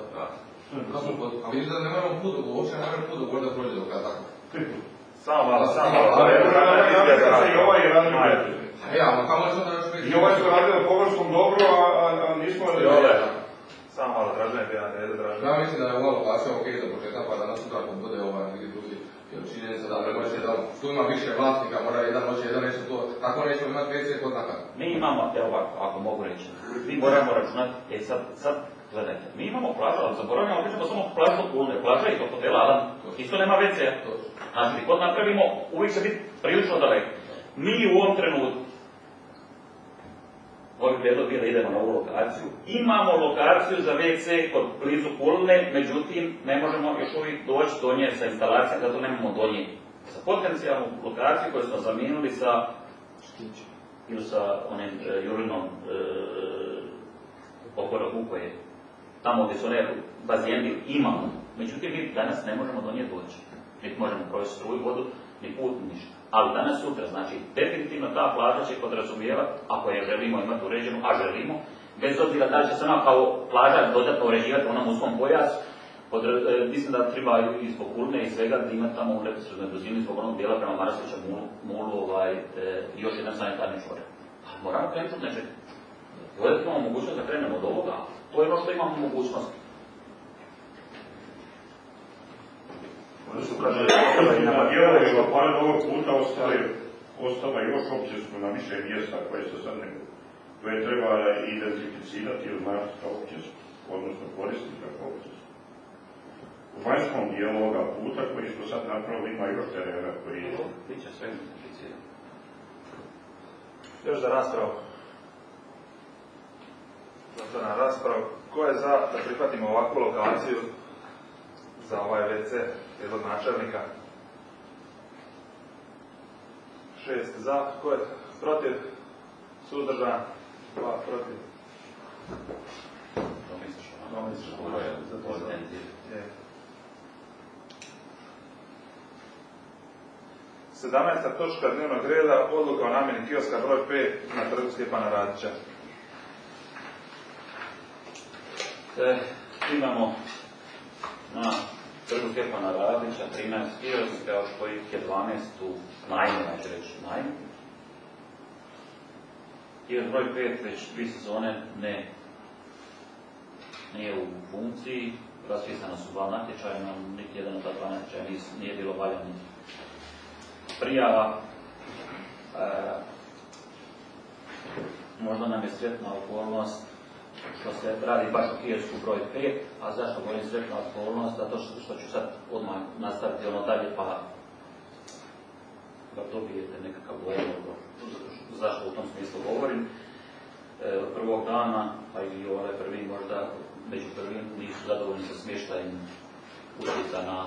a vidiš da ne moramo put, uopće ne moramo put da prođe do kraja, tako. Samo malo, samo malo. I ovaj je radio metri. Ja, ma kamo će da još pedeset. I ovaj smo radili na pomorskom dobru, a nismo... Samo malo, Dražen je jedan redu, Dražen. Ja mislim da je ova lokacija ok za početak, pa da nas sutra ako bude ovaj neki drugi, jer činjenica da ne može da tu ima više vlasnika, mora jedan može, jedan neće to, tako nećemo imati veće kod nakada. Mi imamo, evo ovako, ako mogu reći, mi moramo računati, e sad, sad, gledajte, mi imamo plažu, ali zaboravljamo, pričamo samo plažu od Kulne, plaža i to hotela, Alan, isto nema ve ce. Znači, kod napravimo, uvijek će biti prilično daleko. Mi u ovom trenutku, ovaj prijedlog je da idemo na ovu lokaciju. Imamo lokaciju za ve ce kod blizu Kulne, međutim ne možemo još uvijek doći do nje sa instalacijom, zato nemamo do nje. Sa potencijalnu lokaciju koju smo zamijenili sa ili sa onim e, Jurinom e, okolo Vukoje, tamo gdje su one bazijeni imamo. Međutim, mi danas ne možemo do nje doći. Niti možemo provesti struju, vodu, ni put, ni ništa. Ali danas sutra, znači, definitivno ta plaža će podrazumijevati, ako je želimo imati uređenu, a želimo, bez obzira da će se ona kao plaža dodatno uređivati u onom uskom pojasu, pod, e, mislim da treba i zbog Kulne i svega da imati tamo u neposrednoj blizini zbog onog dijela prema Marasovića, Mulu, Mulu ovaj, e, još jedan sanitarni čvor. Ali moramo krenuti od nečega. I ovdje imamo mogućnost da krenemo od ovoga, to je ono što imamo mogućnost. Oni su kaže, na dijelovima pored ovog puta ostala još općinsko na više mjesta koje se sad ne, koje treba identificirati ili značiti kao općinsko, odnosno koristiti kao općinsko. U vanjskom dijelu ovoga puta koji smo sad napravili ima još terena koji je... Biće sve identificirano. Još za raspravu. Zato na raspravu. Ko je za da prihvatimo ovakvu lokaciju za ovaj ve ce, prijedlog načelnika? Šest za, ko je protiv? Suzdržan? Dva protiv. To misliš ono? To misliš ono? To je tenziv. sedamnaesta točka dnevnog reda, odluka o namjeni kioska broj pet na trgu Stjepana Radića. E, imamo na trgu Stjepana Radića trinaest kioska, od kojih je dvanaest u najmu, znači reći najmu. Kiosk broj pet već dvije sezone ne, nije u funkciji, raspisana su dva natječaja, no niti jedan od ta dva natječaja nije bilo valjanih prijava. E, možda nam je sretna okolnost što se radi baš u kiosku broj pet, a zašto govorim sretna okolnost? Zato što, što ću sad odmah nastaviti ono dalje, pa da dobijete nekakav dojam zašto u tom smislu govorim. E, prvog dana, pa i ovaj prvi možda među prvim nisu zadovoljni sa smještajem ulica na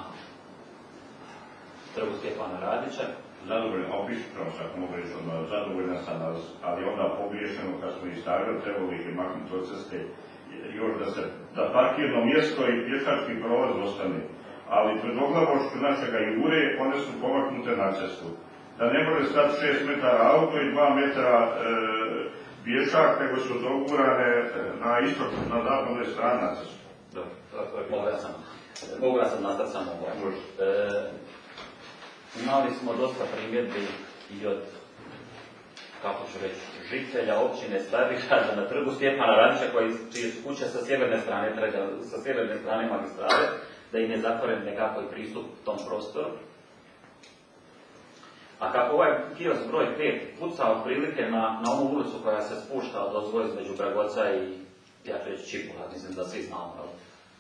Trgu Stjepana Radića. Zadovoljno, opišno sam, mogu reći odmah, zadovoljna sam, ali onda pogriješeno kad smo ih stavili, trebalo ih je maknuti od ceste, još da se, da parkirno mjesto i pješački prolaz ostane. Ali pred oglavošću našega Jure, one su pomaknute na cestu. Da ne može stati šest metara auto i dva metra e, pješak, nego su dogurane na istok, na zapadnoj strani na cestu. Dobro, mogu ja sam, mogu ja sam nastati samo ovo. Imali smo dosta primjedbi i od, kako ću reći, žitelja općine Stari Grad na Trgu Stjepana Radića, koji čije su kuće sa sjeverne strane trga, sa sjeverne strane magistrale, da im je zatvoren nekako i pristup tom prostoru. A kako ovaj kiosk broj pet puca otprilike na, na onu ulicu koja se spušta od ozgo između Bragoca i, ja ću reći, Čipula, mislim da svi znamo, ali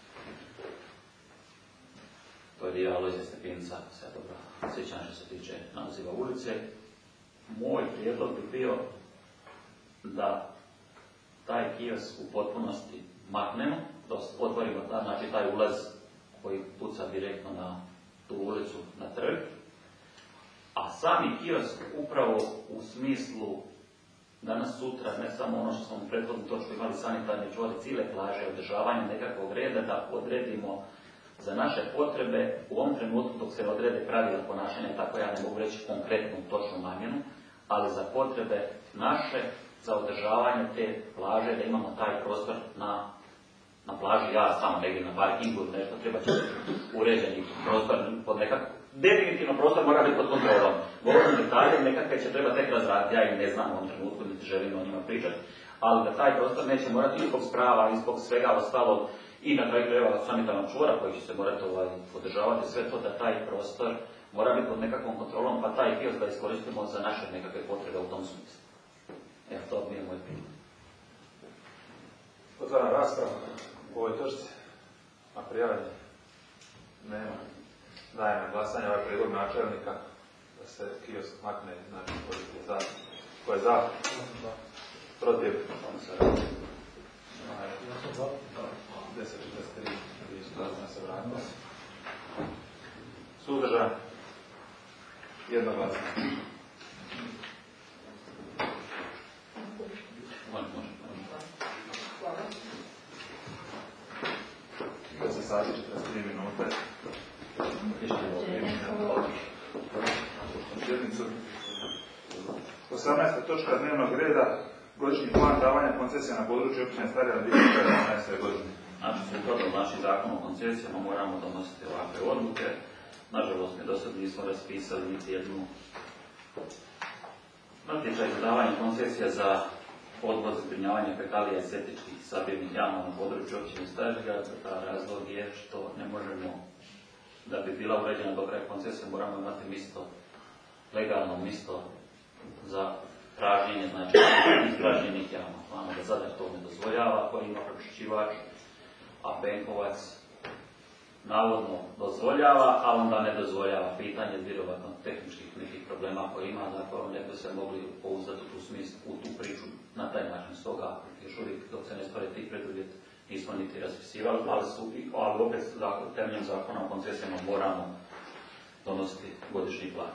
to je dio Alojzija Stepinca, sve dobro sjećam što se tiče naziva ulice. Moj prijedlog bi bio da taj kiosk u potpunosti maknemo, da otvorimo ta, znači taj ulaz koji puca direktno na tu ulicu, na trg, a sami kiosk upravo u smislu danas sutra, ne samo ono što smo u prethodnom točku imali sanitarne čuvali cijele plaže, održavanje nekakvog reda, da odredimo za naše potrebe u ovom trenutku dok se odrede pravila ponašanja, tako ja ne mogu reći konkretnu, točnu namjenu, ali za potrebe naše, za održavanje te plaže, da imamo taj prostor na, na plaži, ja samo negdje na parkingu, nešto treba će uređeni prostor pod nekak... Definitivno prostor mora biti pod kontrolom. Govorim detalje, nekakve će treba tek razraditi, ja im ne znam u ovom trenutku, niti želim o njima pričati, ali da taj prostor neće morati i zbog sprava, i zbog svega ostalog, i na kraju krajeva sanitarnog čvora koji će se morati ovaj, održavati, sve to da taj prostor mora biti pod nekakvom kontrolom, pa taj kiosk da iskoristimo za naše nekakve potrebe u tom smislu. Evo, to bi je moj primjer. Otvaram raspravu u ovoj točci. A prijavljanje? Nema. Dajem na glasanje ovaj prijedlog načelnika da se kiosk makne, znači koji je za. Ko je za? Protiv? deset šezdeset tri, glasno se vratilo. Suzdržan? Jednoglasno. deset sati četrdeset tri minute. Sjednicu. osamnaesta točka dnevnog reda, godišnji plan davanja koncesija na području općine Stari Grad dvije tisuće jedanaeste. godine. Znači, sukladno naši zakon o koncesijama moramo donositi ovakve odluke. Nažalost, mi do sad nismo raspisali niti jednu natječaj za davanje koncesija za odvoz i zbrinjavanje fekalija i septičkih sabirnih jama na području općine Stari Grad. Razlog je što ne možemo, da bi bila uređena do kraja koncesija, moramo imati mjesto, legalno mjesto za traženje, znači izgrađenih jama. Znamo da Zadar to ne dozvoljava, koji ima pročišćivač, a Benkovac navodno dozvoljava, a onda ne dozvoljava. Pitanje vjerovatno tehničkih nekih problema koje ima, dakle ne bi se mogli pouzdati u tu smislu, u tu priču na taj način. Stoga još uvijek dok se ne stvore ti preduvjeti nismo niti raspisivali, ali, su, ali opet temeljem zakona o koncesijama moramo donositi godišnji plan.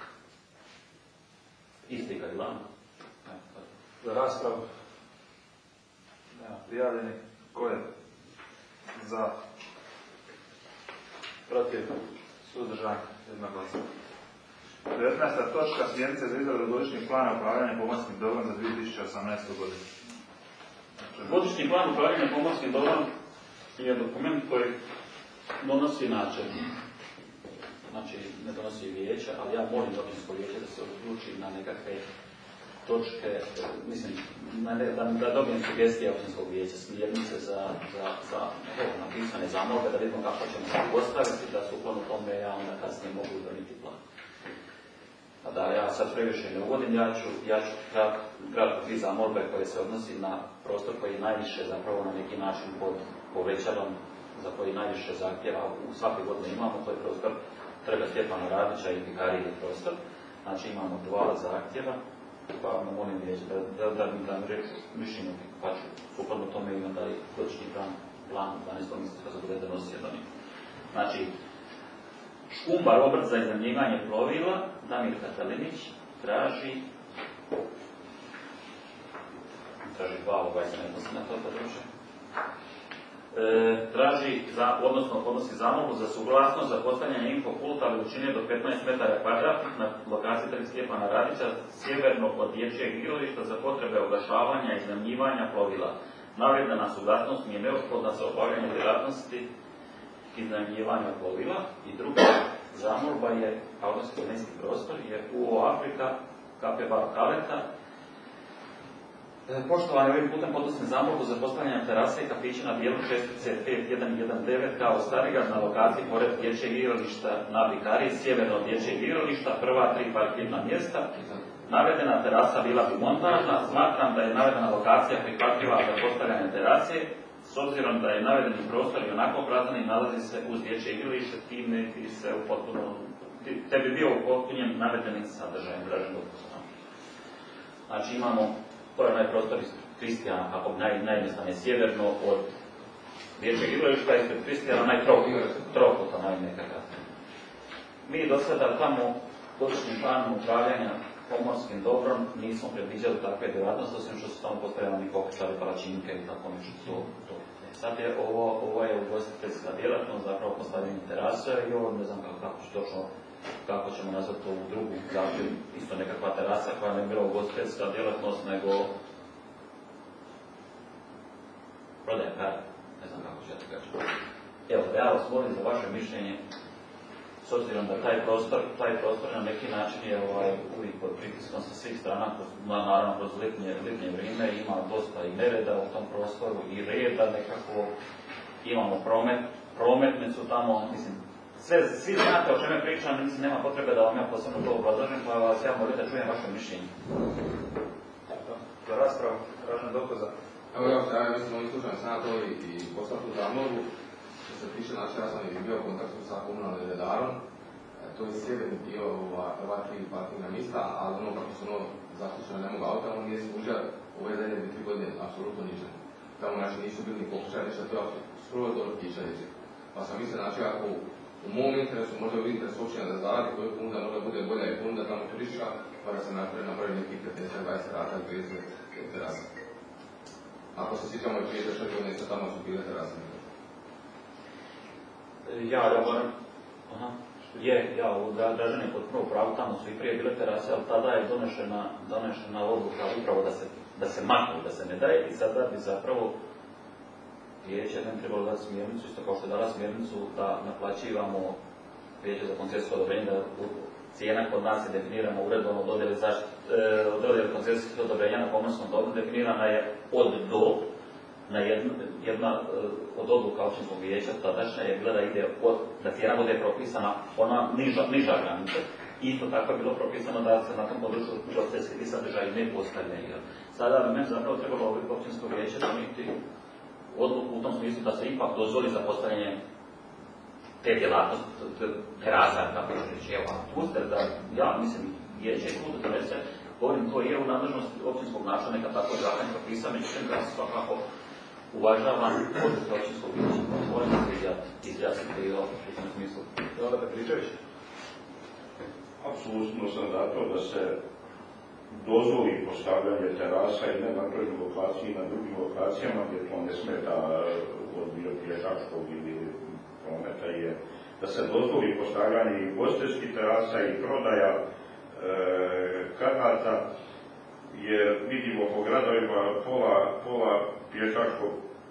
Isti kad je vama. Za raspravu nema prijavljeni. Ko je za? Protiv? Suzdržan? Jednoglasno. devetnaesta točka, smjernice za izradu godišnjeg plana upravljanja pomorskim dobrom za dvije tisuće osamnaestu. godinu. Godišnji plan upravljanja pomorskim dobrom je dokument koji donosi načelnik. Znači, ne donosi vijeće, ali ja molim općinsko vijeće da se odluči na nekakve točke, mislim, da, da dobijem sugestije općinskog vijeća, smjernice za, za, za evo, napisane zamolbe, da vidimo kako ćemo se postaviti, da sukladno tome ja onda kasnije mogu donijeti plan. A da ja sad previše ne uvodim, ja ću, ja ću kratko tri zamolbe koje se odnosi na prostor koji je najviše zapravo na neki način pod povećalom, za koji najviše zahtjeva u svake godine imamo, to je prostor Trga Stjepana Radića i Vikarije prostor. Znači imamo dva zahtjeva, pa me molim već da, da, da mi dam reći mišljenje, pa ću sukladno tome i onda i godišnji plan, plan dvanaestog mjeseca za bude donosio do njih. Znači, Škumbar, obrt za iznajmljivanje plovila, Damir Katalinić, traži traži dva, ovaj se ne odnosi na to područje. E, traži, za, odnosno podnosi zamolbu za suglasnost za postavljanje infopulta veličine do petnaest metara kvadratnih na lokaciji Trg Stjepana Radića sjeverno od dječjeg igrališta za potrebe oglašavanja i iznajmljivanja plovila. Navedena suglasnost mi je neophodna za obavljanje djelatnosti iznajmljivanja plovila. I druga zamolba je, a odnosi terenski prostor, je U O Afrika, K P Bar Kaleta. E, poštovani, ovim putem podnosim zamolbu za postavljanje terase i kafića na dijelu čestice pet jedan jedan devet kao Starigrad na lokaciji pored dječjeg igrališta na Vikariji, sjeverno od dječjeg igrališta, prva tri parkirna mjesta. Navedena terasa bila bi montažna, smatram da je navedena lokacija prihvatljiva za postavljanje terase, s obzirom da je navedeni prostor i onako prazan i nalazi se uz dječje igralište, time bi se u potpuno, te bi bio upotpunjen navedenim sadržajem građanog prostora. Znači imamo, to je onaj prostor iz Kristijana, kako naj, najjednostavnije sjeverno od dječjeg igrališta, ispred Kristijana, onaj trokut, onaj nekakav. Mi do sada tamo godišnjim planom upravljanja pomorskim dobrom nismo predviđali takve djelatnosti, osim što su tamo postavljeni pokušali palačinke i tako nešto to. to. E, sad je ovo, ovo je ugostiteljska djelatnost, zapravo postavljanje terase i ovo ne znam kako, kako će točno, kako ćemo nazvati to u drugu zapravo, isto nekakva terasa koja ne bila ugostiteljska djelatnost, nego prodaja kara, ne znam kako će ja to kažem. Evo, ja vas molim za vaše mišljenje, s obzirom da taj prostor, taj prostor na neki način je ovaj, uvijek pod pritiskom sa svih strana, naravno kroz letnje, letnje vrijeme, ima dosta i nereda u tom prostoru i reda nekako, imamo promet, prometnicu tamo, mislim, sve, svi znate o čemu pričam, mislim, nema potrebe da vam ja posebno to obrazložim, pa vas ja molim da čujem vaše mišljenje. Za raspravu, tražim dokaza. Evo ja se ja mislim, ovim slučajem sam na to i, i poslao tu zamolbu. Što se tiče, znači ja sam i bio u kontaktu sa komunalnim redarom, e, to je sjeverni dio ova, ova tri parkingna mjesta, ali ono kako su ono zaštićeno ne mogu auta, on nije služio ove zadnje dvije tri godine, apsolutno ničem. Tamo znači nisu bili ni pokušaj, ništa, to je skoro do pića reći. Pa sam mislio, znači ako u mom interesu, možda u interesu općina da zaradi koju ponuda, možda bude bolja i ponuda tamo turistička, pa da se napravi, napravi neki petnaest dvadeset rata, dvadeset terasa. Ako se sjećamo i prije šest godine, tamo su bile terase. Ja, ja moram, aha, je, ja, građani je potpuno u pravu, tamo su i prije bile terase, ali tada je donešena, donešena odluka upravo da se, da se maknu, da se ne daje i sada bi zapravo vijeće ne trebalo dati smjernicu, isto kao što je dala smjernicu da naplaćivamo vijeće za koncesijsko odobrenje, da cijena kod nas je definirana uredbom o dodjeli e, koncesijskog odobrenja na pomorskom dobru, definirana je od do, na jedna, jedna od odluka općinskog vijeća tadašnja je bila da ide od, da cijena bude propisana ona niža, niža granica. Isto tako je bilo propisano da se na tom području ugostiteljski sadržaj ne postavljaju. Sada bi meni zapravo trebalo općinsko vijeće donijeti odluku u tom smislu da se ipak dozvoli za postavljanje te djelatnosti, terasa, kako ću reći, evo, puster da, ja mislim, vijeće i kudu donese, govorim, to je u nadležnosti općinskog načelnika, tako je zakon propisan, međutim, da se svakako uvažavam odluke općinskog vijeća. Moram se izjasniti i u tom smislu. Dobro, Petričević? Apsolutno sam za to da se dozvoli postavljanje terasa i ne na toj lokaciji i na drugim lokacijama gdje to ne smeta od bilo pješačkog ili prometa je da se dozvoli postavljanje i ugostiteljskih terasa i prodaja e, karata, jer vidimo po gradovima pola, pola pješačkog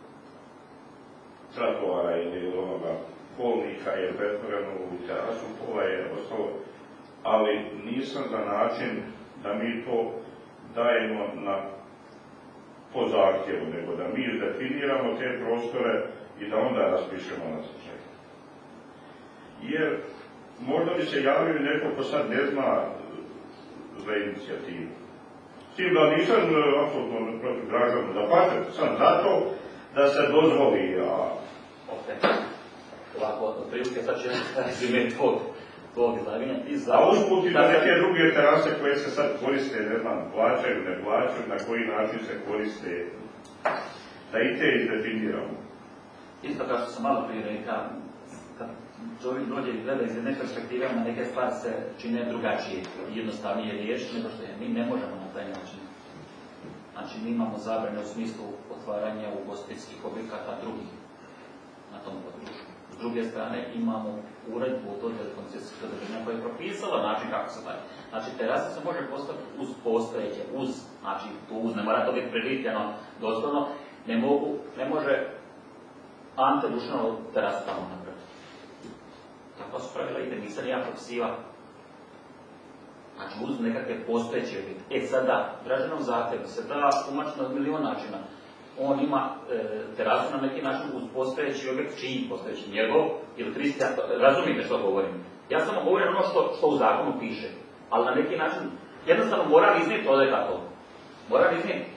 tratovara ili onoga kolnika je pretvoreno u terasu, pola je ostalo, ali nisam za način da mi to dajemo na, po zahtjevu, nego da mi definiramo te prostore i da onda raspišemo natječaj. Jer možda bi se javio neko ko sad ne zna za inicijativu. S tim da nisam apsolutno protiv građana, da pačem, sam zato da se dozvoli, a... Opet, ovako, prilike sad će rezime tvog, tvog izlaganja. A usput i da neke druge terase koje se sad koriste, ne znam, plaćaju, ne plaćaju, na koji način se koriste, da i te izdefiniramo. Isto kao što sam malo prije rekao, kad čovjek dođe i gleda iz jedne perspektive, na neke stvari se čine drugačije i jednostavnije riješiti nego što je. Mi ne možemo na taj način. Znači, mi imamo zabrane u smislu otvaranja ugostiteljskih objekata drugih na tom području. S druge strane, imamo uredbu o dodjeli koncesijskog odobrenja koja je propisala način kako se daje. Znači, terasa se može postaviti uz postojeće, uz, znači, tu uz, ne mora to biti prelitljeno doslovno, ne mogu, ne može Ante Dušanov terasu tamo napraviti. Tako su pravila ide, nisam ja propisiva. Znači, uz nekakve postojeće objekte. E sada, građanom zahtjevu se da tumačiti na milion načina. On ima e, terasu na neki način uz postojeći objekt, čiji postojeći, njegov ili Kristijan, razumite što govorim. Ja samo govorim ono što, što u zakonu piše, ali na neki način jednostavno moram iznijeti ovdje kako. Moram iznijeti.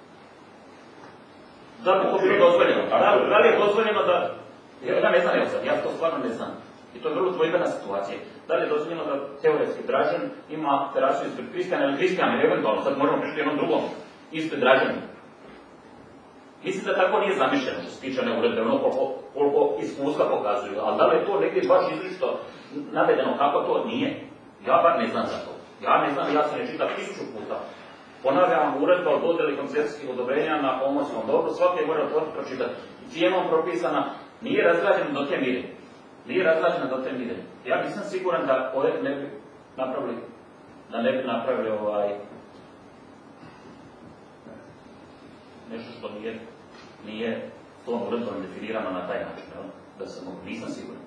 Da li to bilo dozvoljeno? Da, da li je dozvoljeno da... Ja ne znam, evo sad, ja to stvarno ne znam. I to je vrlo dvojbena situacija. Da li je dozvoljeno da teoretski Dražan ima terasu ispred Kristijana ili Kristijana, eventualno, sad možemo pričati jednom drugom, ispred Dražana. Mislim da tako nije zamišljeno što se tiče one uredbe, ono koliko, koliko iskustva pokazuju, ali da li je to negdje baš izričito navedeno kako to nije? Ja bar ne znam za to. Ja ne znam, ja sam ne čitao tisuću puta. Ponavljam, uredba o dodjeli koncesijskih odobrenja na pomorskom dobru, svaki je mora otvoriti pročitati. Cijenom propisana, nije razrađena do te mire. Nije razrađena do te mire. Ja nisam siguran da ovdje ne bi napravili, da ne bi napravili ovaj... nešto što nije, nije tom uredbom definirano na taj način, jel? Da se mogu, nisam siguran.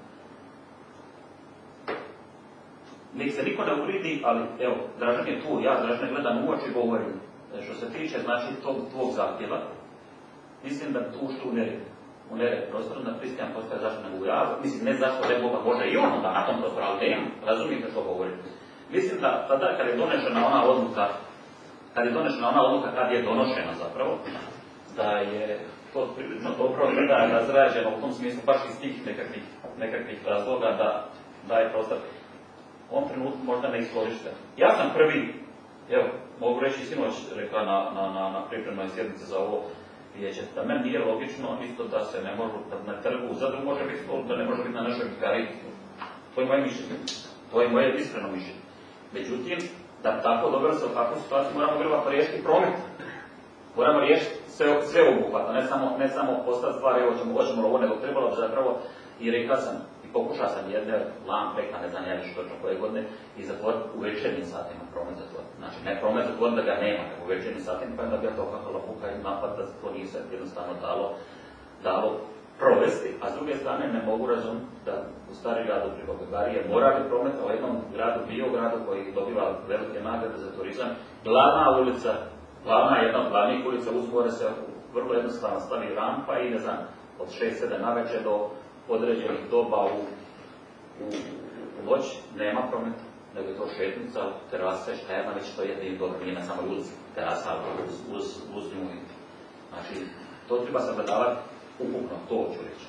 Nek se niko ne uvridi, ali evo, Dražan je tu, ja Dražan gledam u oči govorim. Što se tiče, znači, tog tvog zahtjeva, mislim da tu što u nered, u nered prostoru, da Kristijan postaje zašto ne mogu ja, mislim, ne zašto ne mogu, možda i ono da na tom prostoru, ali nemam, razumijete što govorim. Mislim da tada kad je donešena ona odluka, kad je donešena ona odluka, kad je donošena zapravo, da je to prilično dobro da razrađeno u tom smislu baš iz tih nekakvih, nekakvih razloga da, da je prostor u ovom trenutku možda ne iskorišten. Ja sam prvi, evo, mogu reći sinoć rekla na, na, na, na pripremnoj sjednici za ovo vijeće, da meni nije logično isto da se ne može, da na trgu u Zadru može biti stol, da ne može biti na našoj Vikariji. To je moje mišljenje. To je moje iskreno mišljenje. Međutim, da tako dobro se u takvu situaciju moramo vrlo riješiti promet. Moramo riješiti sve, sve obuhvatno, ne samo, ne samo postati stvari, evo ćemo, hoćemo ovo, nego trebalo bi zapravo, i rekla sam, i pokušao sam jedne lampe, ne znam ja više točno koje godine, i zatvoriti u večernjim satima promet zatvoriti. Znači, ne promet zatvoriti da ga nema, nego u večernjim satima, pa je da bi ja to kakala puka i napad da se to nije se jednostavno dalo, dalo provesti, a s druge strane ne mogu razumjeti da u stari gradu Pribogarije mora biti promet, a u jednom gradu, Biogradu, koji dobiva velike nagrade za turizam, glavna ulica, glavna jedna od glavnih ulica uzgore se vrlo jednostavno stavi rampa i ne znam, od šest sedam navečer do određenih doba u, u, u noć nema prometa, nego je to šetnica, terase, šta jedna već to je jedin dobro, nije na samoj ulici, terasa uz, uz, uz nju. Znači, to treba sagledavati ukupno, to hoću reći.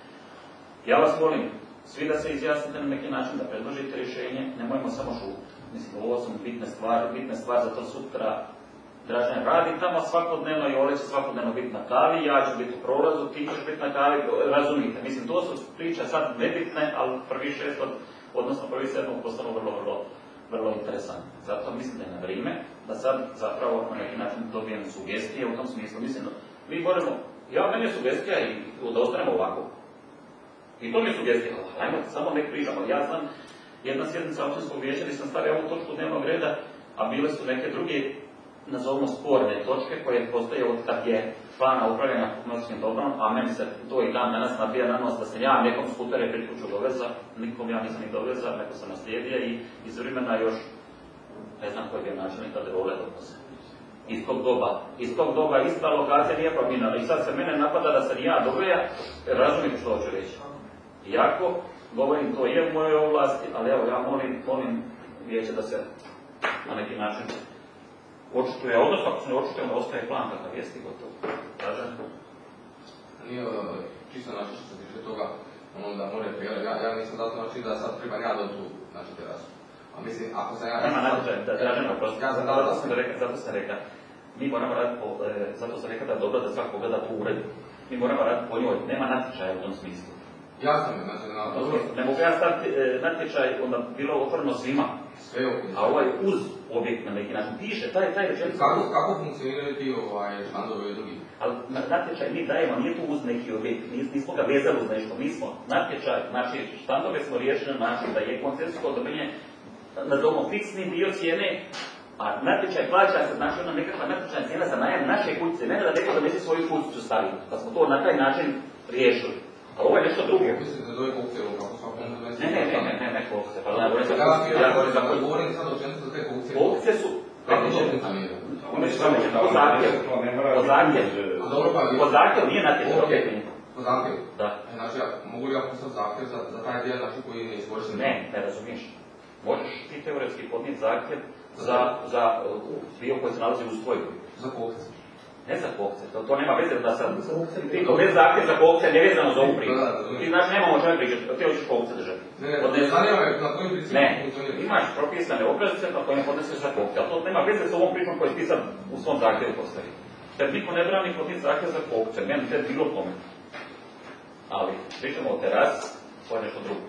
Ja vas molim, svi da se izjasnite na neki način, da predložite rješenje, nemojmo samo šutiti. Mislim, ovo su bitne stvari, bitne stvari, zato sutra Dražan radi tamo svakodnevno i Ole će svakodnevno biti na kavi, ja ću biti u prolazu, ti ćeš biti na kavi, razumijete. Mislim, to su priče sad nebitne, ali prvi šest, odnosno prvi sedmog postanu vrlo, vrlo, vrlo interesantni. Zato mislim da je na vrijeme da sad zapravo na neki način dobijem sugestije u tom smislu. Mislim, mi moramo, ja meni je sugestija i da ostanemo ovako. I to mi je sugestija, ajmo samo nek pričamo. Ja znam, jedna sjednica općinskog vijeća gdje sam stavio ovu točku dnevnog reda, a bile su neke druge, nazovimo sporne točke koje postoje od kad je plana upravljanja pomorskim dobrom, a meni se to i dan danas nabija na nos da sam ja nekom skutere pred kuću doveza, nikom ja nisam ni doveza, neko sam naslijedio i iz vremena još, ne znam koji je načelnik kad role dopose. Iz tog doba, iz tog doba ista lokacija nije promijenila i sad se mene napada da sam ja doveja, razumite što hoću reći. Iako, govorim, to je u mojoj ovlasti, ali evo ja molim, molim vijeće da se na neki način očituje, odnosno ako se ne očituje, onda ostaje plan kakav jeste i gotovo. Kažem? Nije čisto znači što se tiče toga, ono da more prijeli, ja, ja nisam da to znači da sad treba ja do tu, znači terasu. A mislim, ako sam ja... Nema natječaj, da tražem oprosti, Ja sam zato da sam rekao, zato sam rekao, mi moramo raditi po, e, zato sam rekao da je dobro da svak pogleda tu uredu. Mi moramo raditi po njoj, nema natječaja u tom smislu. Jasno mi, znači na to... Ne mogu ja staviti e, natječaj, onda bilo otvoreno svima. Sve ok. A ovaj uz objekt na neki način piše, taj, taj rečenica... Kako, kako funkcioniraju ti ovaj, štandovi i drugi? Ali natječaj mi dajemo, nije tu uz neki objekt, nismo ga vezali uz nešto, mi smo natječaj, znači štandove smo riješili na način da je koncesijsko odobrenje na domu fiksni dio cijene, a natječaj plaća se, znači ona nekakva natječajna cijena za najam naše kućice, ne da neko donesi svoju kućicu staviti, pa smo to na taj način riješili. A ovo je nešto drugo. Mislite da zove kupce ovo kako svakom donesi? Ne, ne, ne, ne, ne, ne kupce, pa da, govorim za Ja kupce, ja govorim za vam kupce. govorim sad o čemu su te kupce. Kupce su, Kako to funkcionira? oni su samo po zahtjevu, po zahtjevu, A dobro pa... po zahtjevu nije natječaj, Ok, objekt. po zahtjevu. Da. Znači, ja mogu li ja postaviti zahtjev za, za taj dio znači koji nije iskorišten? Ne, ne razumiješ. Možeš ti teoretski podnijeti zahtjev za, za uh, dio koji se nalazi u svoju. Za kupce. Ne za kokce, to, to nema veze da sad... Ti to bez zahtjev za kokce ne vezano za ovu priču. Ti znaš, nemamo o čemu pričati, ti hoćeš kokce držati. Ne, ne, ne, zanima me na kojim principu Ne, funkcionira. imaš propisane obrazice na kojima podneseš za kokce, ali to nema veze s ovom pričom koju ti sad u svom zahtjevu postavi. Jer niko ne brani podnijeti zahtjev za kokce, meni te bilo kome. Ali pričamo o terasi, to je nešto drugo.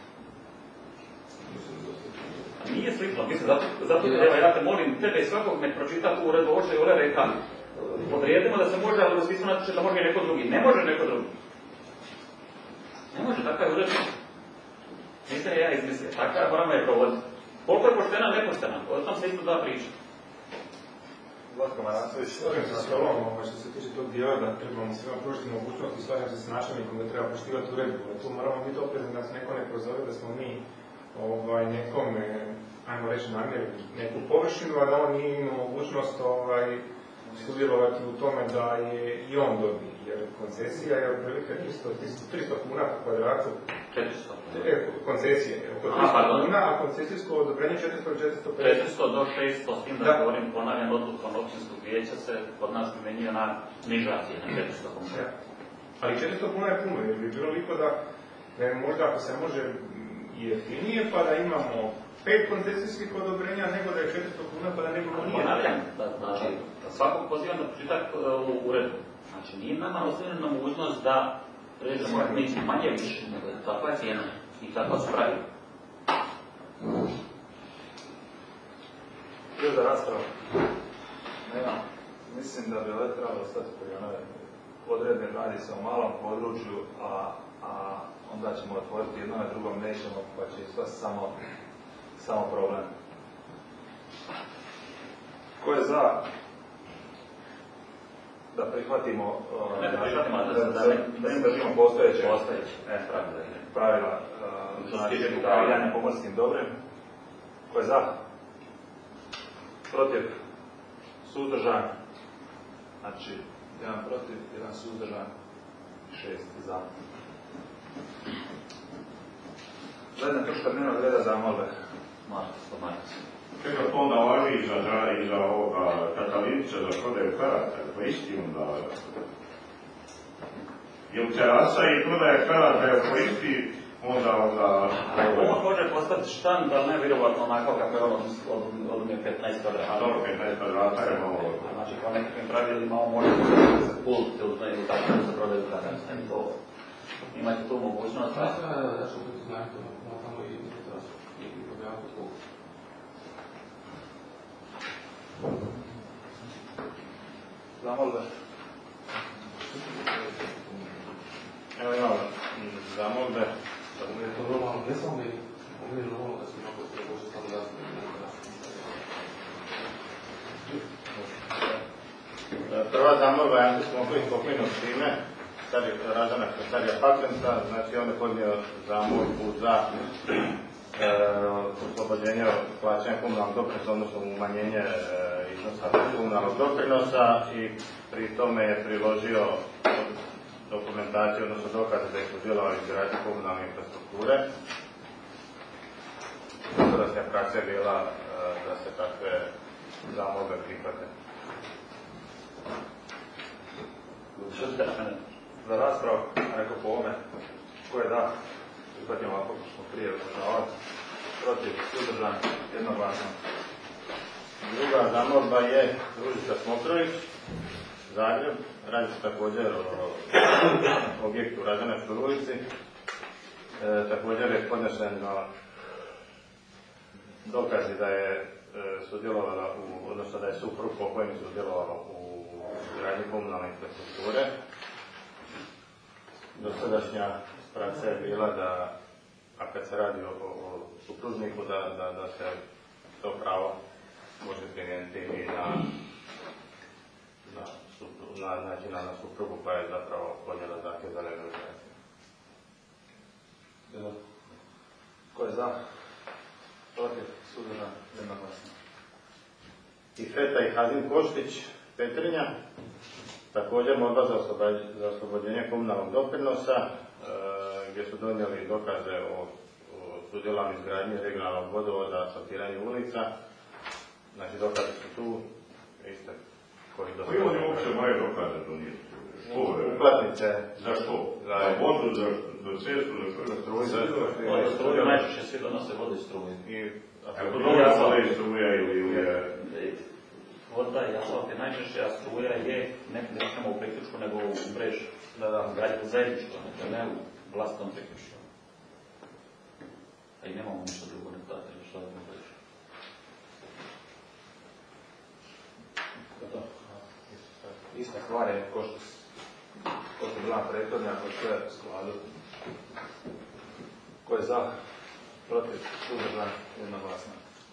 A nije slično, mislim, zato, zato evo, ja te molim, tebe i svakog nek pročita tu uredbu oče i ove reka, podrijedimo da se može, ali u smislu natječe da može i neko drugi. Ne može neko drugi. Ne može, takva je uredba. Nisam je ja izmislio, takva je moramo je provoditi. Koliko je poštena, nepoštena, o tom se isto da priča. Vlatko Marancović, slažem se s Rolom, što se tiče tog dijela da trebamo svima pružiti mogućnost i slažem se s načelnikom da treba poštivati uredbu. Tu moramo biti oprezni da se neko ne prozove da smo mi ovaj, nekome, ajmo reći, namjerili neku površinu, a da on nije imao mogućnost ovaj, sudjelovati u tome da je i on dobije. Jer koncesija je otprilike tristo kuna po kvadratu. četiristo. E, koncesija je oko tristo kuna, a koncesijsko odobrenje četiristo do četiristo pedeset. četiristo do šesto, s tim da, da. govorim, ponavljam, odlukom općinskog vijeća se kod nas primjenjuje na niža cijena, četiristo kuna. Ja. Ali četiristo kuna je puno, jer bi bilo liko da ne, možda ako se može jeftinije, pa da imamo pet koncesijskih odobrenja, nego da je četiristo kuna, pa da ne bilo nije. Ponavljam, da, znači, svakog pozivam da pročita u uredbu. Znači, nije nama ostavljena mogućnost da režemo neće manje više, nego je takva cijena i takva su pravi. Još za raspravu. Nema. Mislim da bi ovdje trebalo ostati koji onaj odredbe, radi se o malom području, a, a onda ćemo otvoriti jedno i drugom nećemo, pa će ispasti samo, samo problem. Ko je za da prihvatimo, ne da prihvatimo, da, da, da, da im držimo postojeće, postojeće e, pravila, pravila uh, znači upravljanja pomorskim dobrim. Ko je za? Protiv? Suzdržan? Znači, jedan protiv, jedan suzdržan, šest za. Zadnja točka dnevnog reda zamolbe. Marko, Marko. Kako to onda važi i za, i za ovoga Katalinića za prodaju karata, to je isti onda. Jer terasa i prodaje karata je to isti, onda onda... On može postati štand, ali ne vjerovatno onako kako je on od, od unije petnaest kvadrata. A dobro, petnaest kvadrata je malo... Znači, kao nekakvim pravilima on može se pult ili tako da se prodaju karata. To imate tu mogućnost. Da, da, da, da, što biti znati, ono tamo i terasu. I objaviti kod Zamolbe. Evo imamo zamolbe. je to normalno, ne samo mi, on je normalno da se mnogo se može samo da se Prva zamolba je Ante Smoklić poklinut s time, Razana Krasarija Paklenta, znači on je podnio zamolbu za e, oslobođenje plaćanja komunalnog doprinosa, odnosno umanjenje e, iznosa komunalnog doprinosa i pri tome je priložio dokumentaciju, odnosno dokaze da je sudjelovao u izgradnji komunalne infrastrukture. Tako da dosadašnja praksa je bila e, da se takve zamolbe prihvate. Za raspravu, neko po ovome, ko je da, prihvatimo ovako što smo prije održavali, protiv, suzdržan, jednoglasno. Druga zamolba je Ružica Smokrović, Zagreb, radi se također o objektu u Ražanačkoj ulici. E, također je podnešeno dokazi da je e, sudjelovala, u, odnosno da je suprug pokojni sudjelovala u gradnji komunalne infrastrukture. Dosadašnja praksa je bila da, a kad se radi o, o supružniku, da, da, da se to pravo može primijeniti i na, na, na, znači na, na suprugu koja je zapravo podnijela zahtjev za legalizaciju. Ko je za? Protiv, suzdržan, jednoglasno. I Feta i Hazin Koštić, Petrinja, također molba za, za oslobođenje komunalnog doprinosa, e, gdje su donijeli dokaze o, o sudjelovanju izgradnji regionalnog vodovoda, asfaltiranju ulica. Znači dokaze su tu, iste koji do Koji oni uopće moje dokaze donijeti? Uplatnice. Za što? Za vodu, za, za cestu, za struju. Za Voda struju najčešće svi donose vodu i struju. Ako dobro vode i struja ili je... Voda i asfalt je najčešće, a struja je ne samo u priključku, nego u mrežu. Da, da. Graditi zajedničko, dakle ne u vlastnom priključku. A i nemamo ništa drugo ne dati, što da ne reći. Ista stvar je ko što ko su bila prethodnja, ko sve u skladu. Ko je za, protiv, suzdržan, jednoglasno.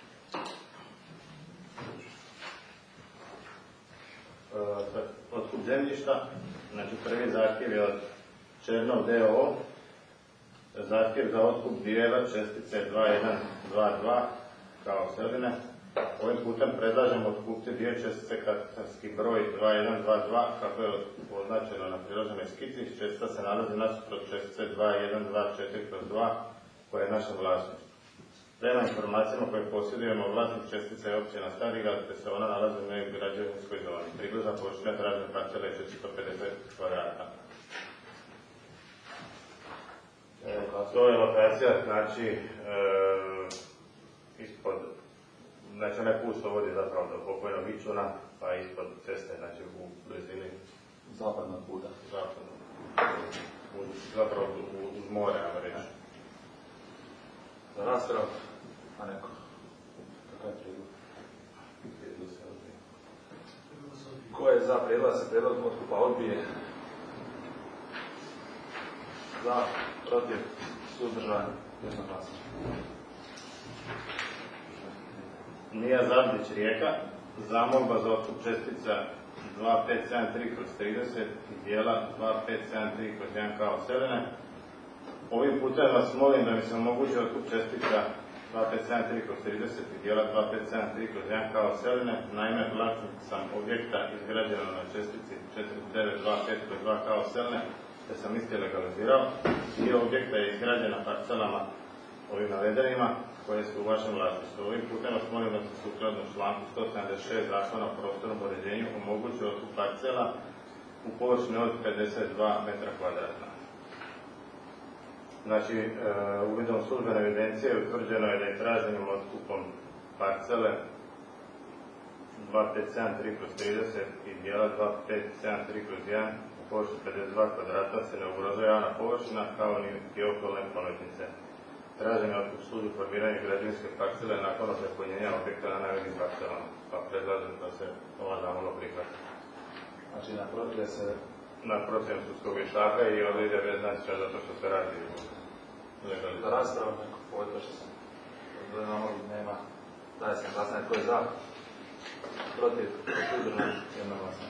E, otkup zemljišta, znači prvi zahtjev je od Černov d o o, zahtjev za otkup dijela čestice dva jedan dva dva kao Seline. Ovim putem predlažemo otkupiti dio čestice katastarski broj dva jedan dva dva, kako je označeno na priloženoj skici. Čestica se nalazi nasuprot čestice dva jedan dva četiri kroz dva, koja je naše vlasništvo. Prema informacijama koje posjedujemo, vlasnik čestice je općina Stari Grad, te se ona nalazi u nekoj građevinskoj zoni. Približna površina tražene parcele je četiristo pedeset kvadrata. E, to je lokacija, znači, e, ispod, znači onaj put što vodi zapravo do pokojnog Ičuna, pa ispod ceste, znači u blizini Zapadnog puta. zapadnog, zapravo uz more, ajmo reći. Za raspravu, a neko. Kakav je prijedlog? Prijedlog se odbije. Ko je za prijedlog da se prijedlog otkupa odbije? Za, protiv, suzdržan, jednoglasno. Nija Zavdić, Rijeka, zamolba za otkup čestica dva pet sedam tri kroz trideset i dijela dva pet sedam tri kroz jedan kao Seline. Ovim putem vas molim da mi se omogući otkup čestica dva pet sedam tri kroz trideset i dijela dva pet sedam tri kroz jedan kao Seline. Naime, vlasnik sam objekta izgrađeno na čestici četiri devet dva pet kroz dva kao Seline, te sam isti legalizirao. Dio objekta je izgrađen na parcelama ovim navedenima koje su u vašem vlasništvu. Ovim putem vas molim da se sukladno članku sto sedamdeset šest Zakona o prostornom uređenju omogući otkup parcela u površini od pedeset dva metra kvadratna. Znači, e, uvidom službene evidencije utvrđeno je da je traženim otkupom parcele dva pet sedam tri kroz trideset i dijela dva pet sedam tri kroz jedan u površini pedeset dva kvadrata se ne ugrožava javna površina kao ni okolne prometnice. Traženi otkup služi formiranje građevinske parcele nakon ozakonjenja objekta na navedenim parcelama, pa predlažem da se ova zamolba prihvati. Znači, naprotiv se... Na procjenu sudskog vještaka i ovdje ide bez natječaja zato što se radi legalizaciju. Za raspravu neko povjetno što sam odgledamo, nema. Daje se glasanje, ko je za? Protiv, suzdržan, jednoglasno.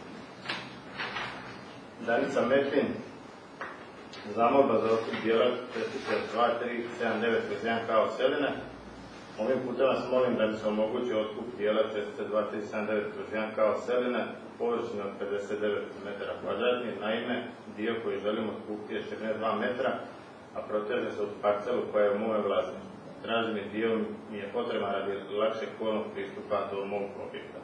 Danica Metin, zamolba za otkup dijela čestice dva tri sedam devet kroz jedan kao Seline. Ovim putem vas molim da mi se omogući otkup dijela čestice dva tri sedam devet kroz jedan kao Seline u površini od pedeset devet metara kvadratnih. Naime, dio koji želimo otkupiti je širine dva metra, a proteže se od parcelu koja je u moje vlasništvu. traženi dio mi je potreban radi lakšeg kolnog pristupa do mog objekta.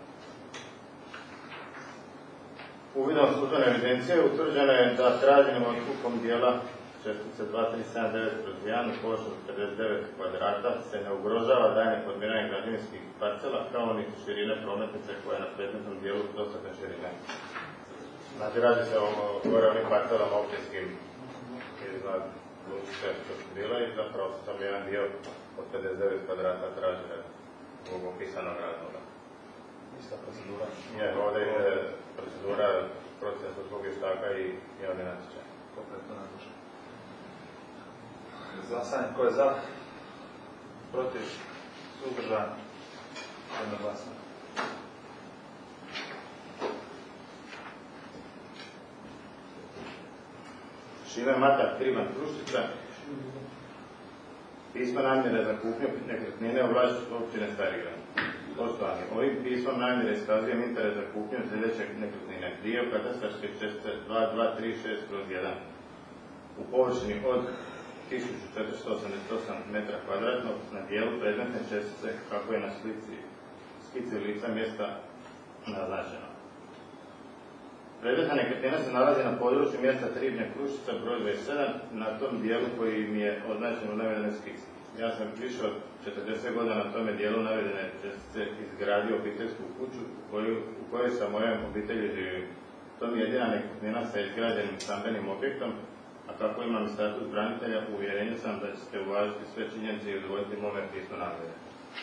Uvidom službene evidencije utvrđeno je da traženim otkupom dijela čestice dva tri sedam devet kroz jedan u površini pedeset devet kvadrata se ne ugrožava daljnje formiranje građevinskih parcela kao ni širine prometnice koja je na predmetnom dijelu dostatne širine. Znači, radi se o gore onim parcelama općinskim iznad Lučice što su bila i zapravo sam jedan dio od pedeset devet kvadrata tražene ovog opisanog razloga. Ista procedura. Je, ovdje je procedura procesa sudskog vještaka i javni natječaj. Kompletno natječaj. Glasanje, ko je za? Protiv? Suzdržan? Jednoglasno. Šime Matak, Triban, Kruščica. Pismo namjere za kupnju nekretnine u vlasništvu općine Stari Grad. Poštovani, ovim pismom namjere iskazujem interes za kupnju sljedećeg nekretnine. Dio katastarske čestice dva dva tri šest kroz jedan u površini od tisuću četiristo osamdeset osam metara kvadratnog na dijelu predmetne čestice kako je na slici, skici lica mjesta naznačeno. Predmetna nekretnina se nalazi na području mjesta Tribnja Kruščica broj dvadeset sedam na tom dijelu koji mi je označen u navedenoj skici. Ja sam više od četrdeset godina na tome dijelu navedene čestice izgradio obiteljsku kuću u, koju, u kojoj sa mojom obitelji živim. To mi je jedina nekretnina sa izgrađenim stambenim objektom, a kako imam status branitelja, u uvjerenju sam da ćete uvažiti sve činjenice i udovoljiti mome pismo namjere.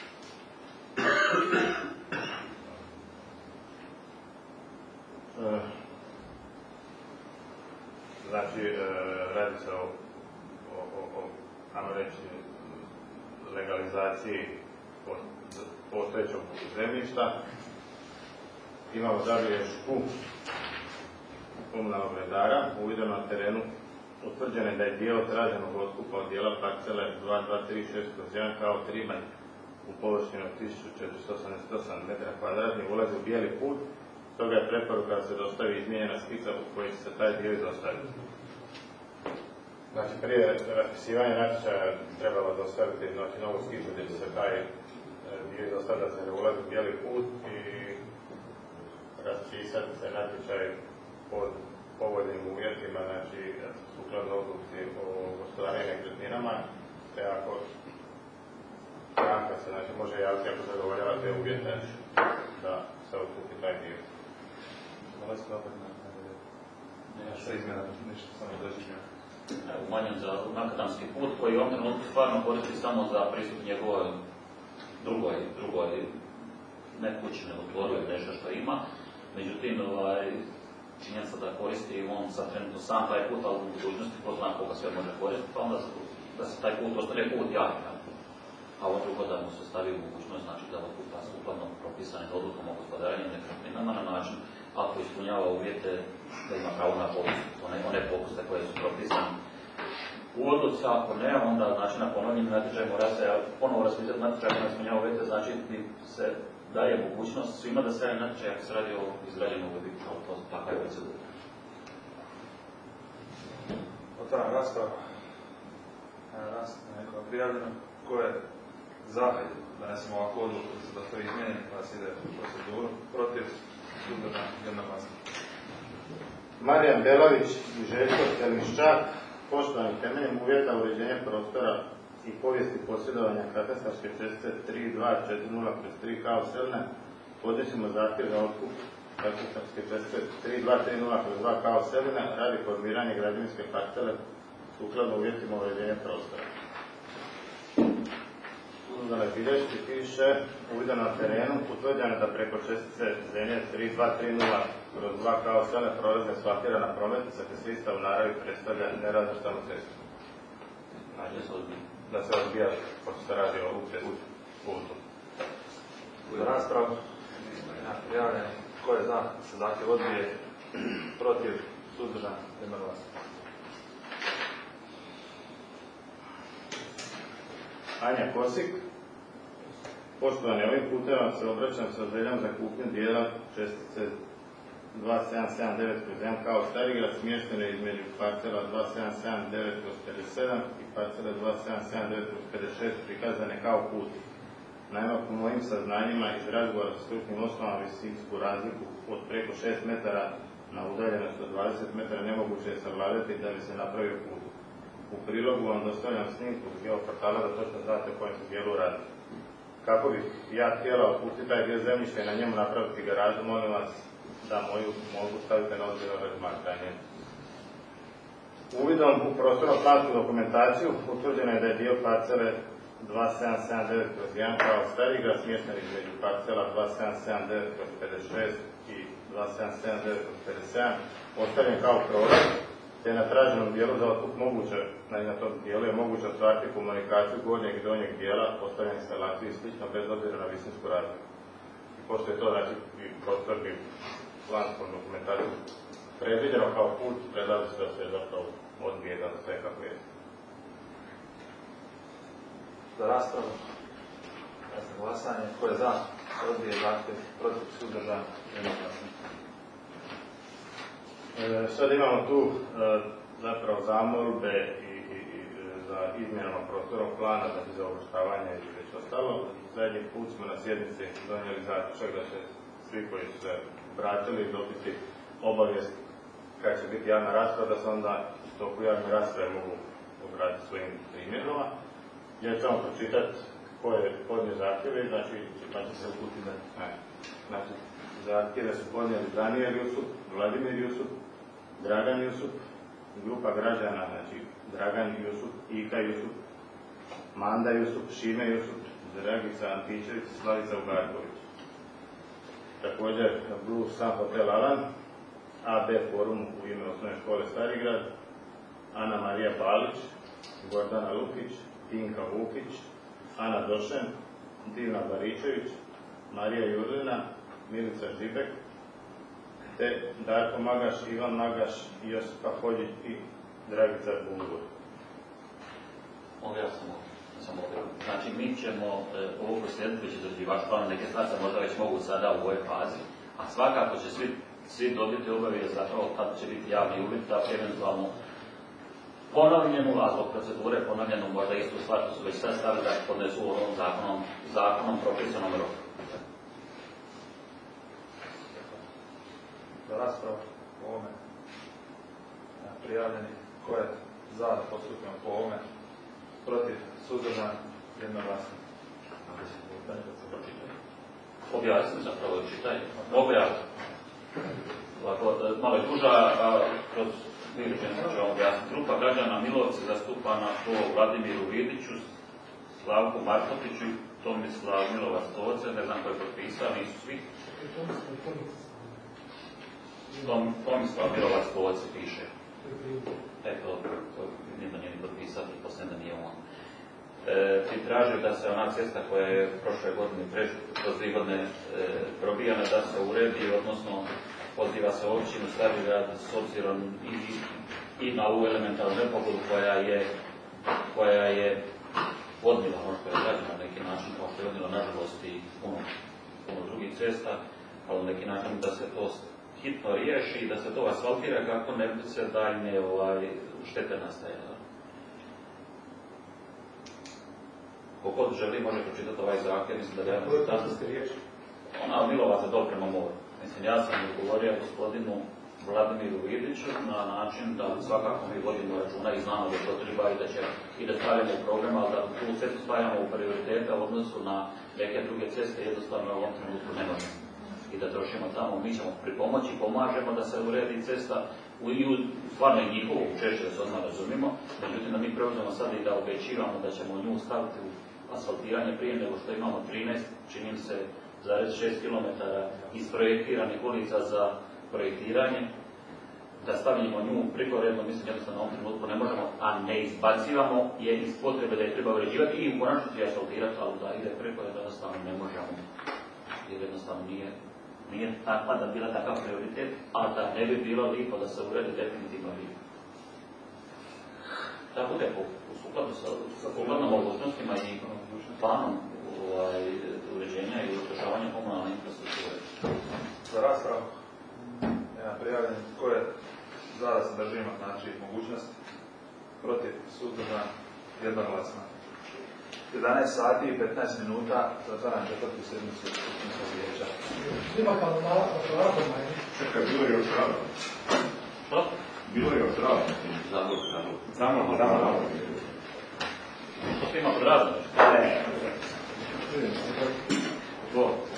Znači, radi se o, o, o, o ajmo reći, legalizaciji postojećeg zemljišta. Imamo zabilješku komunalnog redara. Uvidom na terenu utvrđeno je da je dio traženog otkupa od dijela parcele dva dva tri šest kroz jedan kao tribanj u površini od tisuću četiristo osamdeset osam metara kvadratnih ulazi u bijeli put. Stoga je preporuka da se dostavi izmijenjena skica u kojoj će se taj dio izostaviti. Znači, prije raspisivanja natječaja trebalo dostaviti znači, novu skicu gdje će se taj dio izostaviti da se ne ulazi u bijeli put i raspisati se natječaj pod povoljnim uvjetima, znači sukladno odluci o gospodarenju nekretninama, te ako stranka se znači, može javiti ako zadovoljava te uvjete da se otkupi taj dio. Hvala se opet na sve izmjena, ništa samo dođenja. Umanjen za makadamski put koji je on stvarno koristi samo za pristup njegovoj drugoj, drugoj ne kućne otvoru ili nešto što ima. Međutim, ovaj, činjenica da koristi on sad trenutno sam taj put, ali u budućnosti ko zna koga sve može koristiti, pa onda da se taj put ostane put javni. A ovo drugo da mu se stavi u mogućnost, znači da otkupa sukladno propisanim odlukom o gospodarenju nekretninama na način ako ispunjava uvjete da ima pravo na popust, one, one popuste koje su propisane u odluci, ako ne, onda znači na ponovljenim natječaju mora se ponovo raspisati natječaj ako ne ispunjava uvjete, znači se daje mogućnost svima da se javi natječaj ako se radi o izgrađenom objektu, ali to takva je procedura. Otvaram raspravu. Raspravu neko prijavljeno. Ko je za da nesemo ovakvu odluku da se dostavi izmijenjen, pa se ide u proceduru, protiv, suzdržan, jednoglasno. Marijan Belović i Željko Telmiščak, poštovani temeljem uvjeta uređenja prostora i povijesti posjedovanja katastarske čestice tri dva četiri nula kroz tri kao Selne, podnesimo zahtjev za otkup katastarske čestice tri dva tri nula kroz dva kao Selne radi formiranja građevinske parcele sukladno uvjetima uređenja prostora. Na bilješci piše uvidom na terenu utvrđeno da preko čestice zemlje tri dva tri nula kroz dva kao Selne prolaze asfaltirana prometnica te se ista u naravi predstavlja nerazvrstanu cestu. Znači da se odbija pošto se radi o putu. U raspravu prijavljen. Ko je za se zahtjev odbije, protiv, suzdržan, jednoglasno. Anja Kosik. Poštovani, ovim putem vam se obraćam sa željom za kupnju dijela čestice dva sedam sedam devet kroz jedan kao Starigrad smještene između parcela dva sedam sedam devet kroz pedeset sedam i parcela dva sedam sedam devet kroz pedeset šest prikazane kao put. Naime, po mojim saznanjima iz razgovora sa stručnim osnovama visinsku razliku od preko šest metara na udaljenost od dvadeset metara nemoguće je savladati da bi se napravio put. U prilogu vam dostavljam snimku s geoportala da točno znate o kojem se dijelu radi. Kako bih ja htjela opustiti taj dio zemljišta i na njemu napraviti garažu, molim vas da moju molbu stavite na ozbiljno razmatranje. Uvidom u prostorno-plansku dokumentaciju utvrđeno je da je dio parcele dva sedam sedam devet kroz jedan kao Starigrad smješten između parcela dva sedam sedam devet kroz pedeset šest i dva sedam sedam devet kroz pedeset sedam ostavljen kao prolaz, te na traženom dijelu za otkup moguće, na tom dijelu je moguće ostvariti komunikaciju gornjeg i donjeg dijela, postavljanje instalaciju i slično bez obzira na visinsku razliku. I pošto je to znači i prostor bi planskom dokumentaciju predviđeno kao put, predlaže se da se zapravo odbije za sve kako je. Za raspravu, jasno glasanje, ko je za, odbije zahtjev, protiv, suzdržan, jednoglasno. E, sad imamo tu e, zapravo zamolbe i, i, i za izmjenom prostornog plana da bi za uvrštavanje i već ostalo. Zadnji put smo na sjednici donijeli zaključak da će svi koji su se vratili dobiti obavijest kad će biti javna rasprava, da se onda u toku javne rasprave mogu obratiti svojim primjedbama. Ja ću vam pročitati ko je podnio zahtjeve, znači pa će se uputiti da... Ne. Znači, zahtjeve su podnijeli Danijel Jusup, Vladimir Jusup, Dragan Jusup, grupa građana, znači Dragan Jusup, Ika Jusup, Manda Jusup, Šime Jusup, Dragica Antičević, Slavica Ugarković. Također Blue Sun Hotel Alan, A B Forum u ime osnovne škole Starigrad, Ana Marija Balić, Gordana Lukić, Tinka Vukić, Ana Došen, Divna Baričević, Marija Jurlina, Milica Žibek, te Darko Magaš, Ivan Magaš, Josipa Hodjić i Dragica Bulgur. Mogu ja samo, samo znači mi ćemo e, ovo proslijediti, već izrađivač plana, neke stvari se možda već mogu sada u ovoj fazi, a svakako će svi, svi dobiti obavijest zapravo kada će biti javni uvid, da eventualno ponovljenu, a zbog procedure ponovljenu možda istu stvar što su već sad stavili da podnesu u ovom zakonom, zakonom propisanom roku. Za raspravu po ovome prijavljeni, ko je za da postupimo po ovome, protiv, suzdržan, jednoglasno. Objasnim zapravo, čitaj. Mogu ja, malo je duža, a kroz Miličenstvo ću vam objasniti. Grupa građana Milovci zastupana po Vladimiru Vidiću, Slavku Markotiću i Tomislav Milovac Toce, ne znam ko je potpisao, nisu svi. Tom, Tomislav Milovac Toce piše. Eto, to nije da nije ni potpisati, posljedno da nije on. E, ti traže da se ona cesta koja je prošle godine, preš, kroz dvije godine e, probijana, da se uredi, odnosno poziva se općinu Starigrad s obzirom i, i na ovu elementarnu nepogodu koja je, koja je odnila, ono što je građena na neki način, kao što je odnila nažalost i puno, puno drugih cesta, ali na neki način da se to hitno riješi i da se to asfaltira kako ne bi se daljne ovaj, štete nastajale. Kogod želi može pročitati ovaj zahtjev, mislim da ga je Kako ste riječi? Ona Milovaca do prema moru. Mislim, ja sam odgovorio gospodinu Vladimiru Vidiću na način da svakako mi vodimo računa i znamo da to treba i da će i da stavljamo u program, ali da tu cestu stavljamo u prioritete u odnosu na neke druge ceste, jednostavno u ovom trenutku ne možemo. I da trošimo tamo, mi ćemo pripomoći, pomažemo da se uredi cesta u, i u stvarno i njihovu češće da se odmah razumimo, međutim da mi preuzmemo sad i da obećivamo da ćemo nju staviti u asfaltiranje prije nego što imamo trinaest, čini se, zarez šest kilometara isprojektiranih ulica za projektiranje, da stavimo nju prikoredno, mislim jednostavno u ovom trenutku ne možemo, a ne izbacivamo je iz potrebe da je treba uređivati i u konačnici asfaltirati, ali da ide prikoredno jednostavno ne možemo, jer jednostavno nije, nije takva da bila takav prioritet, a da ne bi bilo lipo da se uredi definitivno lipo. Tako da je sukladno sa sukladno mogućnostima i planom uređenja i održavanja komunalne infrastrukture. Za raspravu. držimo, znači mogućnost protiv suzdržan jednoglasno. jedanaest sati i petnaest minuta zatvaram četvrtu sjednicu skupštinskog vijeća. Svima kao mala fotografa manje. Čekaj, bilo je još rano. Što? Bilo je još rano. Zamor, zamor. Zamor, zamor. Što ima kod razne? Ne. To.